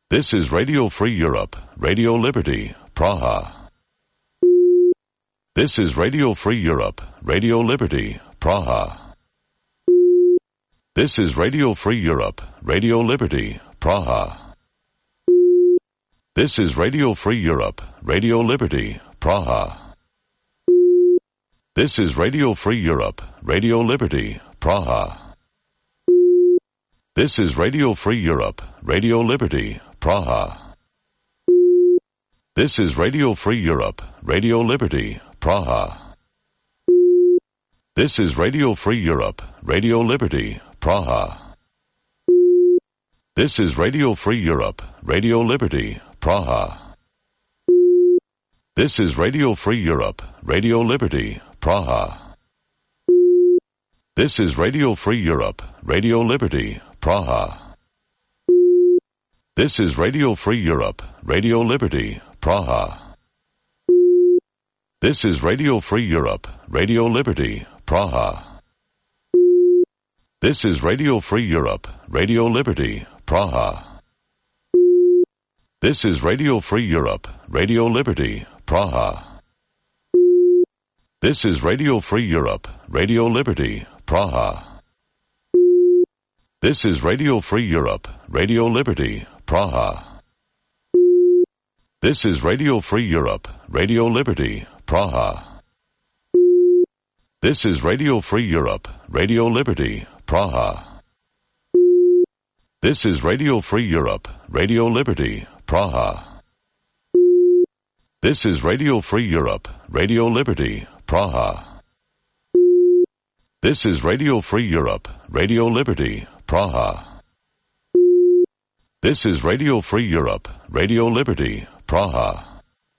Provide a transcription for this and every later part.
This is Radio Free Europe, Radio Liberty, Praha. This is Radio Free Europe, Radio Liberty, Praha. This is Radio Free Europe, Radio Liberty, Praha. This is Radio Free Europe, Radio Liberty, Praha. This is Radio Free Europe, Radio Liberty, Praha. This is Radio Free Europe, Radio Liberty, Praha. This is Radio Free Europe, Radio Liberty, Praha. This is Radio Free Europe, Radio Liberty, Praha. This is Radio Free Europe, Radio Liberty, Praha. This is Radio Free Europe, Radio Liberty, Praha. This is Radio Free Europe, Radio Liberty, Praha. This is Radio Free Europe, Radio Liberty, Praha. This is Radio Free Europe, Radio Liberty, Praha. This is Radio Free Europe, Radio Liberty, Praha. This is Radio Free Europe, Radio Liberty, Praha. This is Radio Free Europe, Radio Liberty, Praha. This is Radio Free Europe, Radio Liberty, Praha. This is Radio Free Europe, Radio Liberty, Praha. This is Radio Free Europe, Radio Liberty, Praha. This is Radio Free Europe, Radio Liberty, Praha. This is Radio Free Europe, Radio Liberty, Praha. This is Radio Free Europe, Radio Liberty, Praha. This is Radio Free Europe, Radio Liberty, Praha.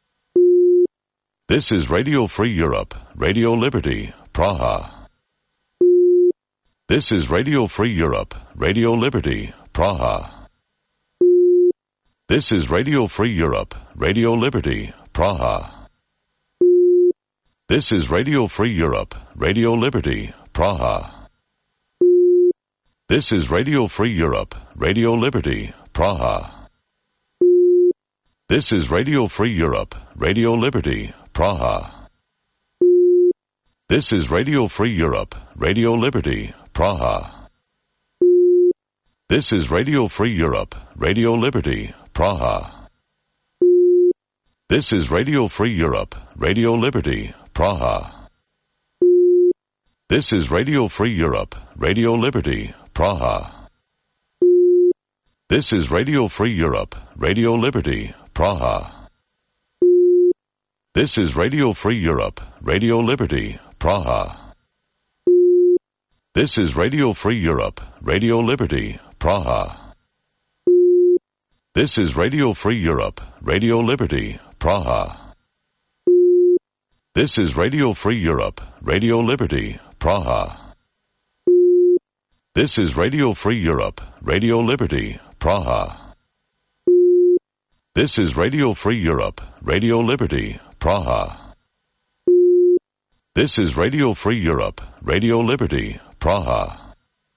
This is Radio Free Europe, Radio Liberty, Praha. This is Radio Free Europe, Radio Liberty, Praha. This is Radio Free Europe, Radio Liberty, Praha. This is Radio Free Europe, Radio Liberty, Praha. This is Radio Free Europe, Radio Liberty, Praha. This is Radio Free Europe, Radio Liberty, Praha. This is Radio Free Europe, Radio Liberty, Praha. This is Radio Free Europe, Radio Liberty, Praha. This is Radio Free Europe, Radio Liberty, Praha. This is Radio Free Europe, Radio Liberty, Praha. This is Radio Free Europe, Radio Liberty, Praha. This is Radio Free Europe, Radio Liberty, Praha. This is Radio Free Europe, Radio Liberty, Praha. This is Radio Free Europe, Radio Liberty, Praha. This is Radio Free Europe, Radio Liberty, Praha. This is Radio Free Europe, Radio Liberty, Praha. This is Radio Free Europe, Radio Liberty, Praha. This is Radio Free Europe, Radio Liberty, Praha.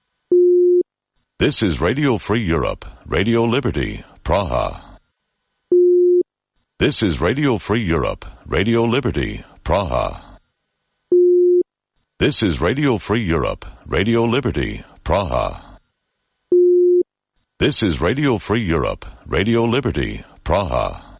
This is Radio Free Europe, Radio Liberty, Praha. This is Radio Free Europe, Radio Liberty, Praha. This is Radio Free Europe, Radio Liberty, Praha. This is Radio Free Europe, Radio Liberty, Praha.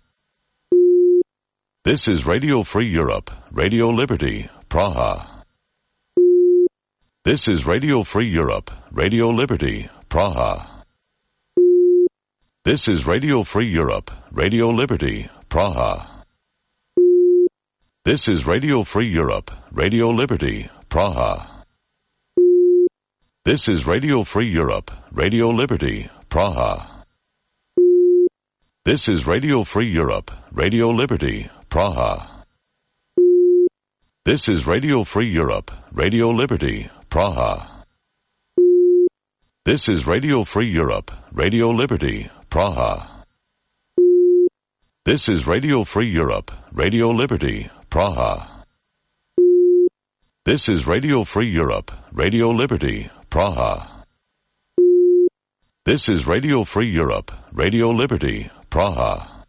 This is Radio Free Europe, Radio Liberty, Praha. This is Radio Free Europe, Radio Liberty, Praha. This is Radio Free Europe, Radio Liberty, Praha. This is Radio Free Europe, Radio Liberty, Praha. This is Radio Free Europe, Radio Liberty, Praha. This is Radio Free Europe, Radio Liberty, Praha. This is Radio Free Europe, Radio Liberty, Praha. This is Radio Free Europe, Radio Liberty, Praha. This is Radio Free Europe, Radio Liberty, Praha. This is Radio Free Europe, Radio Liberty, Praha. This is Radio Free Europe, Radio Liberty, Praha.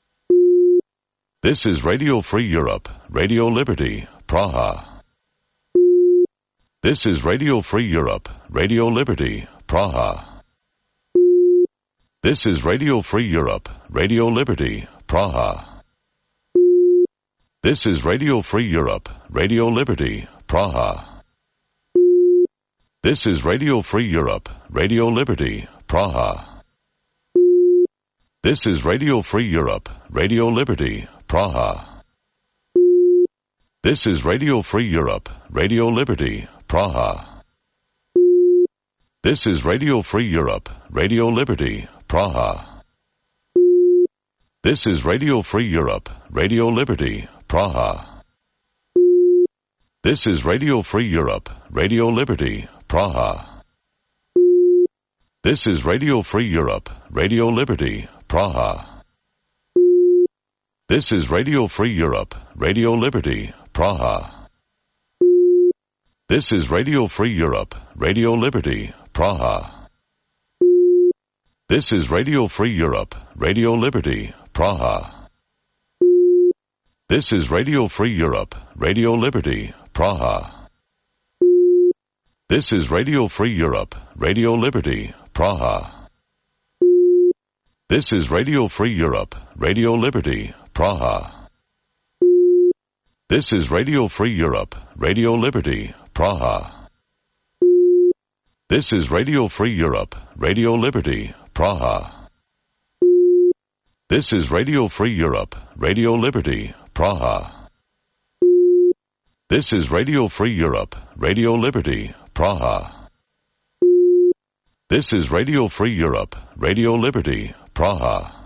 This is Radio Free Europe, Radio Liberty, Praha. This is Radio Free Europe, Radio Liberty, Praha. This is Radio Free Europe, Radio Liberty, Praha. This is Radio Free Europe, Radio Liberty, Praha. This is Radio Free Europe, Radio Liberty, Praha. This is Radio Free Europe, Radio Liberty, Praha. This is Radio Free Europe, Radio Liberty, Praha. This is Radio Free Europe, Radio Liberty, Praha. This is Radio Free Europe, Radio Liberty, Praha. This is Radio Free Europe, Radio Liberty, Praha. This is Radio Free Europe, Radio Liberty, Praha. This is Radio Free Europe, Radio Liberty, Praha. This is Radio Free Europe, Radio Liberty, Praha. This is Radio Free Europe, Radio Liberty, Praha. This is Radio Free Europe, Radio Liberty, Praha. This is Radio Free Europe, Radio Liberty, Praha. This is Radio Free Europe, Radio Liberty, Praha. This is Radio Free Europe, Radio Liberty, Praha. This is Radio Free Europe, Radio Liberty, Praha. This is Radio Free Europe, Radio Liberty, Praha. This is Radio Free Europe, Radio Liberty, Praha. This is Radio Free Europe, Radio Liberty, Praha.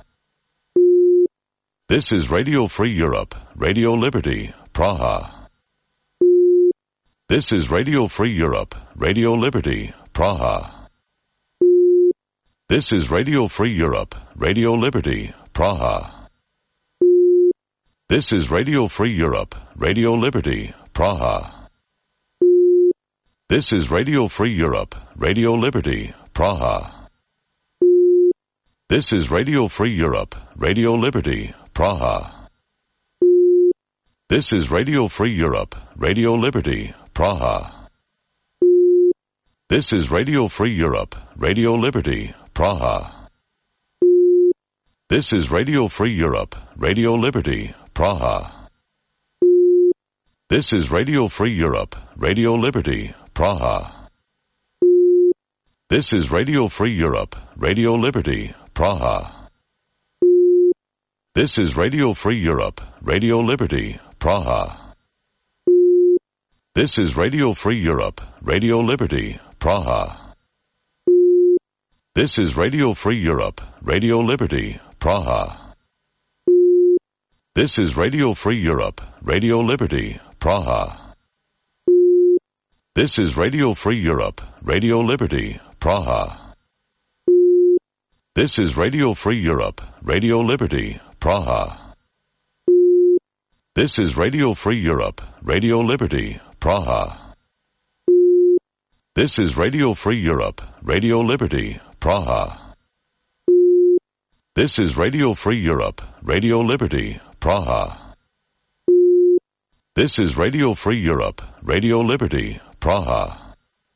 This is Radio Free Europe, Radio Liberty, Praha. This is Radio Free Europe, Radio Liberty, Praha. This is Radio Free Europe, Radio Liberty, Praha. This is Radio Free Europe, Radio Liberty, Praha. This is Radio Free Europe, Radio Liberty, Praha. This is Radio Free Europe, Radio Liberty, Praha. This is Radio Free Europe, Radio Liberty, Praha. This is Radio Free Europe, Radio Liberty, Praha. This is Radio Free Europe, Radio Liberty, Praha. This is Radio Free Europe, Radio Liberty, Praha. This is Radio Free Europe, Radio Liberty, Praha. This is Radio Free Europe, Radio Liberty, Praha. This is Radio Free Europe, Radio Liberty, Praha. This is Radio Free Europe, Radio Liberty, Praha. This is Radio Free Europe, Radio Liberty, Praha. This is Radio Free Europe, Radio Liberty, Praha. This is Radio Free Europe, Radio Liberty, Praha. This is Radio Free Europe, Radio Liberty, Praha. This is Radio Free Europe, Radio Liberty, Praha. This is Radio Free Europe, Radio Liberty, Praha. This is Radio Free Europe, Radio Liberty, Praha.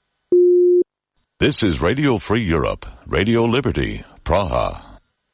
This is Radio Free Europe, Radio Liberty, Praha.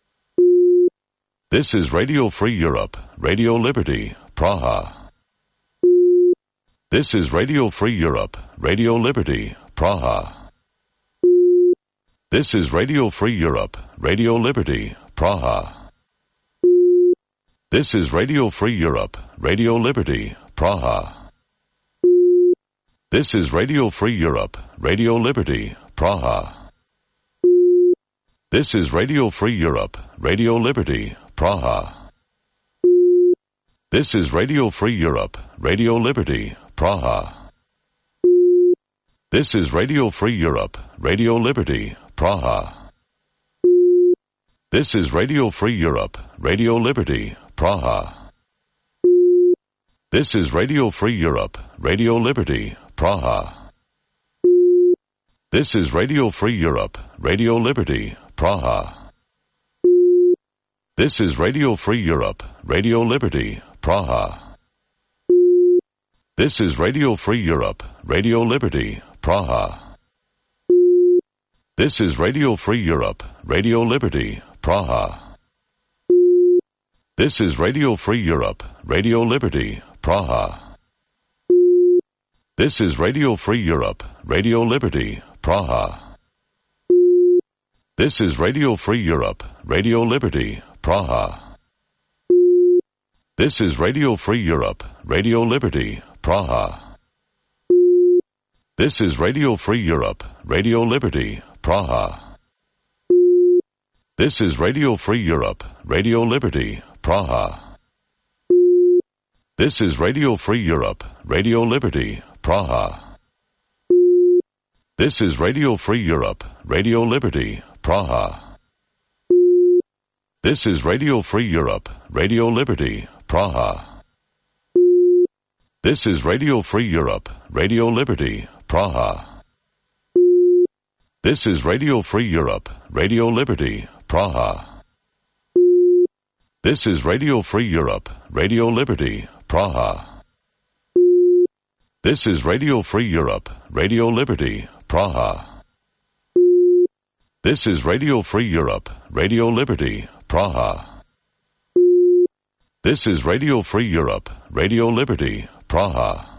This is Radio Free Europe, Radio Liberty, Praha. This is Radio Free Europe, Radio Liberty, Praha. This is Radio Free Europe, Radio Liberty, Praha. This is Radio Free Europe, Radio Liberty, Praha. This is Radio Free Europe, Radio Liberty, Praha. This is Radio Free Europe, Radio Liberty, Praha. This is Radio Free Europe, Radio Liberty, Praha. This is Radio Free Europe, Radio Liberty, Praha. This is Radio Free Europe, Radio Liberty, Praha. This is Radio Free Europe, Radio Liberty, Praha. This is Radio Free Europe, Radio Liberty, Praha. This is Radio Free Europe, Radio Liberty, Praha. This is Radio Free Europe, Radio Liberty, Praha. This is Radio Free Europe, Radio Liberty, Praha. This is Radio Free Europe, Radio Liberty, Praha. This is Radio Free Europe, Radio Liberty, Praha. This is Radio Free Europe, Radio Liberty, Praha. This is Radio Free Europe, Radio Liberty, Praha. This is Radio Free Europe, Radio Liberty, Praha. This is Radio Free Europe, Radio Liberty, Praha. This is Radio Free Europe, Radio Liberty, Praha. This is Radio Free Europe, Radio Liberty, Praha. This is Radio Free Europe, Radio Liberty, Praha. This is Radio Free Europe, Radio Liberty, Praha. This is Radio Free Europe, Radio Liberty, Praha. This is Radio Free Europe, Radio Liberty, Praha. This is Radio Free Europe, Radio Liberty, Praha. This is Radio Free Europe, Radio Liberty, Praha. This is Radio Free Europe, Radio Liberty, Praha.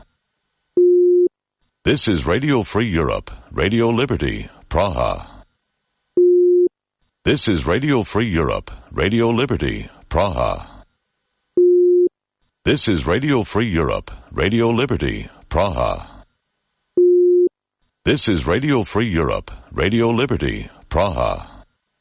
This is Radio Free Europe, Radio Liberty, Praha. This is Radio Free Europe, Radio Liberty, Praha. This is Radio Free Europe, Radio Liberty, Praha. This is Radio Free Europe, Radio Liberty, Praha.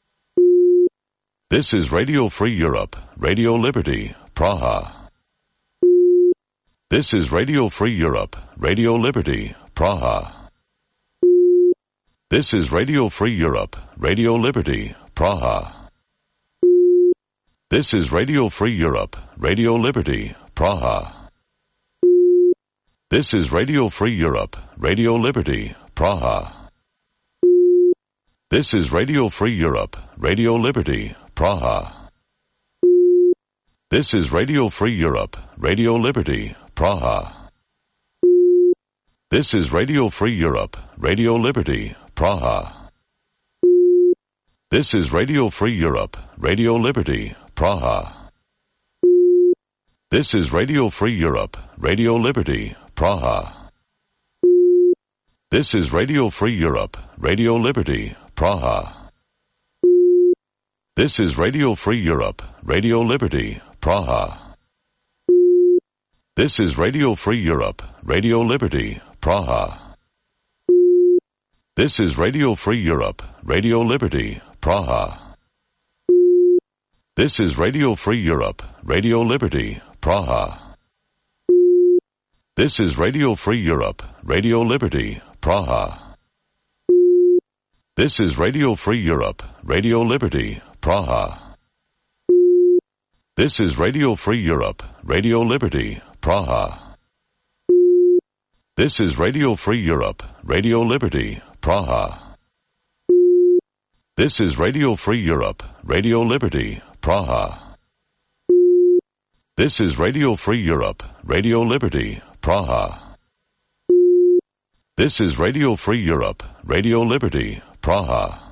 This is Radio Free Europe, Radio Liberty, Praha. This is Radio Free Europe, Radio Liberty, Praha. This is Radio Free Europe, Radio Liberty, Praha. This is Radio Free Europe, Radio Liberty, Praha. This is Radio Free Europe, Radio Liberty, Praha. This is Radio Free Europe, Radio Liberty, Praha. This is Radio Free Europe, Radio Liberty, Praha. This is Radio Free Europe, Radio Liberty, Praha. This is Radio Free Europe, Radio Liberty, Praha. This is Radio Free Europe, Radio Liberty, Praha. This is Radio Free Europe, Radio Liberty, Praha. This is Radio Free Europe, Radio Liberty, Praha. This is Radio Free Europe, Radio Liberty, Praha. This is Radio Free Europe, Radio Liberty, Praha. This is Radio Free Europe, Radio Liberty, Praha. This is Radio Free Europe, Radio Liberty, Praha. This is Radio Free Europe, Radio Liberty, Praha. This is Radio Free Europe, Radio Liberty, Praha. This is Radio Free Europe, Radio Liberty, Praha. This is Radio Free Europe, Radio Liberty, Praha. This is Radio Free Europe, Radio Liberty, Praha. This is Radio Free Europe, Radio Liberty, Praha.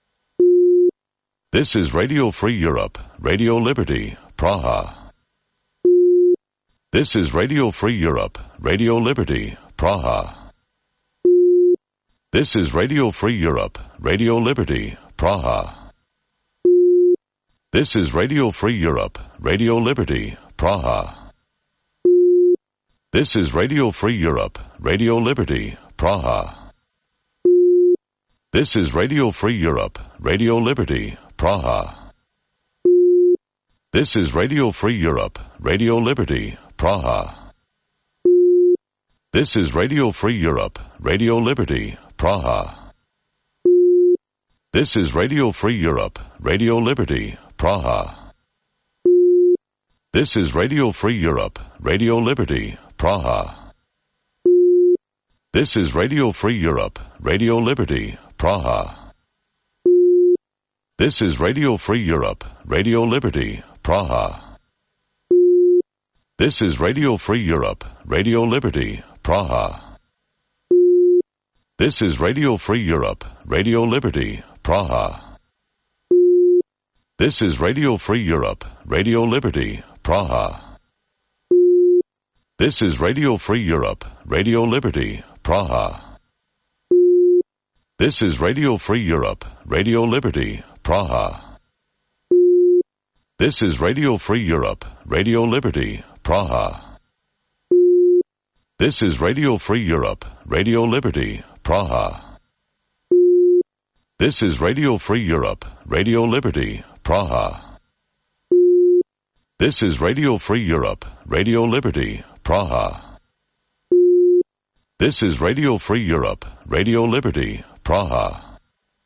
This is Radio Free Europe, Radio Liberty, Praha. This is Radio Free Europe, Radio Liberty, Praha. This is Radio Free Europe, Radio Liberty, Praha. This is Radio Free Europe, Radio Liberty, Praha. This is Radio Free Europe, Radio Liberty, Praha. This is Radio Free Europe, Radio Liberty, Praha. This is Radio Free Europe, Radio Liberty, Praha. This is Radio Free Europe, Radio Liberty, Praha. This is Radio Free Europe, Radio Liberty, Praha. This is Radio Free Europe, Radio Liberty, Praha. This is Radio Free Europe, Radio Liberty, Praha. This is Radio Free Europe, Radio Liberty, Praha. This is Radio Free Europe, Radio Liberty, Praha. This is Radio Free Europe, Radio Liberty, Praha. This is Radio Free Europe, Radio Liberty, Praha. This is Radio Free Europe, Radio Liberty, Praha. This is Radio Free Europe, Radio Liberty, Praha. This is Radio Free Europe, Radio Liberty, Praha. This is Radio Free Europe, Radio Liberty, Praha. This is Radio Free Europe, Radio Liberty, Praha. This is Radio Free Europe, Radio Liberty, Praha. This is Radio Free Europe, Radio Liberty, Praha.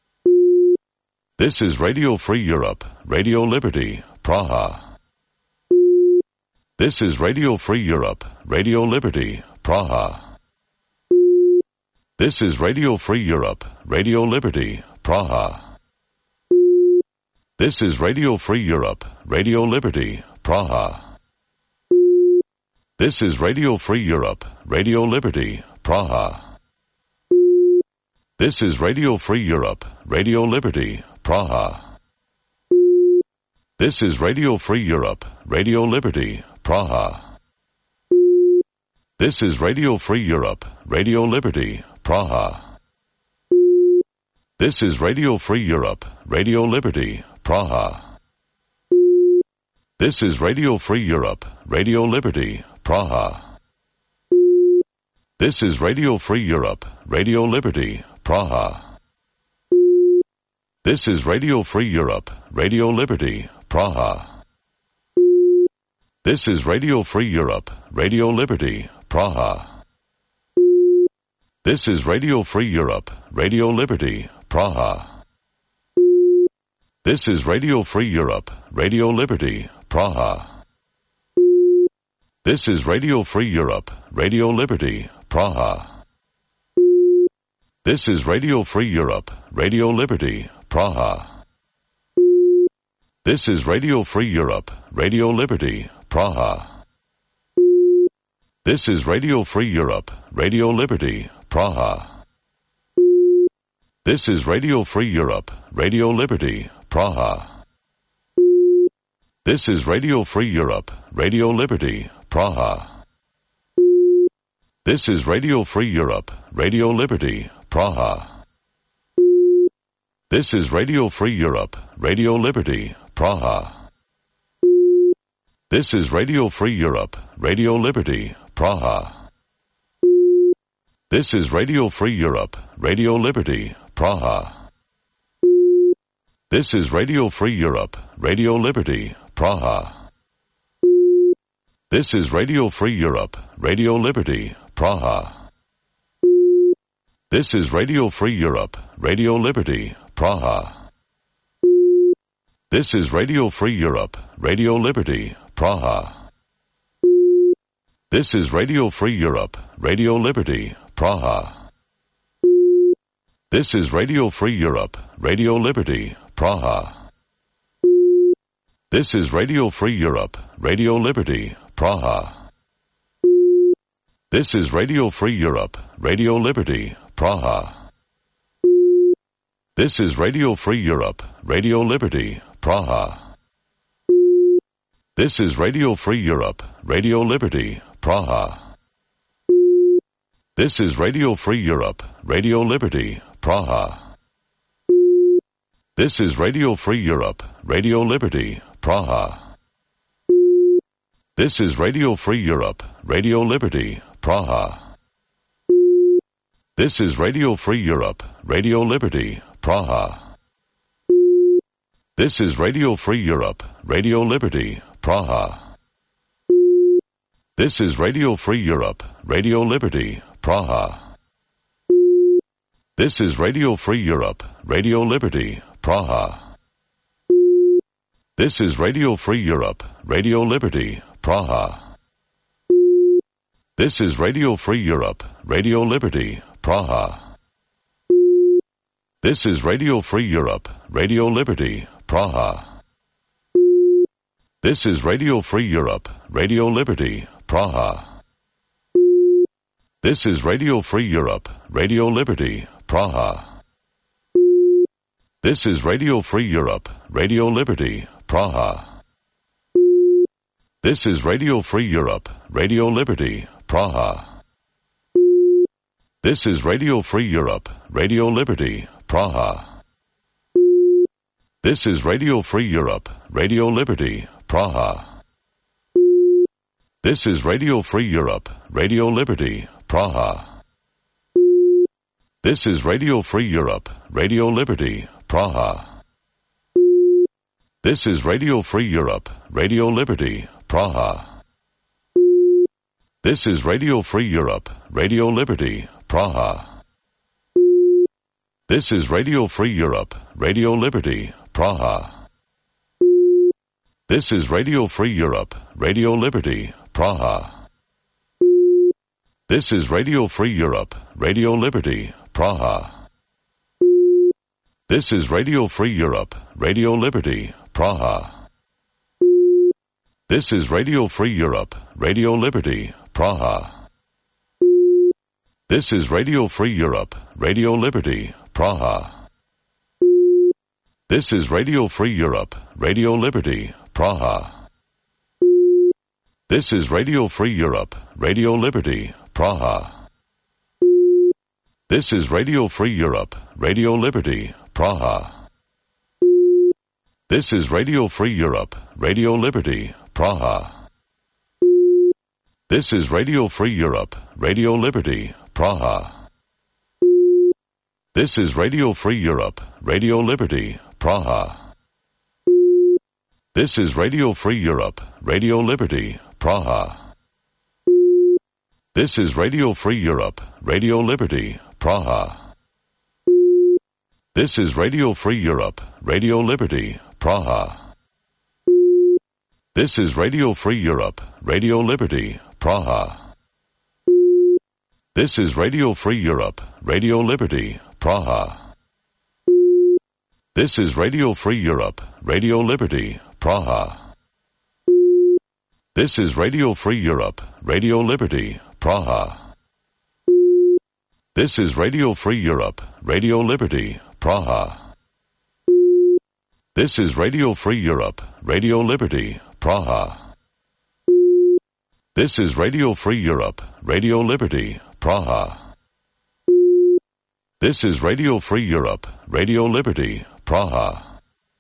This is Radio Free Europe, Radio Liberty, Praha. This is Radio Free Europe, Radio Liberty, Praha. This is Radio Free Europe, Radio Liberty, Praha. This is Radio Free Europe, Radio Liberty, Praha. This is Radio Free Europe, Radio Liberty, Praha. This is Radio Free Europe, Radio Liberty, Praha. This is Radio Free Europe, Radio Liberty, Praha. This is Radio Free Europe, Radio Liberty, Praha. This is Radio Free Europe, Radio Liberty, Praha. This is Radio Free Europe, Radio Liberty, Praha. This is Radio Free Europe, Radio Liberty, Praha. This is Radio Free Europe, Radio Liberty, Praha. This is Radio Free Europe, Radio Liberty, Praha. This is Radio Free Europe, Radio Liberty, Praha. This is Radio Free Europe, Radio Liberty, Praha. This is Radio Free Europe, Radio Liberty, Praha. This is Radio Free Europe, Radio Liberty, Praha. This is Radio Free Europe, Radio Liberty, Praha. This is Radio Free Europe, Radio Liberty, Praha. This is Radio Free Europe, Radio Liberty, Praha. This is Radio Free Europe, Radio Liberty, Praha. This is Radio Free Europe, Radio Liberty, Praha. This is Radio Free Europe, Radio Liberty, Praha. This is Radio Free Europe, Radio Liberty, Praha. This is Radio Free Europe, Radio Liberty, Praha. This is Radio Free Europe, Radio Liberty, Praha. This is Radio Free Europe, Radio Liberty, Praha. This is Radio Free Europe, Radio Liberty, Praha. This is Radio Free Europe, Radio Liberty, Praha. This is Radio Free Europe, Radio Liberty, Praha. This is Radio Free Europe, Radio Liberty, Praha. This is Radio Free Europe, Radio Liberty, Praha. This is Radio Free Europe, Radio Liberty, Praha. This is Radio Free Europe, Radio Liberty, Praha. This is Radio Free Europe, Radio Liberty, Praha. This is Radio Free Europe, Radio Liberty, Praha. This is Radio Free Europe, Radio Liberty, Praha. This is Radio Free Europe, Radio Liberty, Praha. This is Radio Free Europe, Radio Liberty, Praha. This is Radio Free Europe, Radio Liberty, Praha. This is Radio Free Europe, Radio Liberty, Praha. This is Radio Free Europe, Radio Liberty, Praha. This is Radio Free Europe, Radio Liberty, Praha. This is Radio Free Europe, Radio Liberty, Praha. This is Radio Free Europe, Radio Liberty, Praha. This is Radio Free Europe, Radio Liberty, Praha. This is Radio Free Europe, Radio Liberty, Praha. This is Radio Free Europe, Radio Liberty, Praha. This is Radio Free Europe, Radio Liberty, Praha. This is Radio Free Europe, Radio Liberty, Praha. This is Radio Free Europe, Radio Liberty, Praha. This is Radio Free Europe, Radio Liberty, Praha. This is Radio Free Europe, Radio Liberty, Praha. This is Radio Free Europe, Radio Liberty, Praha. This is Radio Free Europe, Radio Liberty, Praha. This is Radio Free Europe, Radio Liberty, Praha. This is Radio Free Europe, Radio Liberty, Praha. This is Radio Free Europe, Radio Liberty, Praha. This is Radio Free Europe, Radio Liberty, Praha. This is Radio Free Europe, Radio Liberty, Praha. This is Radio Free Europe, Radio Liberty, Praha. This is Radio Free Europe, Radio Liberty, Praha. This is Radio Free Europe, Radio Liberty, Praha. This is Radio Free Europe, Radio Liberty, Praha. This is Radio Free Europe, Radio Liberty, Praha. This is Radio Free Europe, Radio Liberty, Praha. This is Radio Free Europe, Radio Liberty, Praha. This is Radio Free Europe, Radio Liberty, Praha. This is Radio Free Europe, Radio Liberty, Praha. This is Radio Free Europe, Radio Liberty, Praha. This is Radio Free Europe, Radio Liberty, Praha. This is Radio Free Europe, Radio Liberty, Praha. This is Radio Free Europe, Radio Liberty, Praha. This is Radio Free Europe, Radio Liberty, Praha. This is Radio Free Europe, Radio Liberty, Praha. This is Radio Free Europe, Radio Liberty, Praha. This is Radio Free Europe, Radio Liberty, Praha. This is Radio Free Europe, Radio Liberty, Praha.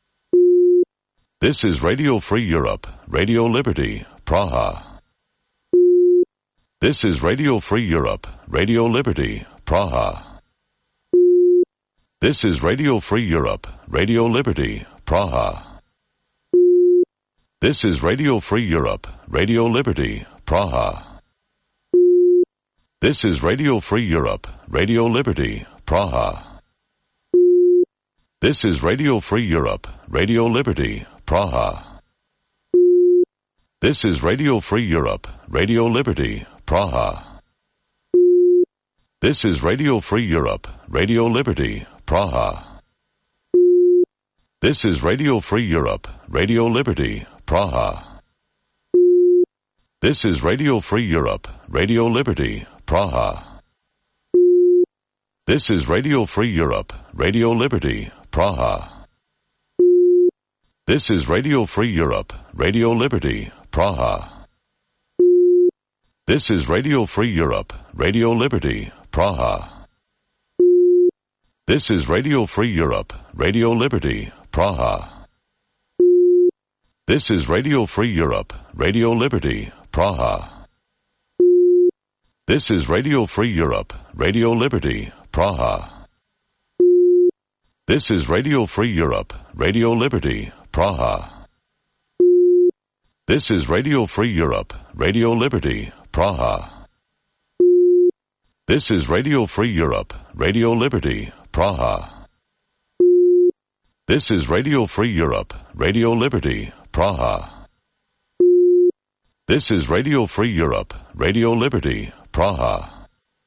This is Radio Free Europe, Radio Liberty, Praha. This is Radio Free Europe, Radio Liberty, Praha. This is Radio Free Europe, Radio Liberty, Praha. This is Radio Free Europe, Radio Liberty, Praha. This is Radio Free Europe, Radio Liberty, Praha. This is Radio Free Europe, Radio Liberty, Praha. This is Radio Free Europe, Radio Liberty, Praha. This is Radio Free Europe, Radio Liberty, Praha. This is Radio Free Europe, Radio Liberty, Praha. This is Radio Free Europe, Radio Liberty, Praha. This is Radio Free Europe, Radio Liberty, Praha. This is Radio Free Europe, Radio Liberty, Praha. This is Radio Free Europe, Radio Liberty, Praha. This is Radio Free Europe, Radio Liberty, Praha. This is Radio Free Europe, Radio Liberty, Praha. This is Radio Free Europe, Radio Liberty, Praha. This is Radio Free Europe, Radio Liberty, Praha. This is Radio Free Europe, Radio Liberty, Praha. This is Radio Free Europe, Radio Liberty, Praha. This is Radio Free Europe, Radio Liberty, Praha. This is Radio Free Europe, Radio Liberty, Praha.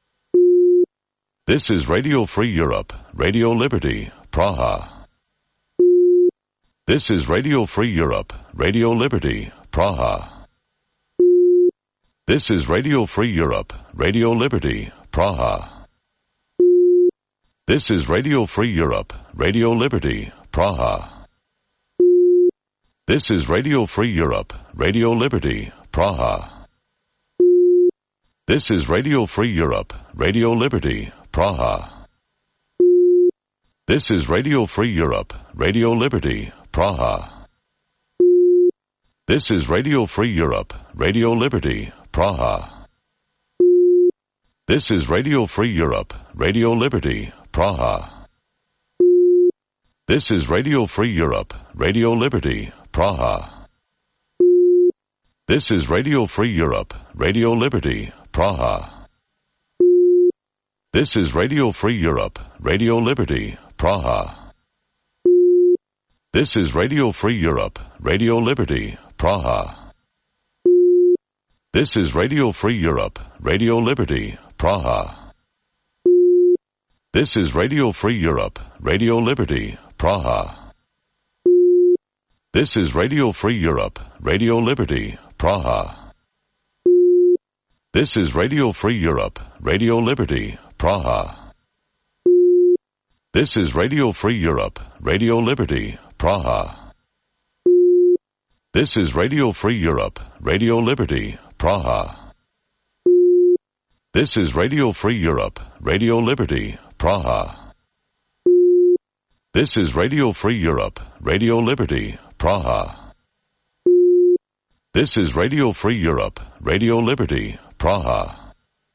This is Radio Free Europe, Radio Liberty, Praha. This is Radio Free Europe, Radio Liberty, Praha. This is Radio Free Europe, Radio Liberty, Praha. This is Radio Free Europe, Radio Liberty, Praha. This is Radio Free Europe, Radio Liberty, Praha. This is Radio Free Europe, Radio Liberty, Praha. This is Radio Free Europe, Radio Liberty, Praha. This is Radio Free Europe, Radio Liberty, Praha. This is Radio Free Europe, Radio Liberty, Praha. This is Radio Free Europe, Radio Liberty, Praha. This is Radio Free Europe, Radio Liberty, Praha. This is Radio Free Europe, Radio Liberty, Praha. This is Radio Free Europe, Radio Liberty, Praha. This is Radio Free Europe, Radio Liberty, Praha. This is Radio Free Europe, Radio Liberty, Praha. This is Radio Free Europe, Radio Liberty, Praha. This is Radio Free Europe, Radio Liberty, Praha. This is Radio Free Europe, Radio Liberty, Praha. This is Radio Free Europe, Radio Liberty, Praha. This is Radio Free Europe, Radio Liberty, Praha. This is Radio Free Europe, Radio Liberty, Praha. This is Radio Free Europe, Radio Liberty, Praha.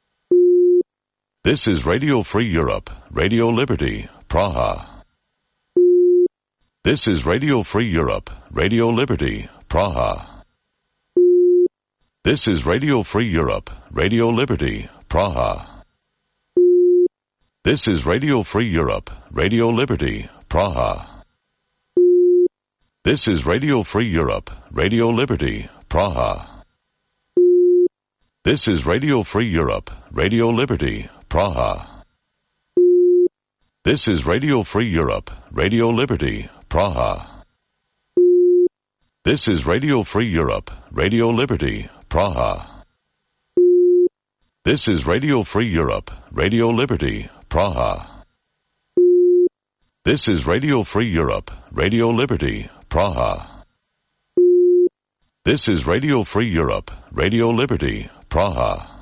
This is Radio Free Europe, Radio Liberty, Praha. This is Radio Free Europe, Radio Liberty, Praha. This is Radio Free Europe, Radio Liberty, Praha. This is Radio Free Europe, Radio Liberty, Praha. This is Radio Free Europe, Radio Liberty, Praha. This is Radio Free Europe, Radio Liberty, Praha. This is Radio Free Europe, Radio Liberty, Praha. This is Radio Free Europe, Radio Liberty, Praha. This is Radio Free Europe, Radio Liberty, Praha. This is Radio Free Europe, Radio Liberty, Praha. This is Radio Free Europe, Radio Liberty, Praha.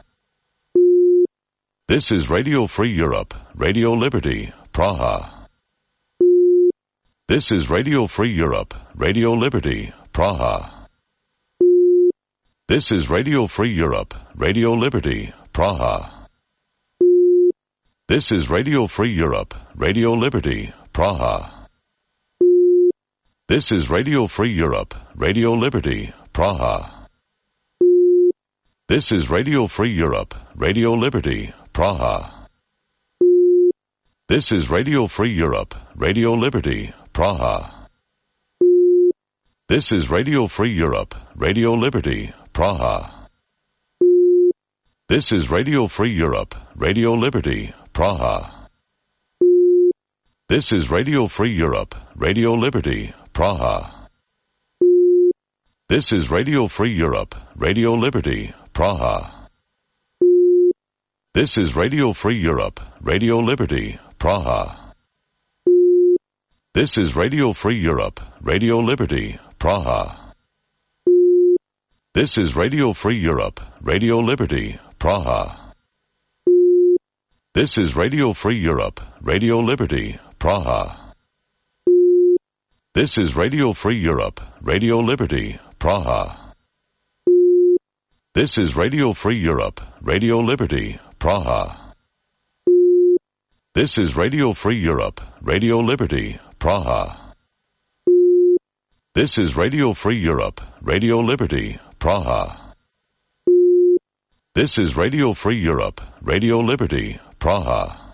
This is Radio Free Europe, Radio Liberty, Praha. This is Radio Free Europe, Radio Liberty, Praha. This is Radio Free Europe, Radio Liberty, Praha. This is Radio Free Europe, Radio Liberty, Praha. This is Radio Free Europe, Radio Liberty, Praha. This is Radio Free Europe, Radio Liberty, Praha. This is Radio Free Europe, Radio Liberty, Praha. This is Radio Free Europe, Radio Liberty, Praha. This is Radio Free Europe, Radio Liberty, Praha. This is Radio Free Europe, Radio Liberty, Praha. This is Radio Free Europe, Radio Liberty, Praha. This is Radio Free Europe, Radio Liberty, Praha. This is Radio Free Europe, Radio Liberty, Praha. This is Radio Free Europe, Radio Liberty, Praha. This is Radio Free Europe, Radio Liberty, Praha. This is Radio Free Europe, Radio Liberty, Praha. This is Radio Free Europe, Radio Liberty, Praha. This is Radio Free Europe, Radio Liberty, Praha. This is Radio Free Europe, Radio Liberty, Praha. This is Radio Free Europe, Radio Liberty, Praha.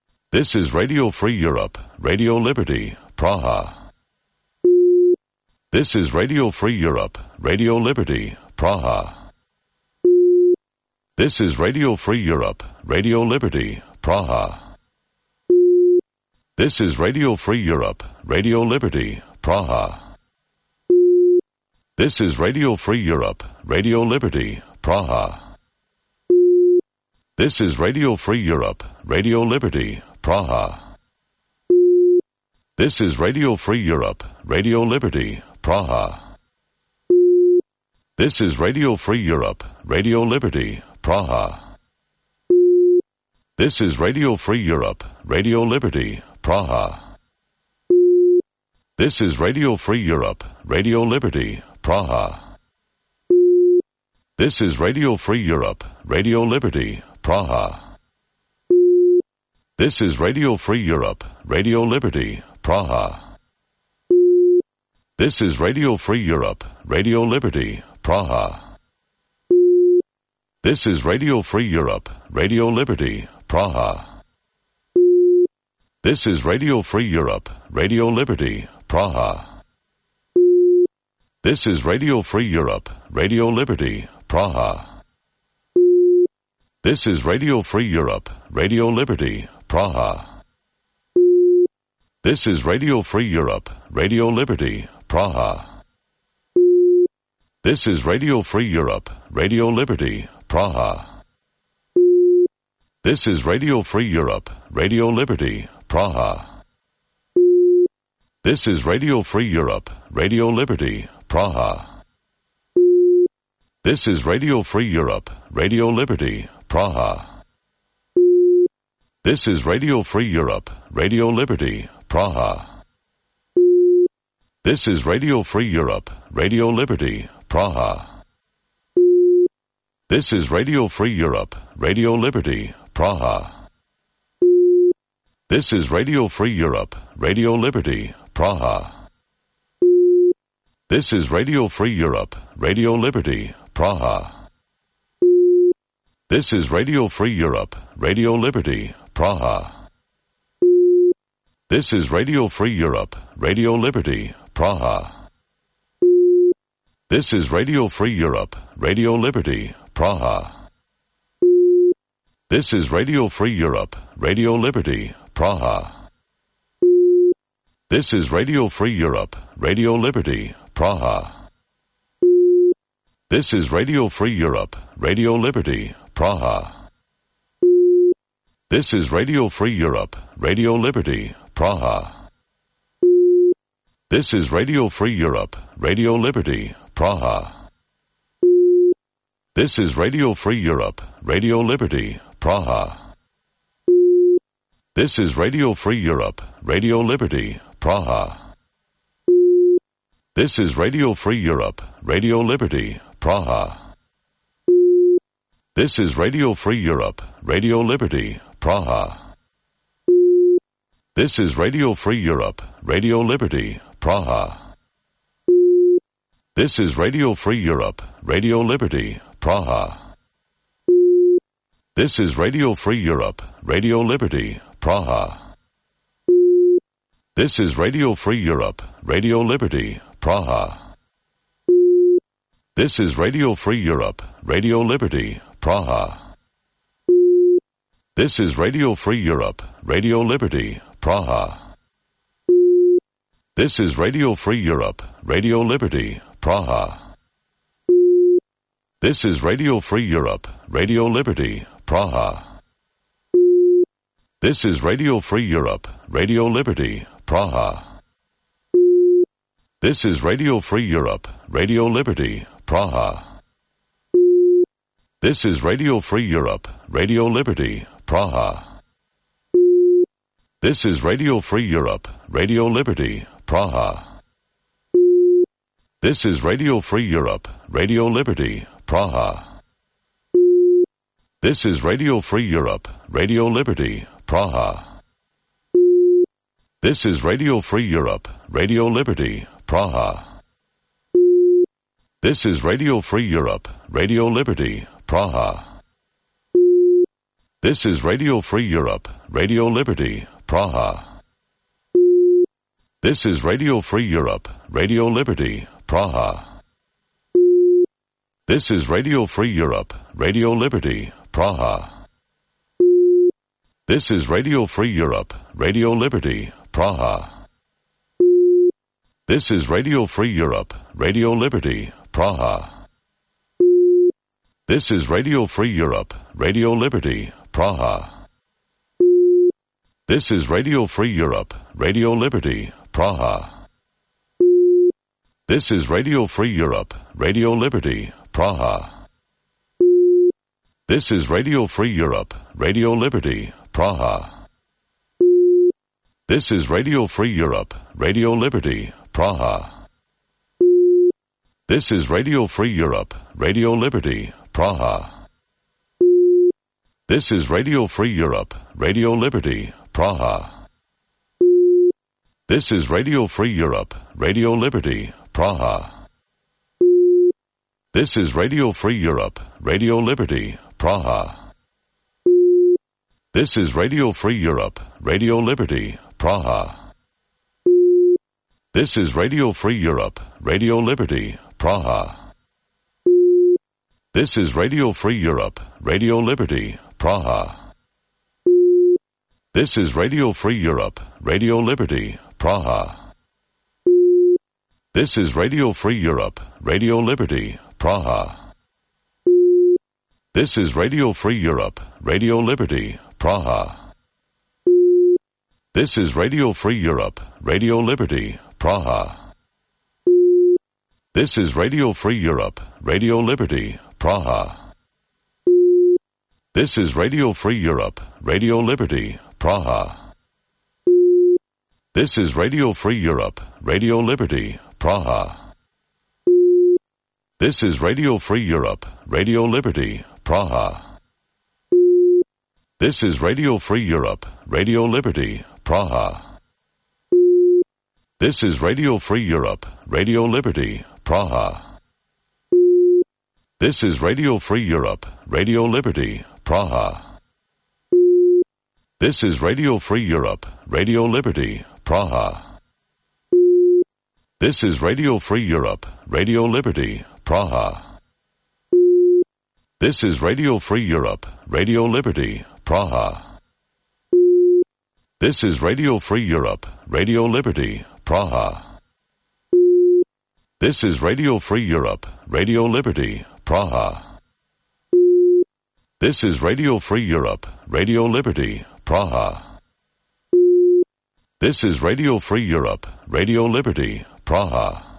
This is Radio Free Europe, Radio Liberty, Praha. This is Radio Free Europe, Radio Liberty, Praha. This is Radio Free Europe, Radio Liberty, Praha. This is Radio Free Europe, Radio Liberty, Praha. This is Radio Free Europe, Radio Liberty, Praha. This is Radio Free Europe, Radio Liberty, Praha. This is Radio Free Europe, Radio Liberty, Praha. This is Radio Free Europe, Radio Liberty, Praha. This is Radio Free Europe, Radio Liberty, Praha. This is Radio Free Europe, Radio Liberty, Praha. This is Radio Free Europe, Radio Liberty, Praha. This is Radio Free Europe, Radio Liberty, Praha. This is Radio Free Europe, Radio Liberty, Praha. This is Radio Free Europe, Radio Liberty, Praha. This is Radio Free Europe, Radio Liberty, Praha. This is Radio Free Europe, Radio Liberty, Praha. This is Radio Free Europe, Radio Liberty, Praha. This is Radio Free Europe, Radio Liberty, Praha. This is Radio Free Europe, Radio Liberty, Praha. This is Radio Free Europe, Radio Liberty, Praha. This is Radio Free Europe, Radio Liberty, Praha. This is Radio Free Europe, Radio Liberty, Praha. This is Radio Free Europe, Radio Liberty, Praha. This is Radio Free Europe, Radio Liberty, Praha. This is Radio Free Europe, Radio Liberty, Praha. This is Radio Free Europe, Radio Liberty, Praha. This is Radio Free Europe, Radio Liberty, Praha. This is Radio Free Europe, Radio Liberty, Praha. This is Radio Free Europe, Radio Liberty, Praha. This is Radio Free Europe, Radio Liberty, Praha. This is Radio Free Europe, Radio Liberty, Praha. This is Radio Free Europe, Radio Liberty, Praha. This is Radio Free Europe, Radio Liberty, Praha. This is Radio Free Europe, Radio Liberty, Praha. This is Radio Free Europe, Radio Liberty, Praha. This is Radio Free Europe, Radio Liberty, Praha. This is Radio Free Europe, Radio Liberty, Praha. This is Radio Free Europe, Radio Liberty, Praha. This is Radio Free Europe, Radio Liberty, Praha. This is Radio Free Europe, Radio Liberty, Praha. This is Radio Free Europe, Radio Liberty, Praha. This is Radio Free Europe, Radio Liberty, Praha. This is Radio Free Europe, Radio Liberty, Praha. This is Radio Free Europe, Radio Liberty, Praha. This is Radio Free Europe, Radio Liberty, Praha. This is Radio Free Europe, Radio Liberty, Praha. This is Radio Free Europe, Radio Liberty, Praha. This is Radio Free Europe, Radio Liberty, Praha. This is Radio Free Europe, Radio Liberty, Praha. This is Radio Free Europe, Radio Liberty, Praha. This is Radio Free Europe, Radio Liberty, Praha. This is Radio Free Europe, Radio Liberty, Praha. This is Radio Free Europe, Radio Liberty, Praha. This is Radio Free Europe, Radio Liberty, Praha. This is Radio Free Europe, Radio Liberty, Praha. This is Radio Free Europe, Radio Liberty, Praha. This is Radio Free Europe, Radio Liberty, Praha. This is Radio Free Europe, Radio Liberty, Praha. This is Radio Free Europe, Radio Liberty, Praha. This is Radio Free Europe, Radio Liberty, Praha. This is Radio Free Europe, Radio Liberty, Praha. This is Radio Free Europe, Radio Liberty, Praha. This is Radio Free Europe, Radio Liberty, Praha. This is Radio Free Europe, Radio Liberty, Praha. This is Radio Free Europe, Radio Liberty, Praha. This is Radio Free Europe, Radio Liberty, Praha. This is Radio Free Europe, Radio Liberty, Praha. This is Radio Free Europe, Radio Liberty, Praha. This is Radio Free Europe, Radio Liberty, Praha. This is Radio Free Europe, Radio Liberty, Praha. This is Radio Free Europe, Radio Liberty, Praha. This is Radio Free Europe, Radio Liberty, Praha. This is Radio Free Europe, Radio Liberty, Praha. This is Radio Free Europe, Radio Liberty, Praha. This is Radio Free Europe, Radio Liberty, Praha. This is Radio Free Europe, Radio Liberty, Praha. This is Radio Free Europe, Radio Liberty, Praha. This is Radio Free Europe, Radio Liberty, Praha. This is Radio Free Europe, Radio Liberty, Praha. This is Radio Free Europe, Radio Liberty, Praha. This is Radio Free Europe, Radio Liberty, Praha. This is Radio Free Europe, Radio Liberty, Praha. This is Radio Free Europe, Radio Liberty, Praha. This is Radio Free Europe, Radio Liberty, Praha. This is Radio Free Europe, Radio Liberty, Praha. This is Radio Free Europe, Radio Liberty, Praha. This is Radio Free Europe, Radio Liberty, Praha. This is Radio Free Europe, Radio Liberty, Praha. This is Radio Free Europe, Radio Liberty, Praha. This is Radio Free Europe, Radio Liberty, Praha.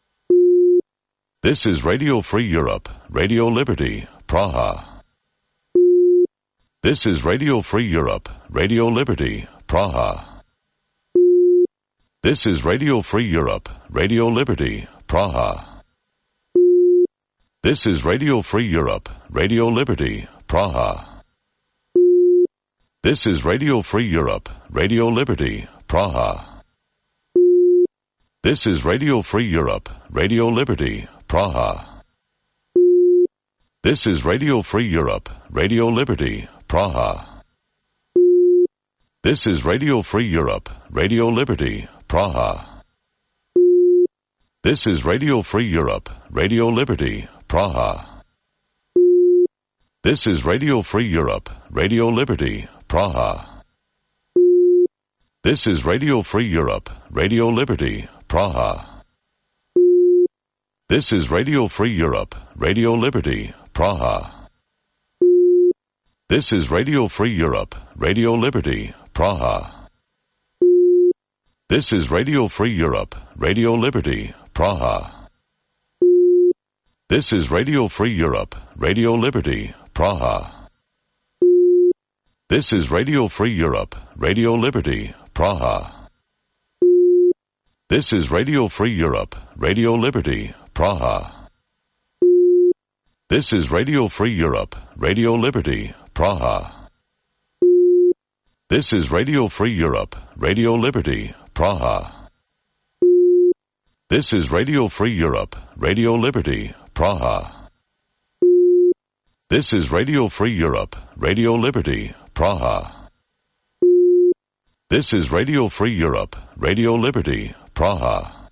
This is Radio Free Europe, Radio Liberty, Praha. This is Radio Free Europe, Radio Liberty, Praha. This is Radio Free Europe, Radio Liberty, Praha. This is Radio Free Europe, Radio Liberty, Praha. This is Radio Free Europe, Radio Liberty, Praha. This is Radio Free Europe, Radio Liberty, Praha. This is Radio Free Europe, Radio Liberty, Praha. This is Radio Free Europe, Radio Liberty, Praha. This is Radio Free Europe, Radio Liberty, Praha. This is Radio Free Europe, Radio Liberty, Praha. This is Radio Free Europe, Radio Liberty, Praha. This is Radio Free Europe, Radio Liberty, Praha. This is Radio Free Europe, Radio Liberty, Praha. This is Radio Free Europe, Radio Liberty, Praha. This is Radio Free Europe, Radio Liberty, Praha. This is Radio Free Europe, Radio Liberty, Praha. This is Radio Free Europe, Radio Liberty, Praha. This is Radio Free Europe, Radio Liberty, Praha. This is Radio Free Europe, Radio Liberty, Praha. This is Radio Free Europe, Radio Liberty, Praha. This is Radio Free Europe, Radio Liberty, Praha. This is Radio Free Europe, Radio Liberty, Praha.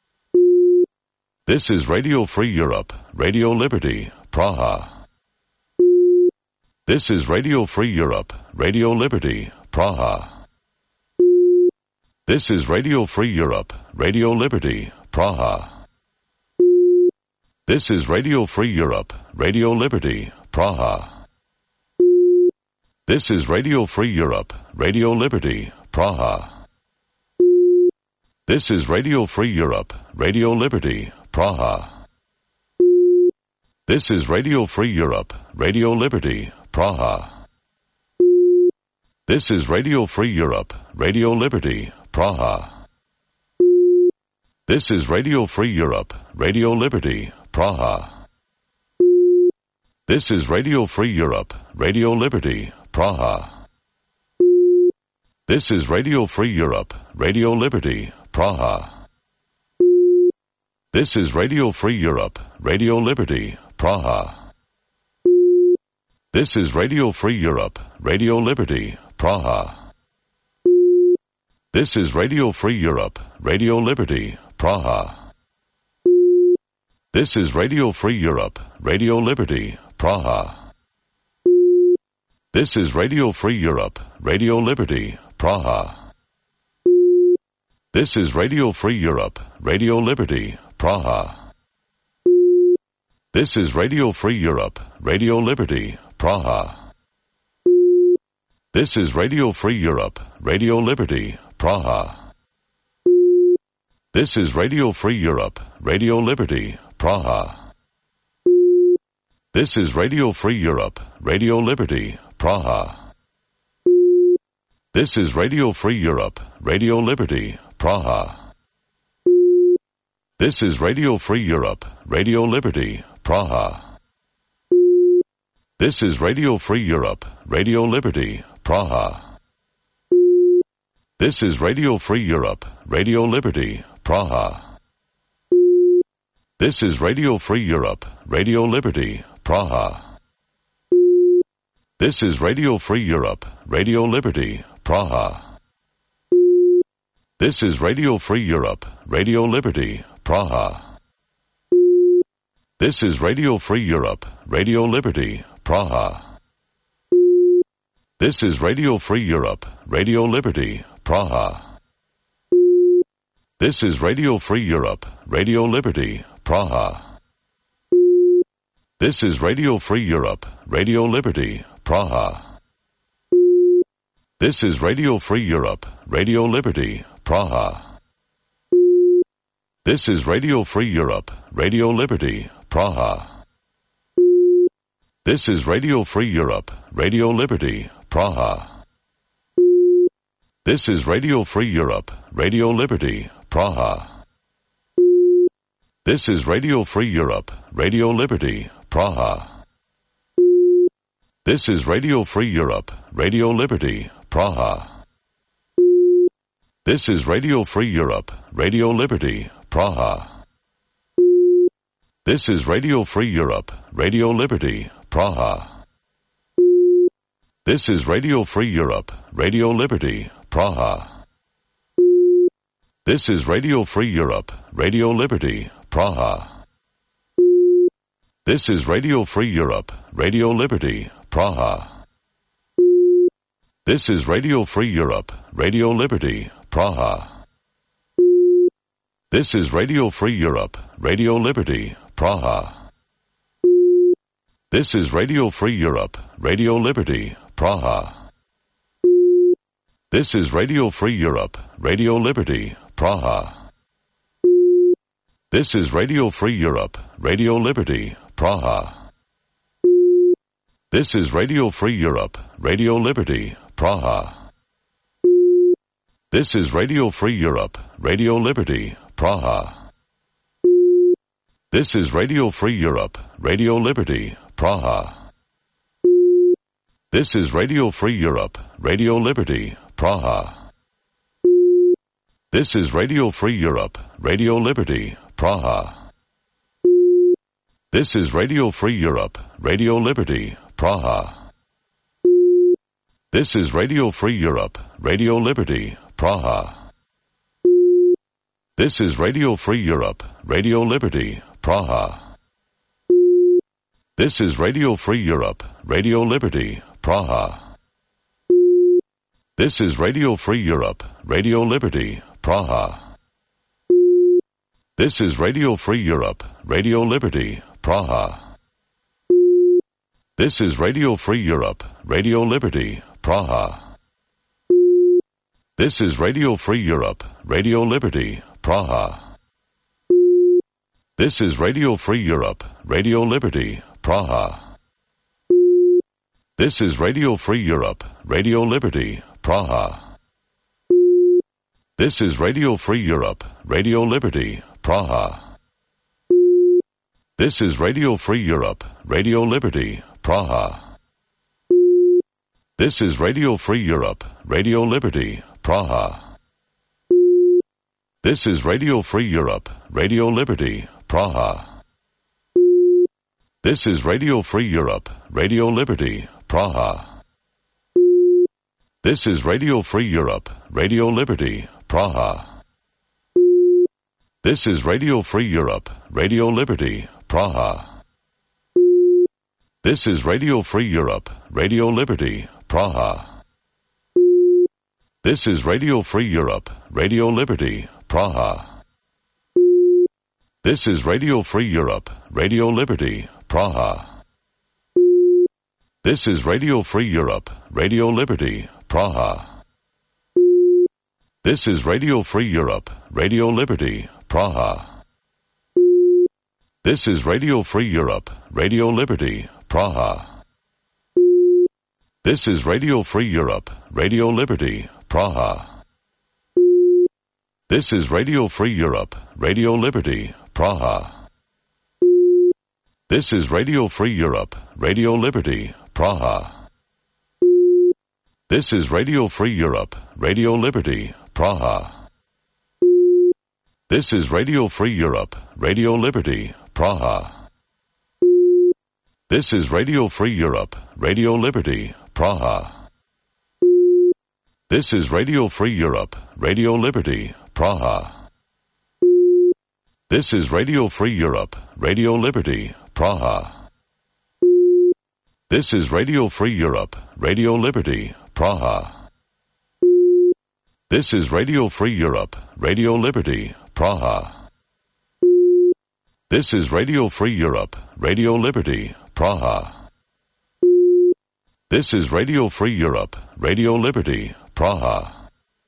This is Radio Free Europe, Radio Liberty, Praha. This is Radio Free Europe, Radio Liberty, Praha. This is Radio Free Europe, Radio Liberty, Praha. This is Radio Free Europe, Radio Liberty, Praha. This is Radio Free Europe, Radio Liberty, Praha. This is Radio Free Europe, Radio Liberty, Praha. This is Radio Free Europe, Radio Liberty, Praha. This is Radio Free Europe, Radio Liberty, Praha. This is Radio Free Europe, Radio Liberty, Praha. This is Radio Free Europe, Radio Liberty, Praha. This is Radio Free Europe, Radio Liberty, Praha. This is Radio Free Europe, Radio Liberty, Praha. This is Radio Free Europe, Radio Liberty, Praha. This is Radio Free Europe, Radio Liberty, Praha. This is Radio Free Europe, Radio Liberty, Praha. This is Radio Free Europe, Radio Liberty, Praha. This is Radio Free Europe, Radio Liberty, Praha. This is Radio Free Europe, Radio Liberty, Praha. This is Radio Free Europe, Radio Liberty, Praha. This is Radio Free Europe, Radio Liberty, Praha. This is Radio Free Europe, Radio Liberty, Praha. This is Radio Free Europe, Radio Liberty, Praha. This is Radio Free Europe, Radio Liberty, Praha. This is Radio Free Europe, Radio Liberty, Praha. This is Radio Free Europe, Radio Liberty, Praha. This is Radio Free Europe, Radio Liberty, Praha. This is Radio Free Europe, Radio Liberty, Praha. This is Radio Free Europe, Radio Liberty, Praha. This is Radio Free Europe, Radio Liberty, Praha. This is Radio Free Europe, Radio Liberty, Praha. This is Radio Free Europe, Radio Liberty, Praha. This is Radio Free Europe, Radio Liberty, Praha. This is Radio Free Europe, Radio Liberty, Praha. This is Radio Free Europe, Radio Liberty, Praha. This is Radio Free Europe, Radio Liberty, Praha. This is Radio Free Europe, Radio Liberty, Praha. This is Radio Free Europe, Radio Liberty, Praha. This is Radio Free Europe, Radio Liberty, Praha. This is Radio Free Europe, Radio Liberty, Praha. This is Radio Free Europe, Radio Liberty, Praha. This is Radio Free Europe, Radio Liberty, Praha. This is Radio Free Europe, Radio Liberty, Praha. This is Radio Free Europe, Radio Liberty, Praha. This is Radio Free Europe, Radio Liberty, Praha. This is Radio Free Europe, Radio Liberty, Praha. This is Radio Free Europe, Radio Liberty, Praha. This is Radio Free Europe, Radio Liberty, Praha. This is Radio Free Europe, Radio Liberty, Praha. This is Radio Free Europe, Radio Liberty, Praha. This is Radio Free Europe, Radio Liberty, Praha. This is Radio Free Europe, Radio Liberty, Praha. This is Radio Free Europe, Radio Liberty, Praha. This is Radio Free Europe, Radio Liberty, Praha. This is Radio Free Europe, Radio Liberty, Praha. This is Radio Free Europe, Radio Liberty, Praha. This is Radio Free Europe, Radio Liberty, Praha. This is Radio Free Europe, Radio Liberty, Praha. This is Radio Free Europe, Radio Liberty, Praha. This is Radio Free Europe, Radio Liberty, Praha. This is Radio Free Europe, Radio Liberty, Praha. This is Radio Free Europe, Radio Liberty, Praha. This is Radio Free Europe, Radio Liberty, Praha. This is Radio Free Europe, Radio Liberty, Praha. This is Radio Free Europe, Radio Liberty, Praha. This is Radio Free Europe, Radio Liberty, Praha. This is Radio Free Europe, Radio Liberty, Praha. This is Radio Free Europe, Radio Liberty, Praha. This is Radio Free Europe, Radio Liberty, Praha. This is Radio Free Europe, Radio Liberty, Praha. This is Radio Free Europe, Radio Liberty, Praha. This is Radio Free Europe, Radio Liberty, Praha. This is Radio Free Europe, Radio Liberty, Praha. This is Radio Free Europe, Radio Liberty, Praha. This is Radio Free Europe, Radio Liberty, Praha. This is Radio Free Europe, Radio Liberty, Praha. This is Radio Free Europe, Radio Liberty, Praha. This is Radio Free Europe, Radio Liberty, Praha. This is Radio Free Europe, Radio Liberty, Praha. This is Radio Free Europe, Radio Liberty, Praha. This is Radio Free Europe, Radio Liberty, Praha. This is Radio Free Europe, Radio Liberty, Praha. This is Radio Free Europe, Radio Liberty, Praha. This is Radio Free Europe, Radio Liberty, Praha. This is Radio Free Europe, Radio Liberty, Praha. This is Radio Free Europe, Radio Liberty, Praha. This is Radio Free Europe, Radio Liberty, Praha. This is Radio Free Europe, Radio Liberty, Praha. This is Radio Free Europe, Radio Liberty, Praha.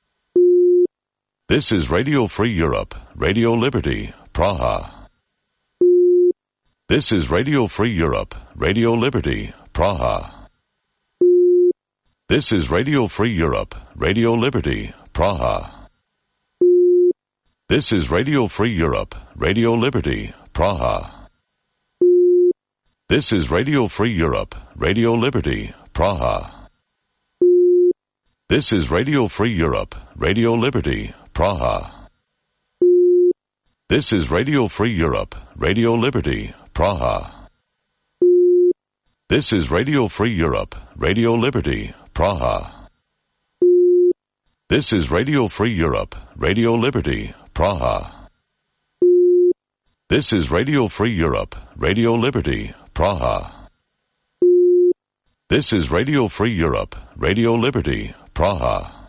This is Radio Free Europe, Radio Liberty, Praha. This is Radio Free Europe, Radio Liberty, Praha. This is Radio Free Europe, Radio Liberty, Praha. This is Radio Free Europe, Radio Liberty, Praha. This is Radio Free Europe, Radio Liberty, Praha. This is Radio Free Europe, Radio Liberty, Praha. This is Radio Free Europe, Radio Liberty, Praha. This is Radio Free Europe, Radio Liberty, Praha. This is Radio Free Europe, Radio Liberty, Praha. This is Radio Free Europe, Radio Liberty, Praha. This is Radio Free Europe, Radio Liberty, Praha.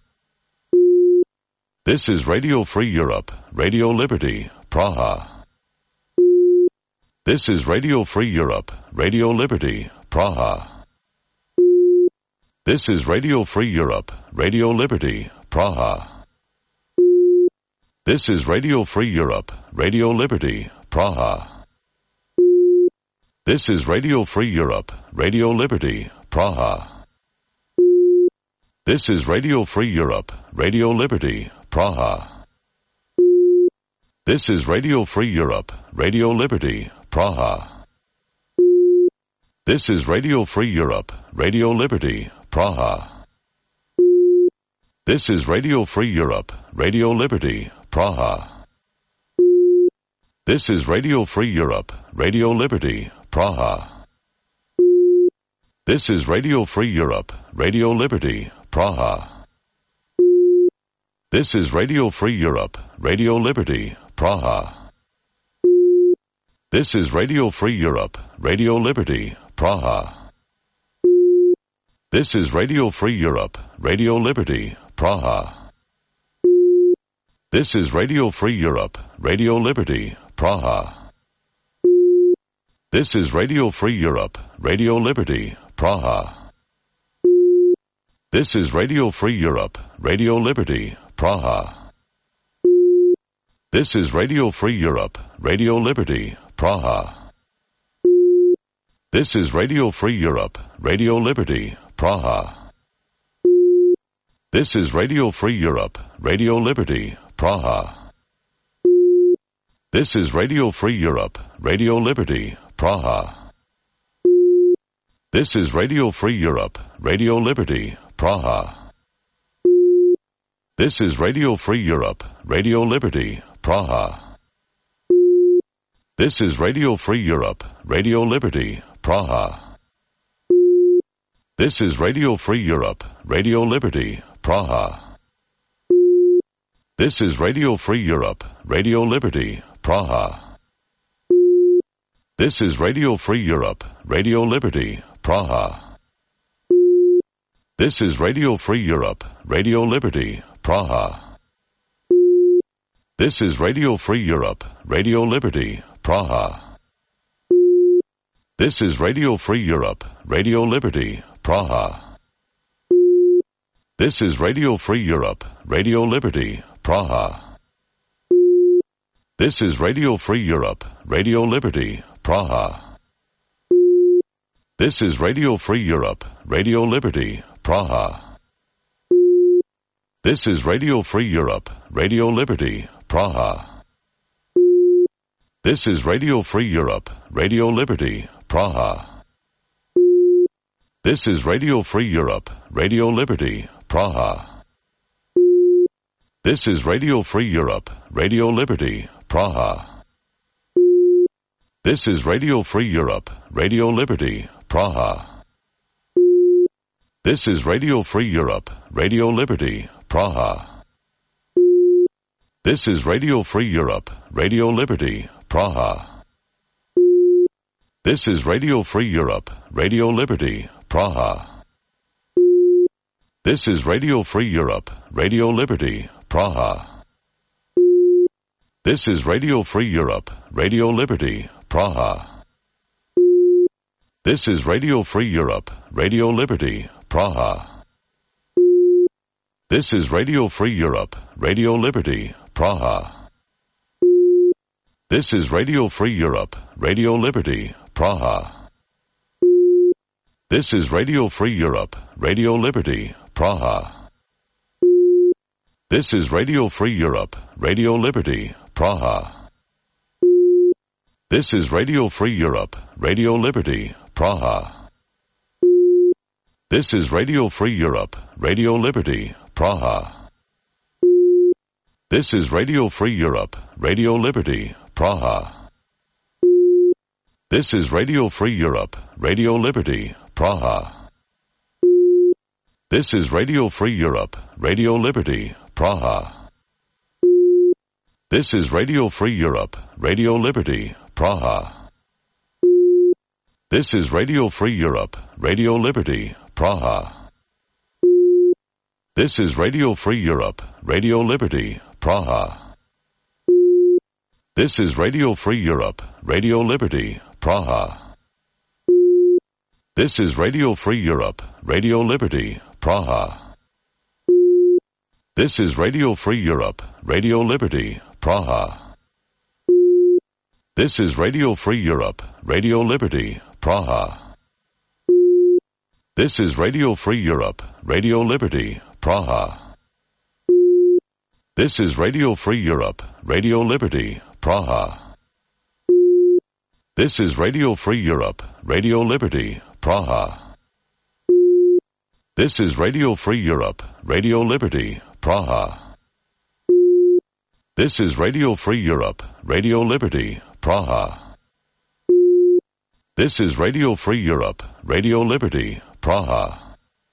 This is Radio Free Europe, Radio Liberty, Praha. This is Radio Free Europe, Radio Liberty, Praha. This is Radio Free Europe, Radio Liberty, Praha. This is Radio Free Europe, Radio Liberty, Praha. This is Radio Free Europe, Radio Liberty, Praha. This is Radio Free Europe, Radio Liberty, Praha. This is Radio Free Europe, Radio Liberty, Praha. This is Radio Free Europe, Radio Liberty, Praha. This is Radio Free Europe, Radio Liberty, Praha. This is Radio Free Europe, Radio Liberty, Praha. This is Radio Free Europe, Radio Liberty, Praha. This is Radio Free Europe, Radio Liberty, Praha. This is Radio Free Europe, Radio Liberty, Praha. This is Radio Free Europe, Radio Liberty, Praha. This is Radio Free Europe, Radio Liberty, Praha. This is Radio Free Europe, Radio Liberty, Praha. This is Radio Free Europe, Radio Liberty, Praha. This is Radio Free Europe, Radio Liberty, Praha. This is Radio Free Europe, Radio Liberty, Praha. This is Radio Free Europe, Radio Liberty, Praha. This is Radio Free Europe, Radio Liberty, Praha. This is Radio Free Europe, Radio Liberty, Praha. This is Radio Free Europe, Radio Liberty, Praha. This is Radio Free Europe, Radio Liberty, Praha. This is Radio Free Europe, Radio Liberty, Praha. This is Radio Free Europe, Radio Liberty, Praha. This is Radio Free Europe, Radio Liberty, Praha. This is Radio Free Europe, Radio Liberty, Praha. This is Radio Free Europe, Radio Liberty, Praha. This is Radio Free Europe, Radio Liberty, Praha. This is Radio Free Europe, Radio Liberty, Praha. This is Radio Free Europe, Radio Liberty, Praha. This is Radio Free Europe, Radio Liberty, Praha. This is Radio Free Europe, Radio Liberty, Praha. This is Radio Free Europe, Radio Liberty, Praha. This is Radio Free Europe, Radio Liberty, Praha. This is Radio Free Europe, Radio Liberty, Praha. This is Radio Free Europe, Radio Liberty, Praha. This is Radio Free Europe, Radio Liberty, Praha. This is Radio Free Europe, Radio Liberty, Praha. This is Radio Free Europe, Radio Liberty, Praha. This is Radio Free Europe, Radio Liberty, Praha. This is Radio Free Europe, Radio Liberty, Praha. This is Radio Free Europe, Radio Liberty, Praha. This is Radio Free Europe, Radio Liberty, Praha. This is Radio Free Europe, Radio Liberty, Praha. This is Radio Free Europe, Radio Liberty, Praha. This is Radio Free Europe, Radio Liberty, Praha. This is Radio Free Europe, Radio Liberty, Praha. This is Radio Free Europe, Radio Liberty, Praha. This is Radio Free Europe, Radio Liberty, Praha. This is Radio Free Europe, Radio Liberty, Praha. This is Radio Free Europe, Radio Liberty, Praha. This is Radio Free Europe, Radio Liberty, Praha. This is Radio Free Europe, Radio Liberty, Praha. This is Radio Free Europe, Radio Liberty, Praha. This is Radio Free Europe, Radio Liberty, Praha. This is Radio Free Europe, Radio Liberty, Praha. This is Radio Free Europe, Radio Liberty, Praha. This is Radio Free Europe, Radio Liberty, Praha. This is Radio Free Europe, Radio Liberty, Praha. This is Radio Free Europe, Radio Liberty, Praha. This is Radio Free Europe, Radio Liberty, Praha. This is Radio Free Europe, Radio Liberty, Praha. This is Radio Free Europe, Radio Liberty, Praha. This is Radio Free Europe, Radio Liberty, Praha.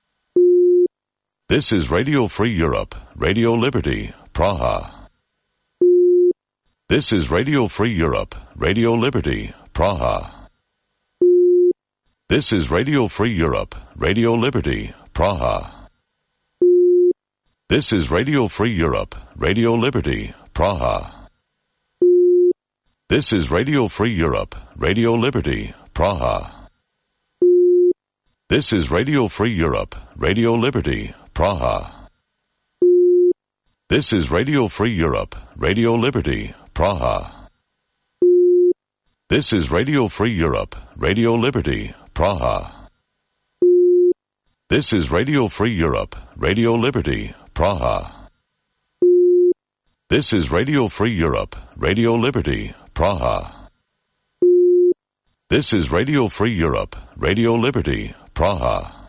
This is Radio Free Europe, Radio Liberty, Praha. This is Radio Free Europe, Radio Liberty, Praha. This is Radio Free Europe, Radio Liberty, Praha. This is Radio Free Europe, Radio Liberty, Praha. This is Radio Free Europe, Radio Liberty, Praha. This is Radio Free Europe, Radio Liberty, Praha. This is Radio Free Europe, Radio Liberty, Praha. This is Radio Free Europe, Radio Liberty, Praha. This is Radio Free Europe, Radio Liberty, Praha. This is Radio Free Europe, Radio Liberty, Praha. This is Radio Free Europe, Radio Liberty, Praha.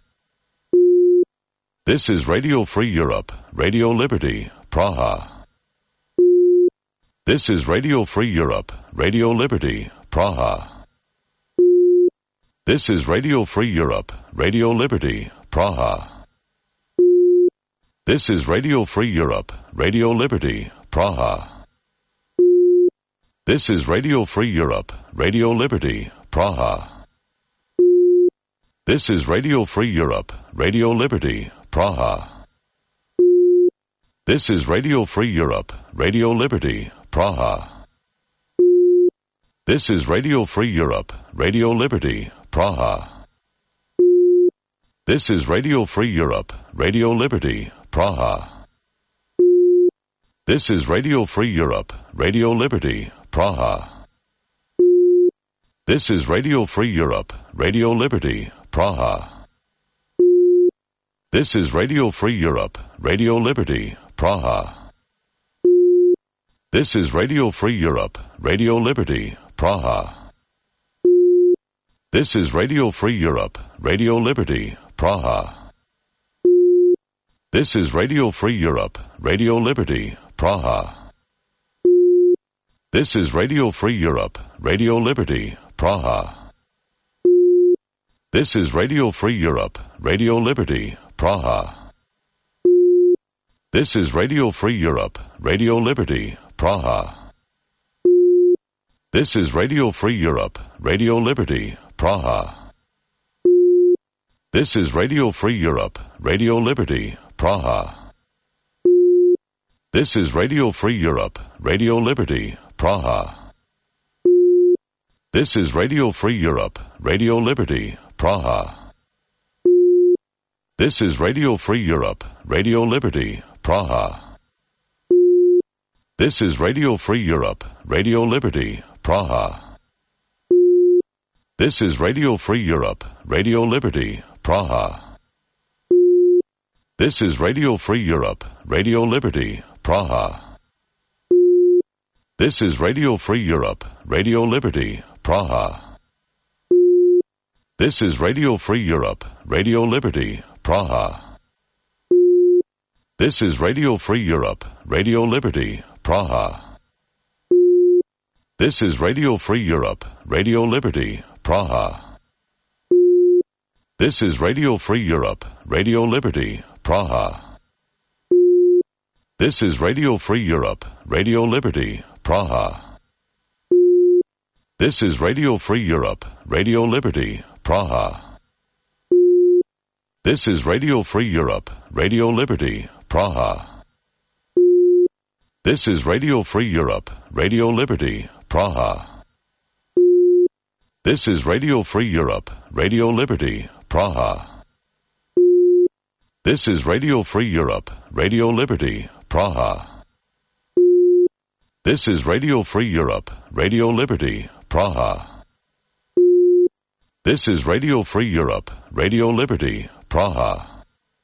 This is Radio Free Europe, Radio Liberty, Praha. This is Radio Free Europe, Radio Liberty, Praha. This is Radio Free Europe, Radio Liberty, Praha. This is Radio Free Europe, Radio Liberty, Praha. This is Radio Free Europe, Radio Liberty, Praha. This is Radio Free Europe, Radio Liberty, Praha. This is Radio Free Europe, Radio Liberty, Praha. This is Radio Free Europe, Radio Liberty, Praha. This is Radio Free Europe, Radio Liberty, Praha. This is Radio Free Europe, Radio Liberty, Praha. This is Radio Free Europe, Radio Liberty, Praha. This is Radio Free Europe, Radio Liberty, Praha. This is Radio Free Europe, Radio Liberty, Praha. This is Radio Free Europe, Radio Liberty, Praha. This is Radio Free Europe, Radio Liberty, Praha. This is Radio Free Europe, Radio Liberty, Praha. This is Radio Free Europe, Radio Liberty, Praha. This is Radio Free Europe, Radio Liberty, Praha. This is Radio Free Europe, Radio Liberty, Praha. This is Radio Free Europe, Radio Liberty, Praha. This is Radio Free Europe, Radio Liberty, Praha. This is Radio Free Europe, Radio Liberty, Praha. This is Radio Free Europe, Radio Liberty, Praha. This is Radio Free Europe, Radio Liberty, Praha. This is Radio Free Europe, Radio Liberty, Praha. This is Radio Free Europe, Radio Liberty, Praha. This is Radio Free Europe, Radio Liberty, Praha. This is Radio Free Europe, Radio Liberty, Praha. This is Radio Free Europe, Radio Liberty, Praha. This is Radio Free Europe, Radio Liberty, Praha. This is Radio Free Europe, Radio Liberty, Praha. This is Radio Free Europe, Radio Liberty, Praha. This is Radio Free Europe, Radio Liberty, Praha. This is Radio Free Europe, Radio Liberty, Praha. This is Radio Free Europe, Radio Liberty, Praha. This is Radio Free Europe, Radio Liberty, Praha. This is Radio Free Europe, Radio Liberty, Praha. This is Radio Free Europe, Radio Liberty, Praha. This is Radio Free Europe, Radio Liberty, Praha.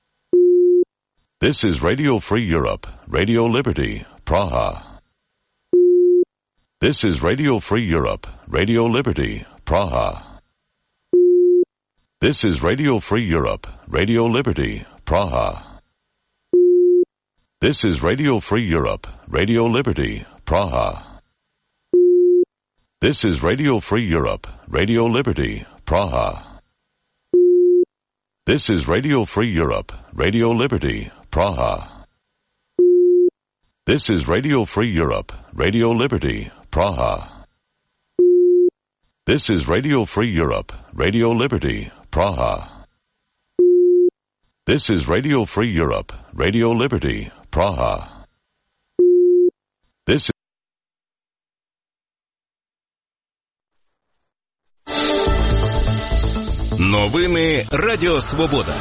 This is Radio Free Europe, Radio Liberty, Praha. This is Radio Free Europe, Radio Liberty, Praha. This is Radio Free Europe, Radio Liberty, Praha. This is Radio Free Europe, Radio Liberty, Praha. This is Radio Free Europe, Radio Liberty, Praha. This is Radio Free Europe, Radio Liberty, Praha. This is Radio Free Europe, Radio Liberty, Praha. This is Radio Free Europe, Radio Liberty, Praha. This is Radio Free Europe, Radio Liberty, Praha. This is Новини Радіо Свобода.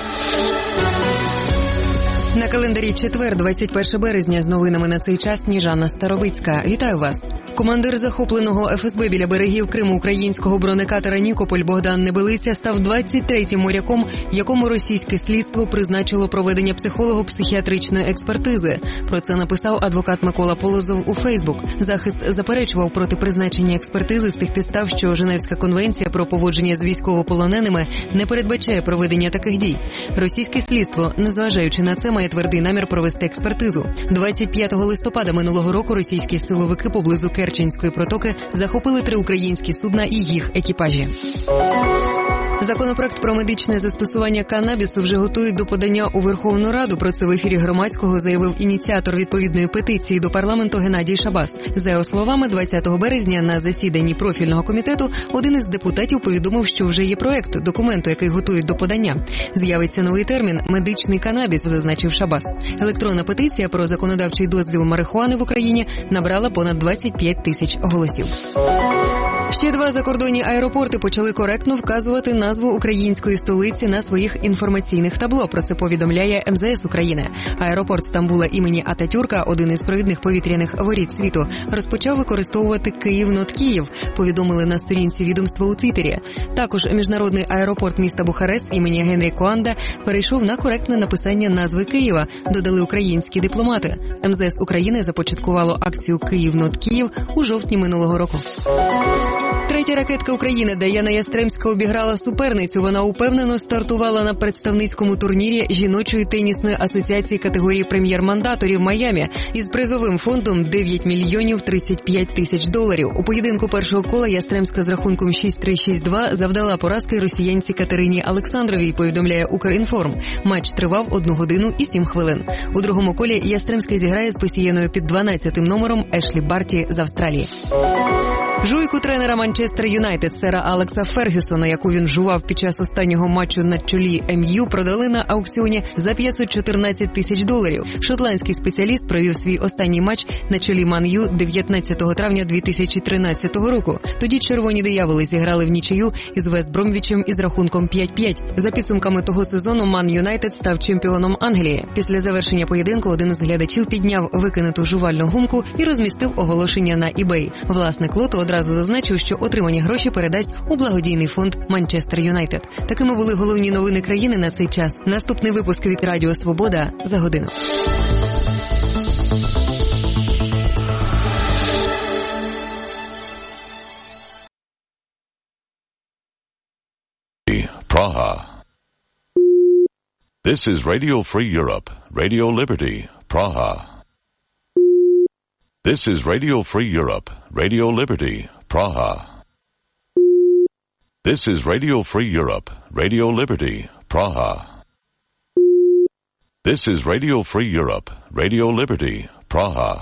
На календарі четвер, 21 березня, з новинами на цей час Сніжана Старовицька. Вітаю вас. Командир захопленого ФСБ біля берегів Криму українського бронекатера «Нікополь» Богдан Небелиця став 23-м моряком, якому російське слідство призначило проведення психолого-психіатричної експертизи. Про це написав адвокат Микола Полозов у Фейсбук. Захист заперечував проти призначення експертизи з тих підстав, що Женевська конвенція про поводження з військовополоненими не передбачає проведення таких дій. Російське слідство, незважаючи на це, має твердий намір провести експертизу. 25 листопада минулого року російські силовики поблизу Керченської протоки захопили 3 українські судна і їх екіпажі. Законопроект про медичне застосування канабісу вже готують до подання у Верховну Раду. Про це в ефірі Громадського заявив ініціатор відповідної петиції до парламенту Геннадій Шабас. За його словами, 20 березня на засіданні профільного комітету один із депутатів повідомив, що вже є проект документу, який готують до подання. З'явиться новий термін «медичний канабіс», зазначив Шабас. Електронна петиція про законодавчий дозвіл марихуани в Україні набрала понад 25 тисяч голосів. Ще 2 закордонні аеропорти почали коректно вказувати назву української столиці на своїх інформаційних табло. Про це повідомляє МЗС України. Аеропорт Стамбула імені Ататюрка, один із провідних повітряних воріт світу, розпочав використовувати Київ-Нот-Київ, повідомили на сторінці відомства у Твіттері. Також міжнародний аеропорт міста Бухарест імені Генрі Коанда перейшов на коректне написання назви Києва, додали українські дипломати. МЗС України започаткувало акцію «Київ-Нот-Київ» у жовтні минулого року. Третя ракетка України Даяна Ястремська обіграла суперницю. Вона упевнено стартувала на представницькому турнірі жіночої тенісної асоціації категорії прем'єр-мандаторів Майамі із призовим фондом 9 мільйонів 35 тисяч доларів. У поєдинку першого кола Ястремська з рахунком 6-3-6-2 завдала поразки росіянці Катерині Олександровій, повідомляє Укрінформ. Матч тривав 1 годину і 7 хвилин. У другому колі Ястремська зіграє з посіяною під 12-м номером Ешлі Барті з Австралії. Жуйку тренера Манчестер Юнайтед сера Алекса Фергюсона, яку він жував під час останнього матчу на чолі МЮ, продали на аукціоні за 514 тисяч доларів. Шотландський спеціаліст провів свій останній матч на чолі Ман-Ю 19 травня 2013 року. Тоді червоні дияволи зіграли в нічию із Вест-Бромвічем із рахунком 5-5. За підсумками того сезону Ман Юнайтед став чемпіоном Англії. Після завершення поєдинку один із глядачів підняв викинуту жувальну гумку і розмістив оголошення на eBay. Власник лоту одразу зазначив, що отримані гроші передасть у благодійний фонд Манчестер Юнайтед. Такими були головні новини країни на цей час. Наступний випуск від Радіо Свобода за годину. Praha. This is Radio Free Europe, Radio Liberty, Praha. This is Radio Free Europe, Radio Liberty, Praha. This is Radio Free Europe, Radio Liberty, Praha. This is Radio Free Europe, Radio Liberty, Praha.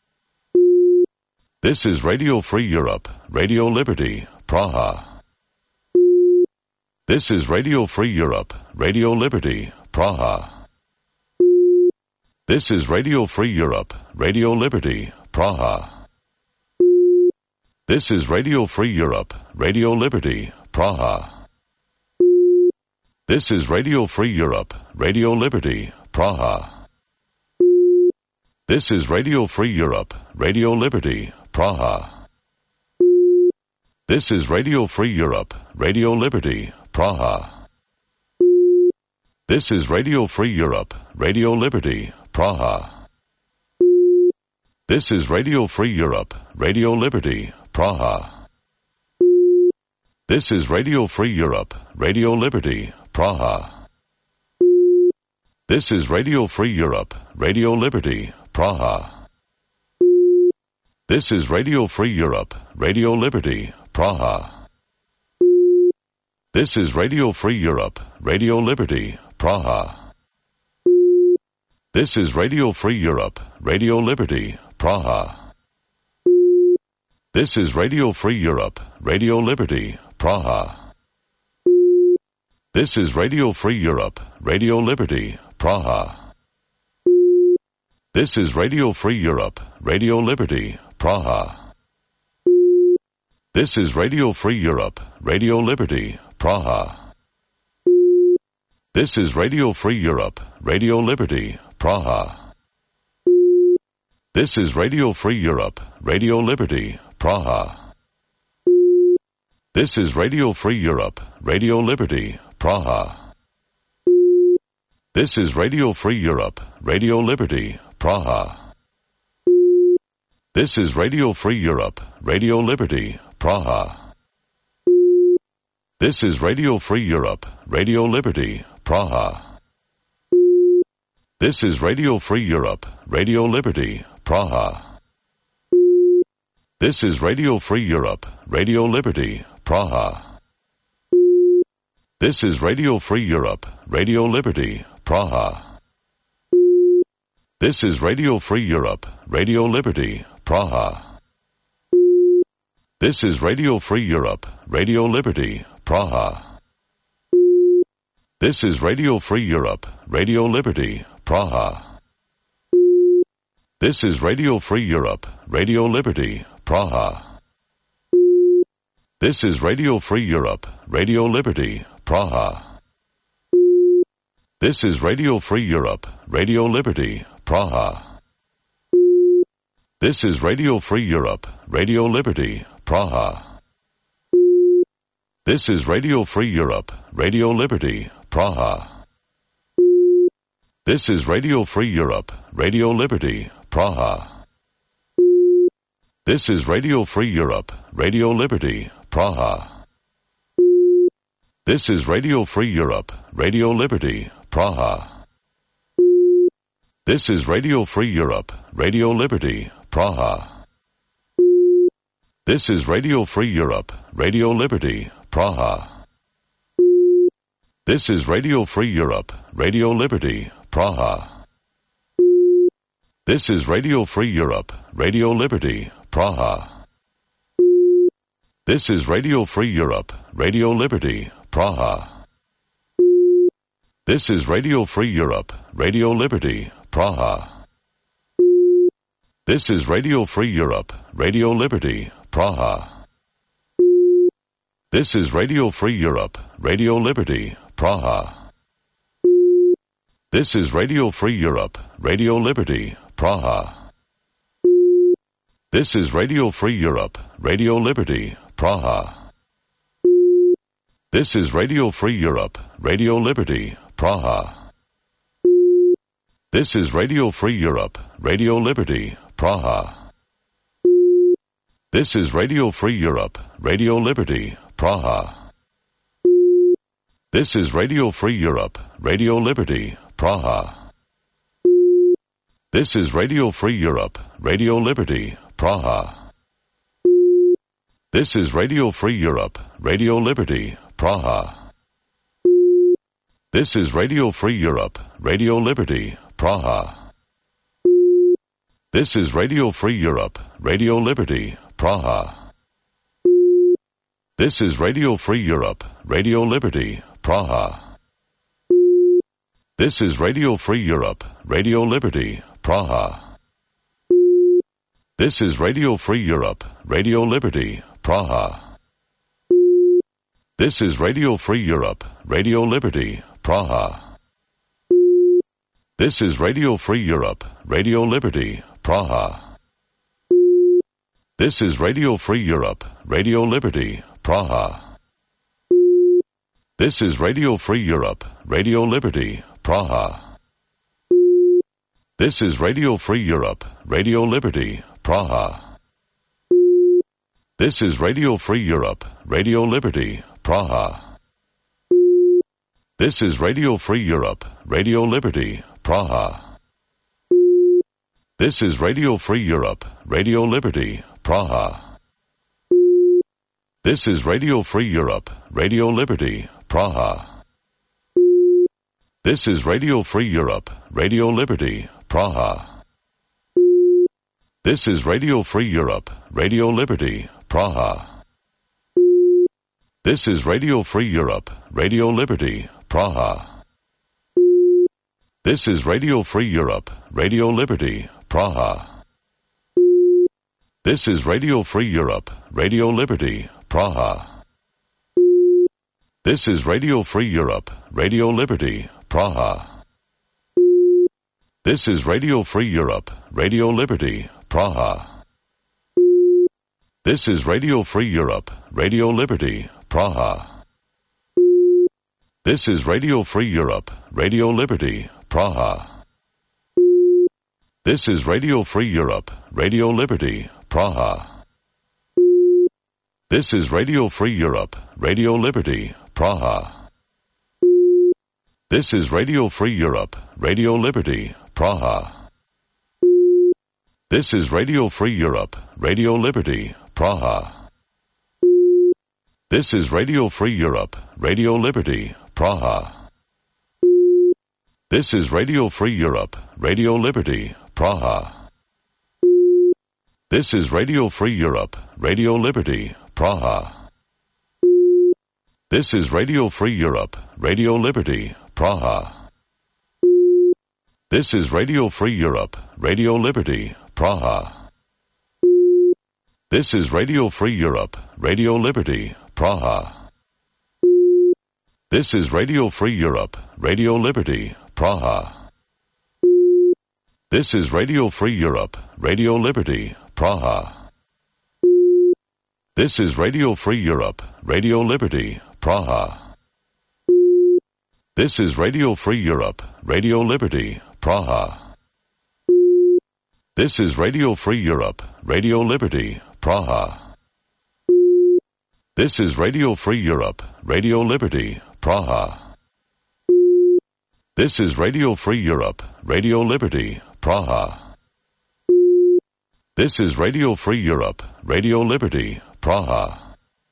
This is Radio Free Europe, Radio Liberty, Praha. This is Radio Free Europe, Radio Liberty, Praha. This is Radio Free Europe, Radio Liberty, Praha. This is Radio Free Europe, Radio Liberty, Praha. This is Radio Free Europe, Radio Liberty, Praha. This is Radio Free Europe, Radio Liberty, Praha. This is Radio Free Europe, Radio Liberty, Praha. This is Radio Free Europe, Radio Liberty, Praha. This is Radio Free Europe, Radio Liberty, Praha. This is Radio Free Europe, Radio Liberty, Praha. This is Radio Free Europe, Radio Liberty, Praha. This is Radio Free Europe, Radio Liberty, Praha. This is Radio Free Europe, Radio Liberty, Praha. This is Radio Free Europe, Radio Liberty, Praha. This is Radio Free Europe, Radio Liberty, Praha. This is Radio Free Europe, Radio Liberty, Praha. This is Radio Free Europe, Radio Liberty, Praha. This is Radio Free Europe, Radio Liberty, Praha. This is Radio Free Europe, Radio Liberty, Praha. This is Radio Free Europe, Radio Liberty, Praha. This is Radio Free Europe, Radio Liberty, Praha. This is Radio Free Europe, Radio Liberty, Praha. This is Radio Free Europe, Radio Liberty, Praha. This is Radio Free Europe, Radio Liberty, Praha. This is Radio Free Europe, Radio Liberty, Praha. This is Radio Free Europe, Radio Liberty, Praha. This is Radio Free Europe, Radio Liberty, Praha. This is Radio Free Europe, Radio Liberty, Praha. This is Radio Free Europe, Radio Liberty, Praha. This is Radio Free Europe, Radio Liberty, Praha. This is Radio Free Europe, Radio Liberty, Praha. This is Radio Free Europe, Radio Liberty, Praha. This is Radio Free Europe, Radio Liberty, Praha. This is Radio Free Europe, Radio Liberty, Praha. This is Radio Free Europe, Radio Liberty, Praha. This is Radio Free Europe, Radio Liberty, Praha. This is Radio Free Europe, Radio Liberty, Praha. This is Radio Free Europe, Radio Liberty, Praha. This is Radio Free Europe, Radio Liberty, Praha. This is Radio Free Europe, Radio Liberty, Praha. This is Radio Free Europe, Radio Liberty, Praha. This is Radio Free Europe, Radio Liberty, Praha. This is Radio Free Europe, Radio Liberty, Praha. This is Radio Free Europe, Radio Liberty, Praha. This is Radio Free Europe, Radio Liberty, Praha. This is Radio Free Europe, Radio Liberty, Praha. This is Radio Free Europe, Radio Liberty, Praha. This is Radio Free Europe, Radio Liberty, Praha. This is Radio Free Europe, Radio Liberty, Praha. This is Radio Free Europe, Radio Liberty, Praha. This is Radio Free Europe, Radio Liberty, Praha. This is Radio Free Europe, Radio Liberty, Praha. This is Radio Free Europe, Radio Liberty, Praha. This is Radio Free Europe, Radio Liberty, Praha. This is Radio Free Europe, Radio Liberty, Praha. This is Radio Free Europe, Radio Liberty, Praha. This is Radio Free Europe, Radio Liberty, Praha. This is Radio Free Europe, Radio Liberty, Praha. This is Radio Free Europe, Radio Liberty, Praha. This is Radio Free Europe, Radio Liberty, Praha. This is Radio Free Europe, Radio Liberty, Praha. This is Radio Free Europe, Radio Liberty, Praha. This is Radio Free Europe, Radio Liberty, Praha. This is Radio Free Europe, Radio Liberty, Praha. This is Radio Free Europe, Radio Liberty, Praha. This is Radio Free Europe, Radio Liberty, Praha. This is Radio Free Europe, Radio Liberty, Praha. This is Radio Free Europe, Radio Liberty, Praha. This is Radio Free Europe, Radio Liberty, Praha. This is Radio Free Europe, Radio Liberty, Praha. This is Radio Free Europe, Radio Liberty, Praha. This is Radio Free Europe, Radio Liberty, Praha. This is Radio Free Europe, Radio Liberty, Praha. This is Radio Free Europe, Radio Liberty, Praha. This is Radio Free Europe, Radio Liberty, Praha. This is Radio Free Europe, Radio Liberty, Praha. This is Radio Free Europe, Radio Liberty, Praha. This is Radio Free Europe, Radio Liberty, Praha. This is Radio Free Europe, Radio Liberty, Praha. This is Radio Free Europe, Radio Liberty, Praha. This is Radio Free Europe, Radio Liberty, Praha. This is Radio Free Europe, Radio Liberty, Praha. This is Radio Free Europe, Radio Liberty, Praha. This is Radio Free Europe, Radio Liberty, Praha. This is Radio Free Europe, Radio Liberty, Praha. This is Radio Free Europe, Radio Liberty, Praha. This is Radio Free Europe, Radio Liberty, Praha. This is Radio Free Europe, Radio Liberty, Praha. This is Radio Free Europe, Radio Liberty, Praha. This is Radio Free Europe, Radio Liberty, Praha. This is Radio Free Europe, Radio Liberty, Praha. This is Radio Free Europe, Radio Liberty, Praha. This is Radio Free Europe, Radio Liberty, Praha. This is Radio Free Europe, Radio Liberty, Praha. This is Radio Free Europe, Radio Liberty, Praha.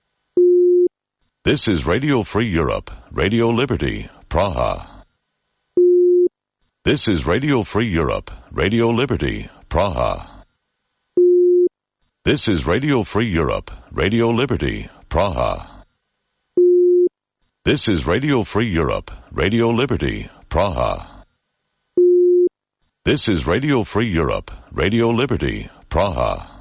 This is Radio Free Europe, Radio Liberty, Praha. This is Radio Free Europe, Radio Liberty, Praha. This is Radio Free Europe, Radio Liberty, Praha. This is Radio Free Europe, Radio Liberty, Praha. This is Radio Free Europe, Radio Liberty, Praha.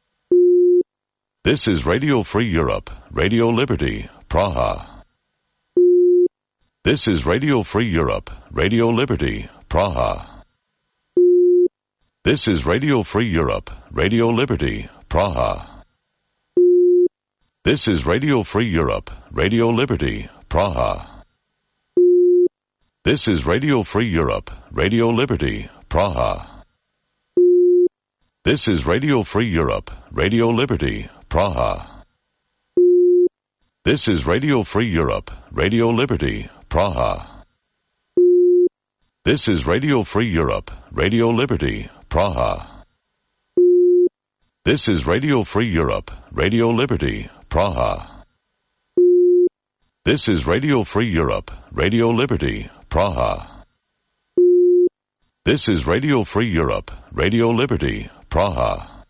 This is Radio Free Europe, Radio Liberty, Praha. This is Radio Free Europe, Radio Liberty, Praha. This is Radio Free Europe, Radio Liberty, Praha. This is Radio Free Europe, Radio Liberty, Praha. This is Radio Free Europe, Radio Liberty, Praha. This is Radio Free Europe, Radio Liberty, Praha. This is Radio Free Europe, Radio Liberty, Praha. This is Radio Free Europe, Radio Liberty, Praha. This is Radio Free Europe, Radio Liberty, Praha. This is Radio Free Europe, Radio Liberty, Praha. This is Radio Free Europe, Radio Liberty, Praha.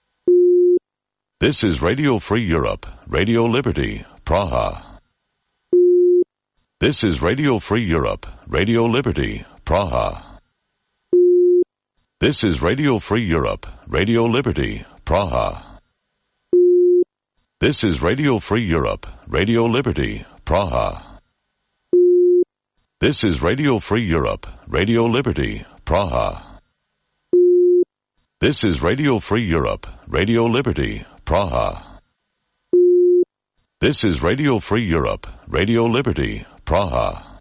This is Radio Free Europe, Radio Liberty, Praha. This is Radio Free Europe, Radio Liberty, Praha. This is Radio Free Europe, Radio Liberty, Praha. This is Radio Free Europe, Radio Liberty, Praha. This is Radio Free Europe, Radio Liberty, Praha. This is Radio Free Europe, Radio Liberty, Praha. This is Radio Free Europe, Radio Liberty, Praha.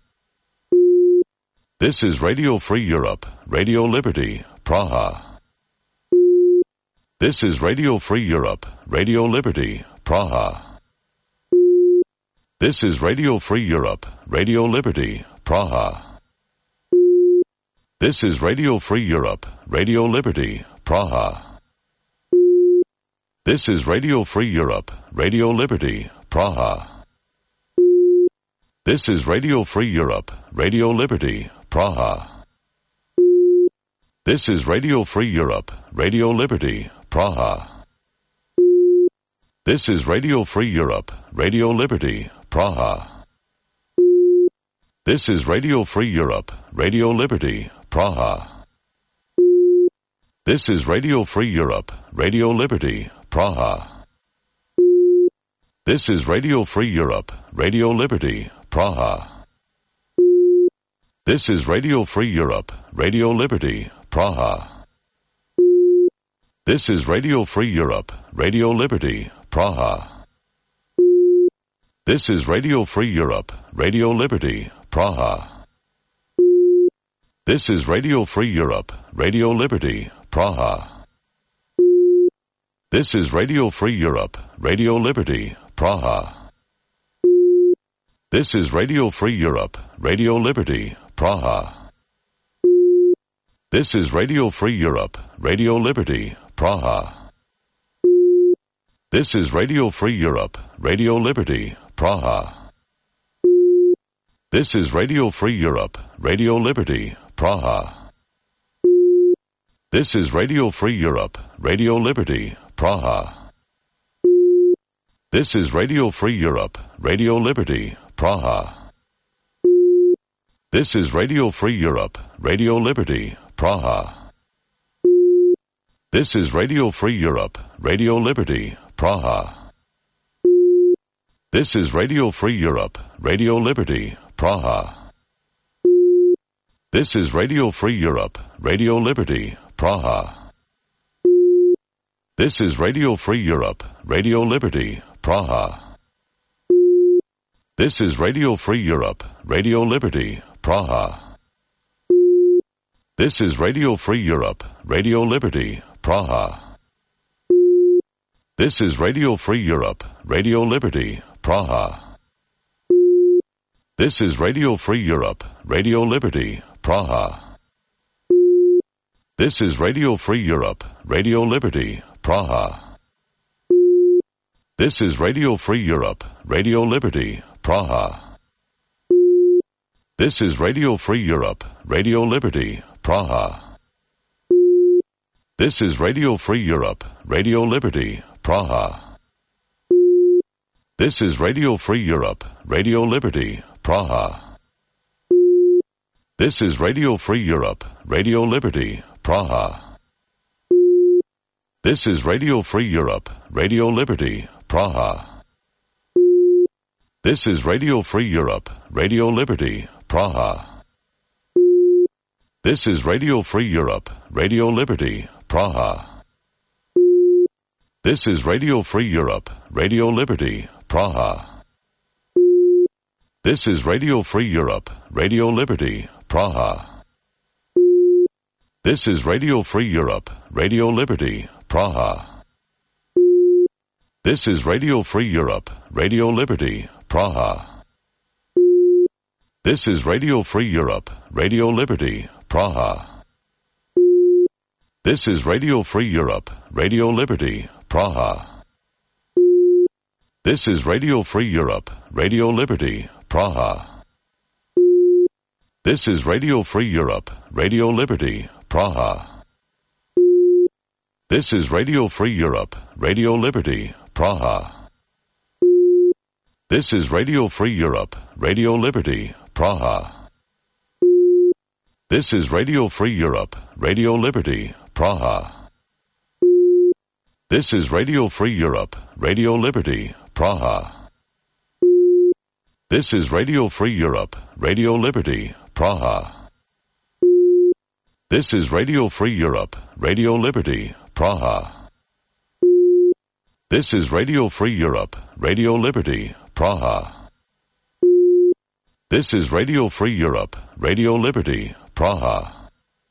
This is Radio Free Europe, Radio Liberty, Praha. This is Radio Free Europe, Radio Liberty, Praha. This is Radio Free Europe, Radio Liberty, Praha. This is Radio Free Europe, Radio Liberty, Praha. This is Radio Free Europe, Radio Liberty, Praha. This is Radio Free Europe, Radio Liberty, Praha. This is Radio Free Europe, Radio Liberty, Praha. This is Radio Free Europe, Radio Liberty, Praha. This is Radio Free Europe, Radio Liberty, Praha. This is Radio Free Europe, Radio Liberty, Praha. This is Radio Free Europe, Radio Liberty, Praha. This is Radio Free Europe, Radio Liberty, Praha. This is Radio Free Europe, Radio Liberty, Praha. This is Radio Free Europe, Radio Liberty, Praha. This is Radio Free Europe, Radio Liberty, Praha. This is Radio Free Europe, Radio Liberty, Praha. This is Radio Free Europe, Radio Liberty, Praha. This is Radio Free Europe, Radio Liberty, Praha. This is Radio Free Europe, Radio Liberty, Praha. This is Radio Free Europe, Radio Liberty, Praha. This is Radio Free Europe, Radio Liberty, Praha. This is Radio Free Europe, Radio Liberty, Praha. This is Radio Free Europe, Radio Liberty, Praha. This is Radio Free Europe, Radio Liberty, Praha. This is Radio Free Europe, Radio Liberty, Praha. This is Radio Free Europe, Radio Liberty, Praha. This is Radio Free Europe, Radio Liberty, Praha. This is Radio Free Europe, Radio Liberty, Praha. This is Radio Free Europe, Radio Liberty, Praha. This is Radio Free Europe, Radio Liberty, Praha. This is Radio Free Europe, Radio Liberty, Praha. This is Radio Free Europe, Radio Liberty, Praha. This is Radio Free Europe, Radio Liberty, Praha. This is Radio Free Europe, Radio Liberty, Praha. This is Radio Free Europe, Radio Liberty, Praha. This is Radio Free Europe, Radio Liberty, Praha. This is Radio Free Europe, Radio Liberty, Praha. This is Radio Free Europe, Radio Liberty, Praha. This is Radio Free Europe, Radio Liberty, Praha. This is Radio Free Europe, Radio Liberty, Praha. This is Radio Free Europe, Radio Liberty, Praha. This is Radio Free Europe, Radio Liberty, Praha. This is Radio Free Europe, Radio Liberty, Praha. This is Radio Free Europe, Radio Liberty, Praha. This is Radio Free Europe, Radio Liberty, Praha. This is Radio Free Europe, Radio Liberty, Praha. This is Radio Free Europe, Radio Liberty, Praha. This is Radio Free Europe, Radio Liberty, Praha. This is Radio Free Europe, Radio Liberty, Praha. This is Radio Free Europe, Radio Liberty, Praha. This is Radio Free Europe, Radio Liberty, Praha. This is Radio Free Europe, Radio Liberty, Praha. This is Radio Free Europe, Radio Liberty, Praha. This is Radio Free Europe, Radio Liberty, Praha. This is Radio Free Europe, Radio Liberty, Praha. This is Radio Free Europe, Radio Liberty, Praha.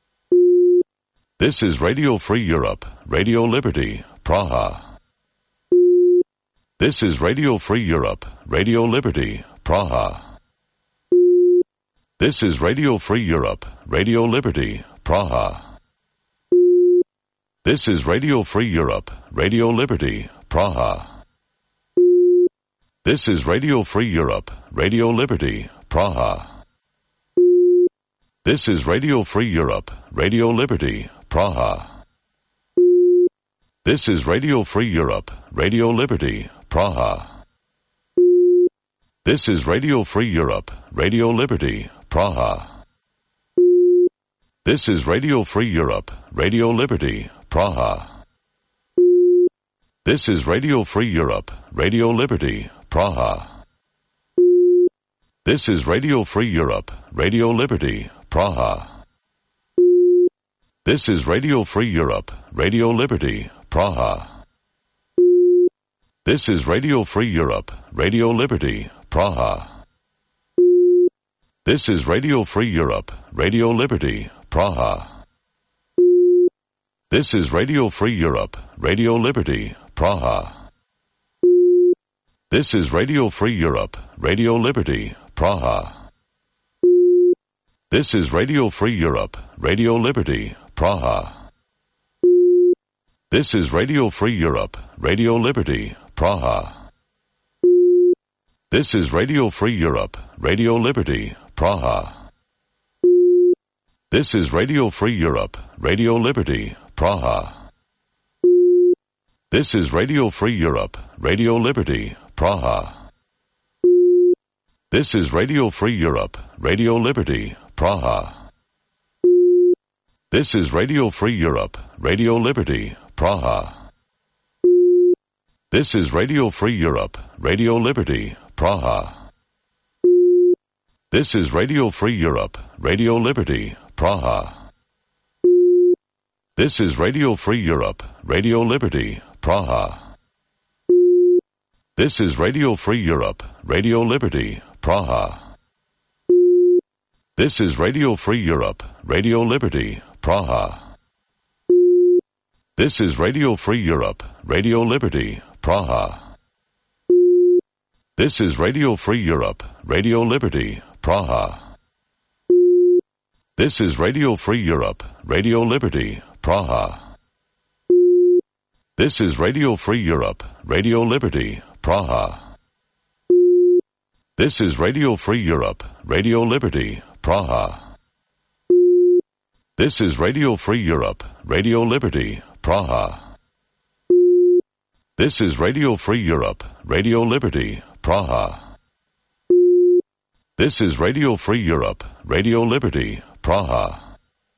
This is Radio Free Europe, Radio Liberty, Praha. This is Radio Free Europe, Radio Liberty, Praha. This is Radio Free Europe, Radio Liberty, Praha. This is Radio Free Europe, Radio Liberty, Praha. This is Radio Free Europe, Radio Liberty, Praha. This is Radio Free Europe, Radio Liberty, Praha. This is Radio Free Europe, Radio Liberty, Praha. This is Radio Free Europe, Radio Liberty, Praha. This is Radio Free Europe, Radio Liberty, Praha. This is Radio Free Europe, Radio Liberty, Praha. This is Radio Free Europe, Radio Liberty, Praha. This is Radio Free Europe, Radio Liberty, Praha. This is Radio Free Europe, Radio Liberty, Praha. This is Radio Free Europe, Radio Liberty, Praha. This is Radio Free Europe, Radio Liberty, Praha. This is Radio Free Europe, Radio Liberty, Praha. This is Radio Free Europe, Radio Liberty, Praha. This is Radio Free Europe, Radio Liberty, Praha. This is Radio Free Europe, Radio Liberty, Praha. This is Radio Free Europe, Radio Liberty, Praha. This is Radio Free Europe, Radio Liberty, Praha. This is Radio Free Europe, Radio Liberty, Praha. This is Radio Free Europe, Radio Liberty, Praha. This is Radio Free Europe, Radio Liberty, Praha. This is Radio Free Europe, Radio Liberty, Praha. This is Radio Free Europe, Radio Liberty, Praha. This is Radio Free Europe, Radio Liberty, Praha. This is Radio Free Europe, Radio Liberty, Praha. This is Radio Free Europe, Radio Liberty, Praha. This is Radio Free Europe, Radio Liberty, Praha. This is Radio Free Europe, Radio Liberty, Praha. This is Radio Free Europe, Radio Liberty, Praha. This is Radio Free Europe, Radio Liberty, Praha. This is Radio Free Europe, Radio Liberty, Praha. This is Radio Free Europe, Radio Liberty, Praha. This is Radio Free Europe, Radio Liberty, Praha.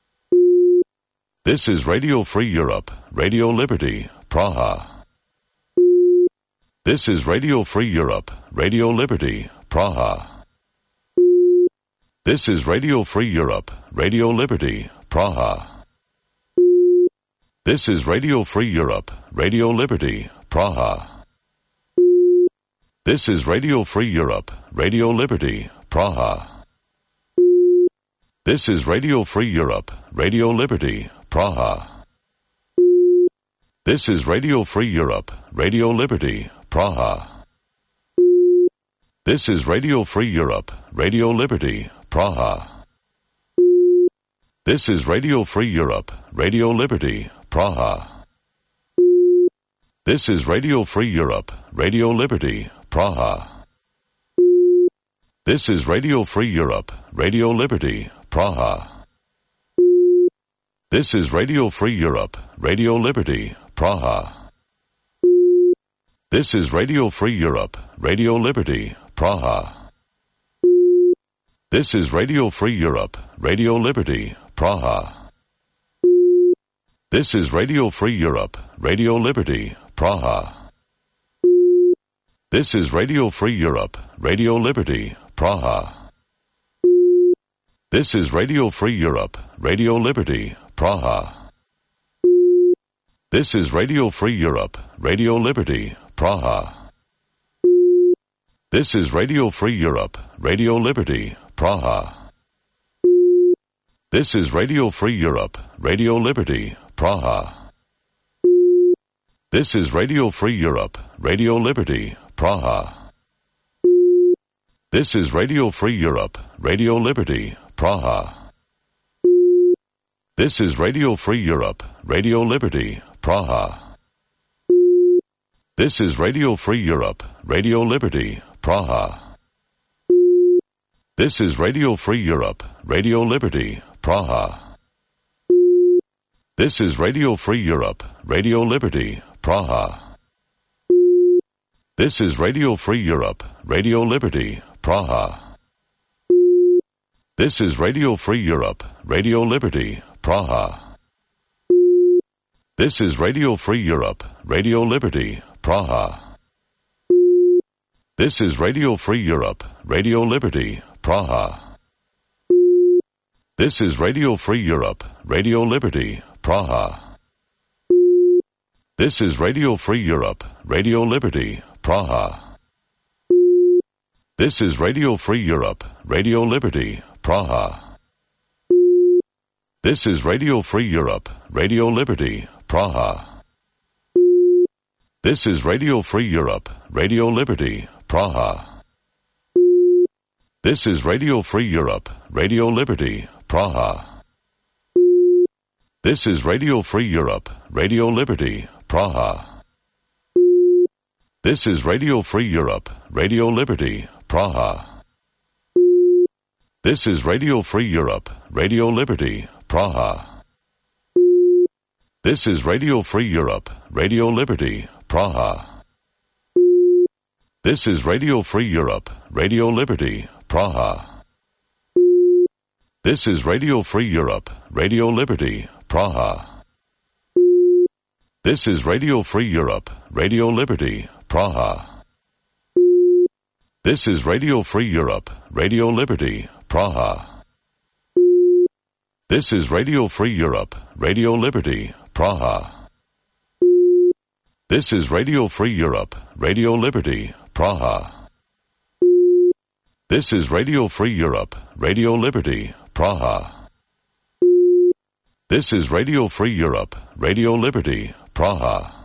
This is Radio Free Europe, Radio Liberty, Praha. This is Radio Free Europe, Radio Liberty, Praha. This is Radio Free Europe, Radio Liberty, Praha. This is Radio Free Europe, Radio Liberty, Praha. This is Radio Free Europe, Radio Liberty, Praha. This is Radio Free Europe, Radio Liberty, Praha. This is Radio Free Europe, Radio Liberty, Praha. This is Radio Free Europe, Radio Liberty, Praha. This is Radio Free Europe, Radio Liberty, Praha. This is Radio Free Europe, Radio Liberty, Praha. This is Radio Free Europe, Radio Liberty, Praha. This is Radio Free Europe, Radio Liberty, Praha. This is Radio Free Europe, Radio Liberty, Praha. This is Radio Free Europe, Radio Liberty, Praha. This is Radio Free Europe, Radio Liberty, Praha. This is Radio Free Europe, Radio Liberty, Praha. This is Radio Free Europe, Radio Liberty, Praha. This is Radio Free Europe, Radio Liberty, Praha. This is Radio Free Europe, Radio Liberty, Praha. This is Radio Free Europe, Radio Liberty, Praha. This is Radio Free Europe, Radio Liberty, Praha. This is Radio Free Europe, Radio Liberty, Praha. This is Radio Free Europe, Radio Liberty, Praha. This is Radio Free Europe, Radio Liberty, Praha. This is Radio Free Europe, Radio Liberty, Praha. This is Radio Free Europe, Radio Liberty, Praha. This is Radio Free Europe, Radio Liberty, Praha. This is Radio Free Europe, Radio Liberty, Praha. This is Radio Free Europe, Radio Liberty, Praha. This is Radio Free Europe, Radio Liberty, Praha. This is Radio Free Europe, Radio Liberty, Praha. This is Radio Free Europe, Radio Liberty, Praha. This is Radio Free Europe, Radio Liberty, Praha. This is Radio Free Europe, Radio Liberty, Praha. This is Radio Free Europe, Radio Liberty, Praha. This is Radio Free Europe, Radio Liberty, Praha. This is Radio Free Europe, Radio Liberty, Praha. This is Radio Free Europe, Radio Liberty, Praha. This is Radio Free Europe, Radio Liberty, Praha. This is Radio Free Europe, Radio Liberty, Praha. This is Radio Free Europe, Radio Liberty, Praha. This is Radio Free Europe, Radio Liberty, Praha. This is Radio Free Europe, Radio Liberty, Praha. This is Radio Free Europe, Radio Liberty, Praha. This is Radio Free Europe, Radio Liberty, Praha. This is Radio Free Europe, Radio Liberty, Praha. This is Radio Free Europe, Radio Liberty, Praha. This is Radio Free Europe, Radio Liberty, Praha.